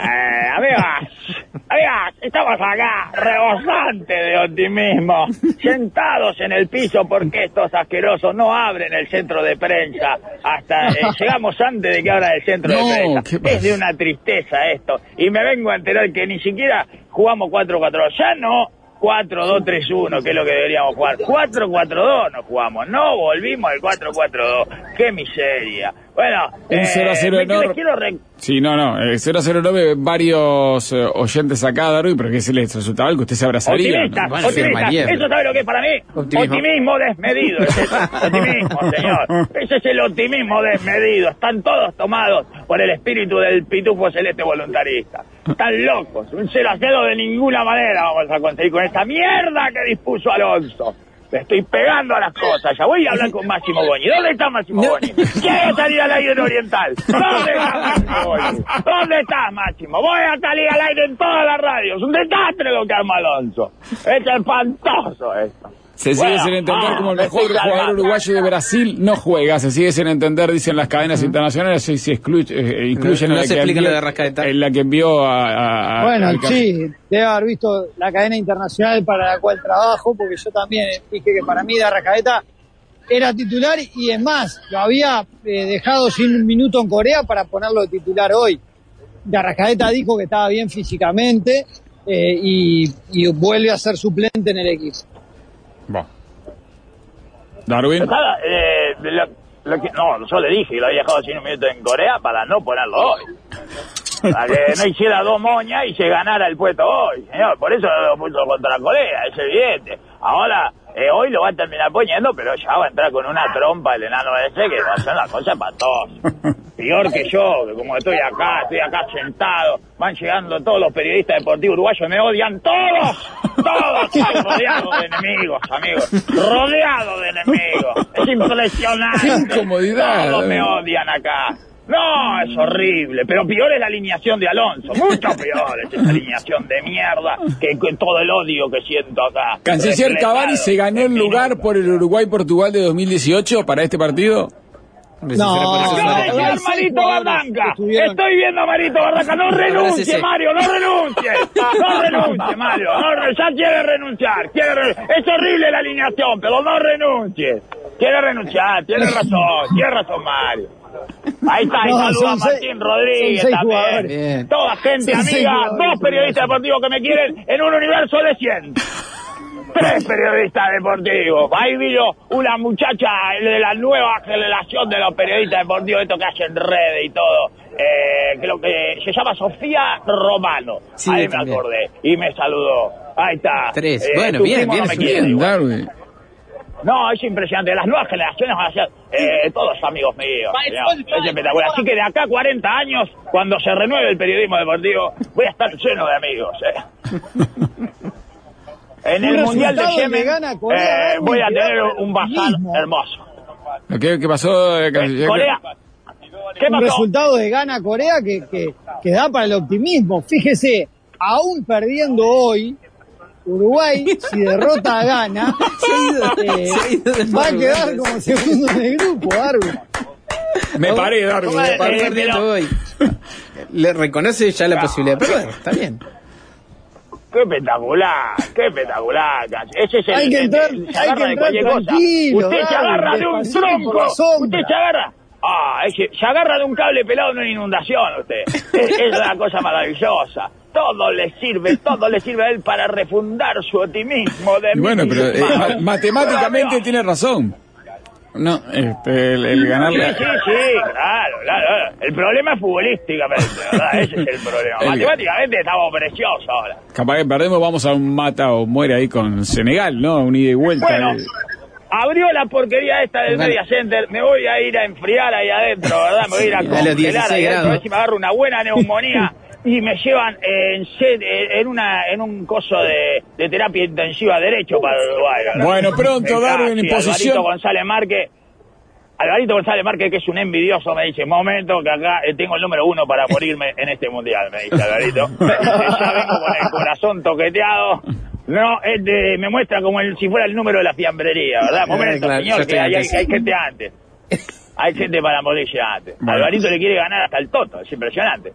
S10: Amigas, estamos acá, rebosantes de optimismo, sentados en el piso porque estos asquerosos no abren el centro de prensa hasta llegamos antes de que abra el centro de prensa. Es de una tristeza esto. Y me vengo a enterar que ni siquiera jugamos 4-4, ya no 4-2-3-1, que es lo que deberíamos jugar. 4-4-2 no jugamos, no volvimos al 4-4-2. ¡Qué miseria! Bueno,
S2: Un 0-0 enorme. Sí, no, 0-0 varios oyentes acá, Darwin, pero que es el resultado que usted se abrazaría.
S10: Optimistas. ¿Eso sabe lo que es para mí? Optimismo desmedido. Ese es optimismo, señor. Ese es el optimismo desmedido. Están todos tomados por el espíritu del pitufo celeste voluntarista. Están locos. Un 0-0 de ninguna manera vamos a conseguir con esta mierda que dispuso Alonso. Le estoy pegando a las cosas. Ya voy a hablar con Máximo Goñi. ¿Dónde está Máximo Goñi? Quiero salir al aire en Oriental. ¿Dónde está Máximo Goñi? ¿Dónde estás, Máximo? Voy a salir al aire en todas las radios. Un desastre lo que arma Alonso. Es espantoso esto.
S2: Se sigue sin entender como el mejor jugador uruguayo de Brasil no juega. Se sigue sin entender, dicen las cadenas internacionales, si incluyen
S4: No
S2: a
S4: se explica lo de Arrascaeta.
S2: en la que envió a
S17: Bueno, sí, debe haber visto la cadena internacional para la cual trabajo, porque yo también dije que para mí de Arrascaeta era titular y es más, lo había dejado sin un minuto en Corea para ponerlo de titular hoy. De Arrascaeta dijo que estaba bien físicamente y vuelve a ser suplente en el equipo.
S2: Bueno. Darwin.
S10: No, yo le dije que lo había dejado sin un minuto en Corea para no ponerlo hoy. Para que no hiciera 2 moñas y se ganara el puesto hoy, señor. Por eso lo puso contra Corea, es evidente. Ahora, hoy lo va a terminar poniendo, pero ya va a entrar con una trompa el enano ese que va a hacer la cosa espantosa. Peor que yo, que como estoy acá sentado, van llegando todos los periodistas deportivos uruguayos, me odian todos, estoy rodeado de enemigos, amigos, rodeado de enemigos. Es impresionante.
S2: ¡Qué incomodidad!
S10: Todos me odian acá. No, es horrible, pero peor es la alineación de Alonso, mucho peor es esa alineación de mierda que todo el odio que siento acá.
S2: Canciller Cavani se ganó el lugar por el Uruguay-Portugal de 2018 para este partido.
S10: No, acaba de llegar Marito Barranca. Estoy viendo a Marito Barranca. No renuncie, Mario, no renuncie. No renuncie, Mario. Ya quiere renunciar. Es horrible la alineación, pero no renuncie. Quiere renunciar, tiene razón, Mario. Ahí está, y saluda a Martín Rodríguez también. Toda gente amiga, 2 periodistas deportivos que me quieren en un universo de 100. 3 periodistas deportivos. Ahí vino una muchacha de la nueva generación de los periodistas deportivos, estos que hacen redes y todo. Creo que se llama Sofía Romano.
S4: Sí,
S10: ahí
S4: también.
S10: me acordé y me saludó. Ahí está.
S4: 3. Bueno, bien,
S10: no me quiere,
S2: Bien,
S10: igual.
S2: Darwin.
S10: No, es impresionante. Las nuevas generaciones van a ser todos amigos míos. Es espectacular. Así que de acá a 40 años, cuando se renueve el periodismo deportivo, voy a estar lleno de amigos. En el Mundial de Yemen voy a tener un bazar hermoso.
S2: ¿Qué pasó, Canciller?
S10: Corea. ¿Qué
S17: Un
S10: pasó?
S17: resultado de gana Corea que da para el optimismo. Fíjese, aún perdiendo hoy, Uruguay, si derrota a Ghana, va a quedar como segundo en el grupo, Darwin.
S2: Me paré, Darwin.
S4: Va perdiendo hoy. Le reconoce ya la posibilidad de perder. Está bien.
S10: Qué espectacular. Ese es el.
S17: Hay que entrar
S10: se agarra de cualquier cosa.
S17: tranquilo,
S10: Usted se
S17: Darwin,
S10: agarra de un
S17: despacito por
S10: tronco.
S17: la sombra.
S10: Usted se agarra. Se agarra de un cable pelado en una inundación, usted. Es una cosa maravillosa. Todo le sirve a él para refundar su optimismo de
S2: Y bueno, pero matemáticamente tiene razón. No, el ganarle.
S10: Sí, claro. El problema es futbolísticamente, ¿verdad? Ese es el problema. Matemáticamente estamos preciosos ahora.
S2: Capaz que perdemos, vamos a un mata o muere ahí con Senegal, ¿no? Un ida y vuelta.
S10: Bueno, abrió la porquería esta del Media Center. Me voy a ir a enfriar ahí adentro, ¿verdad? Me voy a ir a congelar ahí adentro, a ver si me agarro una buena neumonía. Y me llevan en un coso de terapia intensiva derecho para Uruguay, ¿verdad?
S2: Bueno, pronto, Darwin, en posición.
S10: Alvarito González Márquez, que es un envidioso, me dice: momento, que acá tengo el número 1 para morirme en este mundial, me dice Alvarito. Ya vengo con el corazón toqueteado. No, me muestra como si fuera el número de la fiambrería, ¿verdad? Momento,
S4: claro,
S10: señor, que hay gente antes. Hay gente para morirse antes.
S2: Bueno.
S10: Alvarito le quiere ganar hasta el Toto, es impresionante.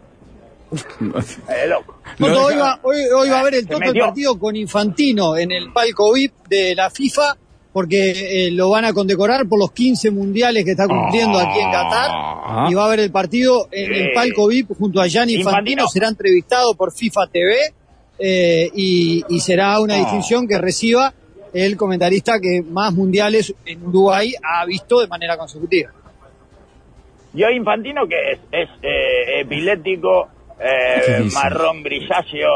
S10: Loco.
S17: Toto, hoy va a haber el
S10: Se
S17: Toto el
S10: metió.
S17: partido con Infantino en el palco VIP de la FIFA, porque lo van a condecorar por los 15 mundiales que está cumpliendo aquí en Qatar. Y va a haber el partido en el palco VIP junto a Gianni Infantino. Será entrevistado por FIFA TV y será una distinción que reciba el comentarista que más mundiales en Uruguay ha visto de manera consecutiva.
S10: Yo Infantino, que es epiléptico, marrón grisáceo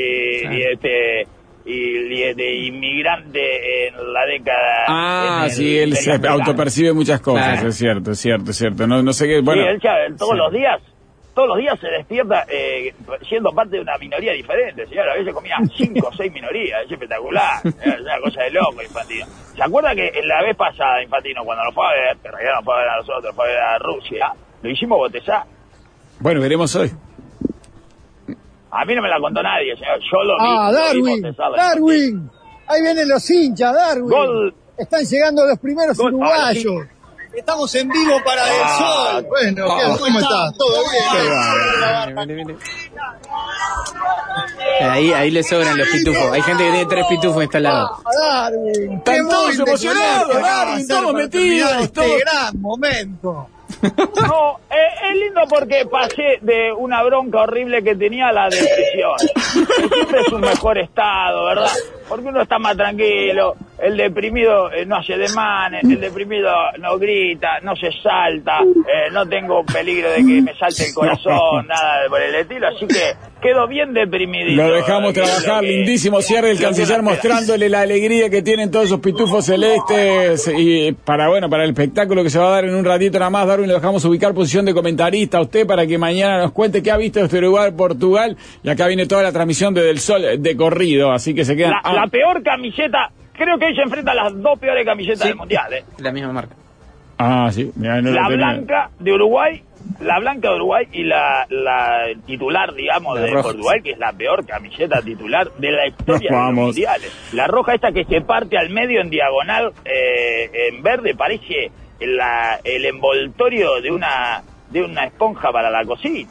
S10: y de inmigrante en la década.
S2: Sí, él se autopercibe muchas cosas,
S10: Claro.
S2: es cierto. No sé qué, bueno.
S10: Sí, él todos los días se despierta siendo parte de una minoría diferente, señor. A veces comía 5 o 6 minorías, es espectacular. Es una cosa de loco, Infantino. ¿Se acuerda que la vez pasada, Infantino, cuando nos fue a ver, que en realidad nos fue a ver a nosotros, fue a ver a Rusia, lo hicimos botezar?
S2: Bueno, veremos hoy.
S10: A mí no me la contó nadie, señor. Yo lo vi.
S17: Darwin. Ahí vienen los hinchas, Darwin.
S10: Gol.
S17: Están llegando los primeros uruguayos. Estamos en vivo para El Sol. Bueno, ¿cómo estás? ¿Todo bien?
S4: Ahí le sobran los pitufos. Hay gente que tiene 3 pitufos instalados.
S17: Darwin,
S2: Están todos emocionados, Darwin, todos metidos.
S17: Este gran momento.
S10: No, es lindo porque pasé de una bronca horrible que tenía a la depresión. Siempre es un mejor estado, ¿verdad? Porque uno está más tranquilo, el deprimido no hace demanes, el deprimido no grita, no se salta, no tengo peligro de que me salte el corazón, nada por el estilo, así que quedo bien deprimidito.
S2: Lo dejamos trabajar, lindísimo cierre el canciller mostrándole la alegría que tienen todos esos pitufos celestes y para el espectáculo que se va a dar en un ratito nada más. Darwin, lo dejamos ubicar posición de comentarista a usted para que mañana nos cuente qué ha visto este Uruguay-Portugal y acá viene toda la transmisión de Del Sol de corrido, así que se quedan...
S10: La peor camiseta, creo que hoy se enfrenta a las 2 peores camisetas del Mundial,
S4: La misma marca.
S2: Sí. Mirá, no
S10: la
S2: lo tenía.
S10: blanca de Uruguay y la titular, digamos, de
S2: roja.
S10: Portugal, que es la peor camiseta titular de la historia de los
S2: Vamos.
S10: mundiales. La roja esta que se parte al medio en diagonal, en verde, parece el envoltorio de una esponja para la cocina.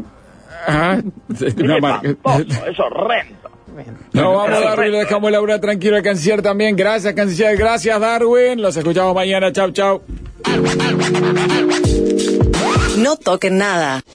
S2: No,
S10: Espantoso, es horrendo.
S2: No, vamos, Darwin, lo dejamos laburar tranquilo al canciller también. Gracias, canciller. Gracias, Darwin. Los escuchamos mañana. Chau.
S11: No toquen nada.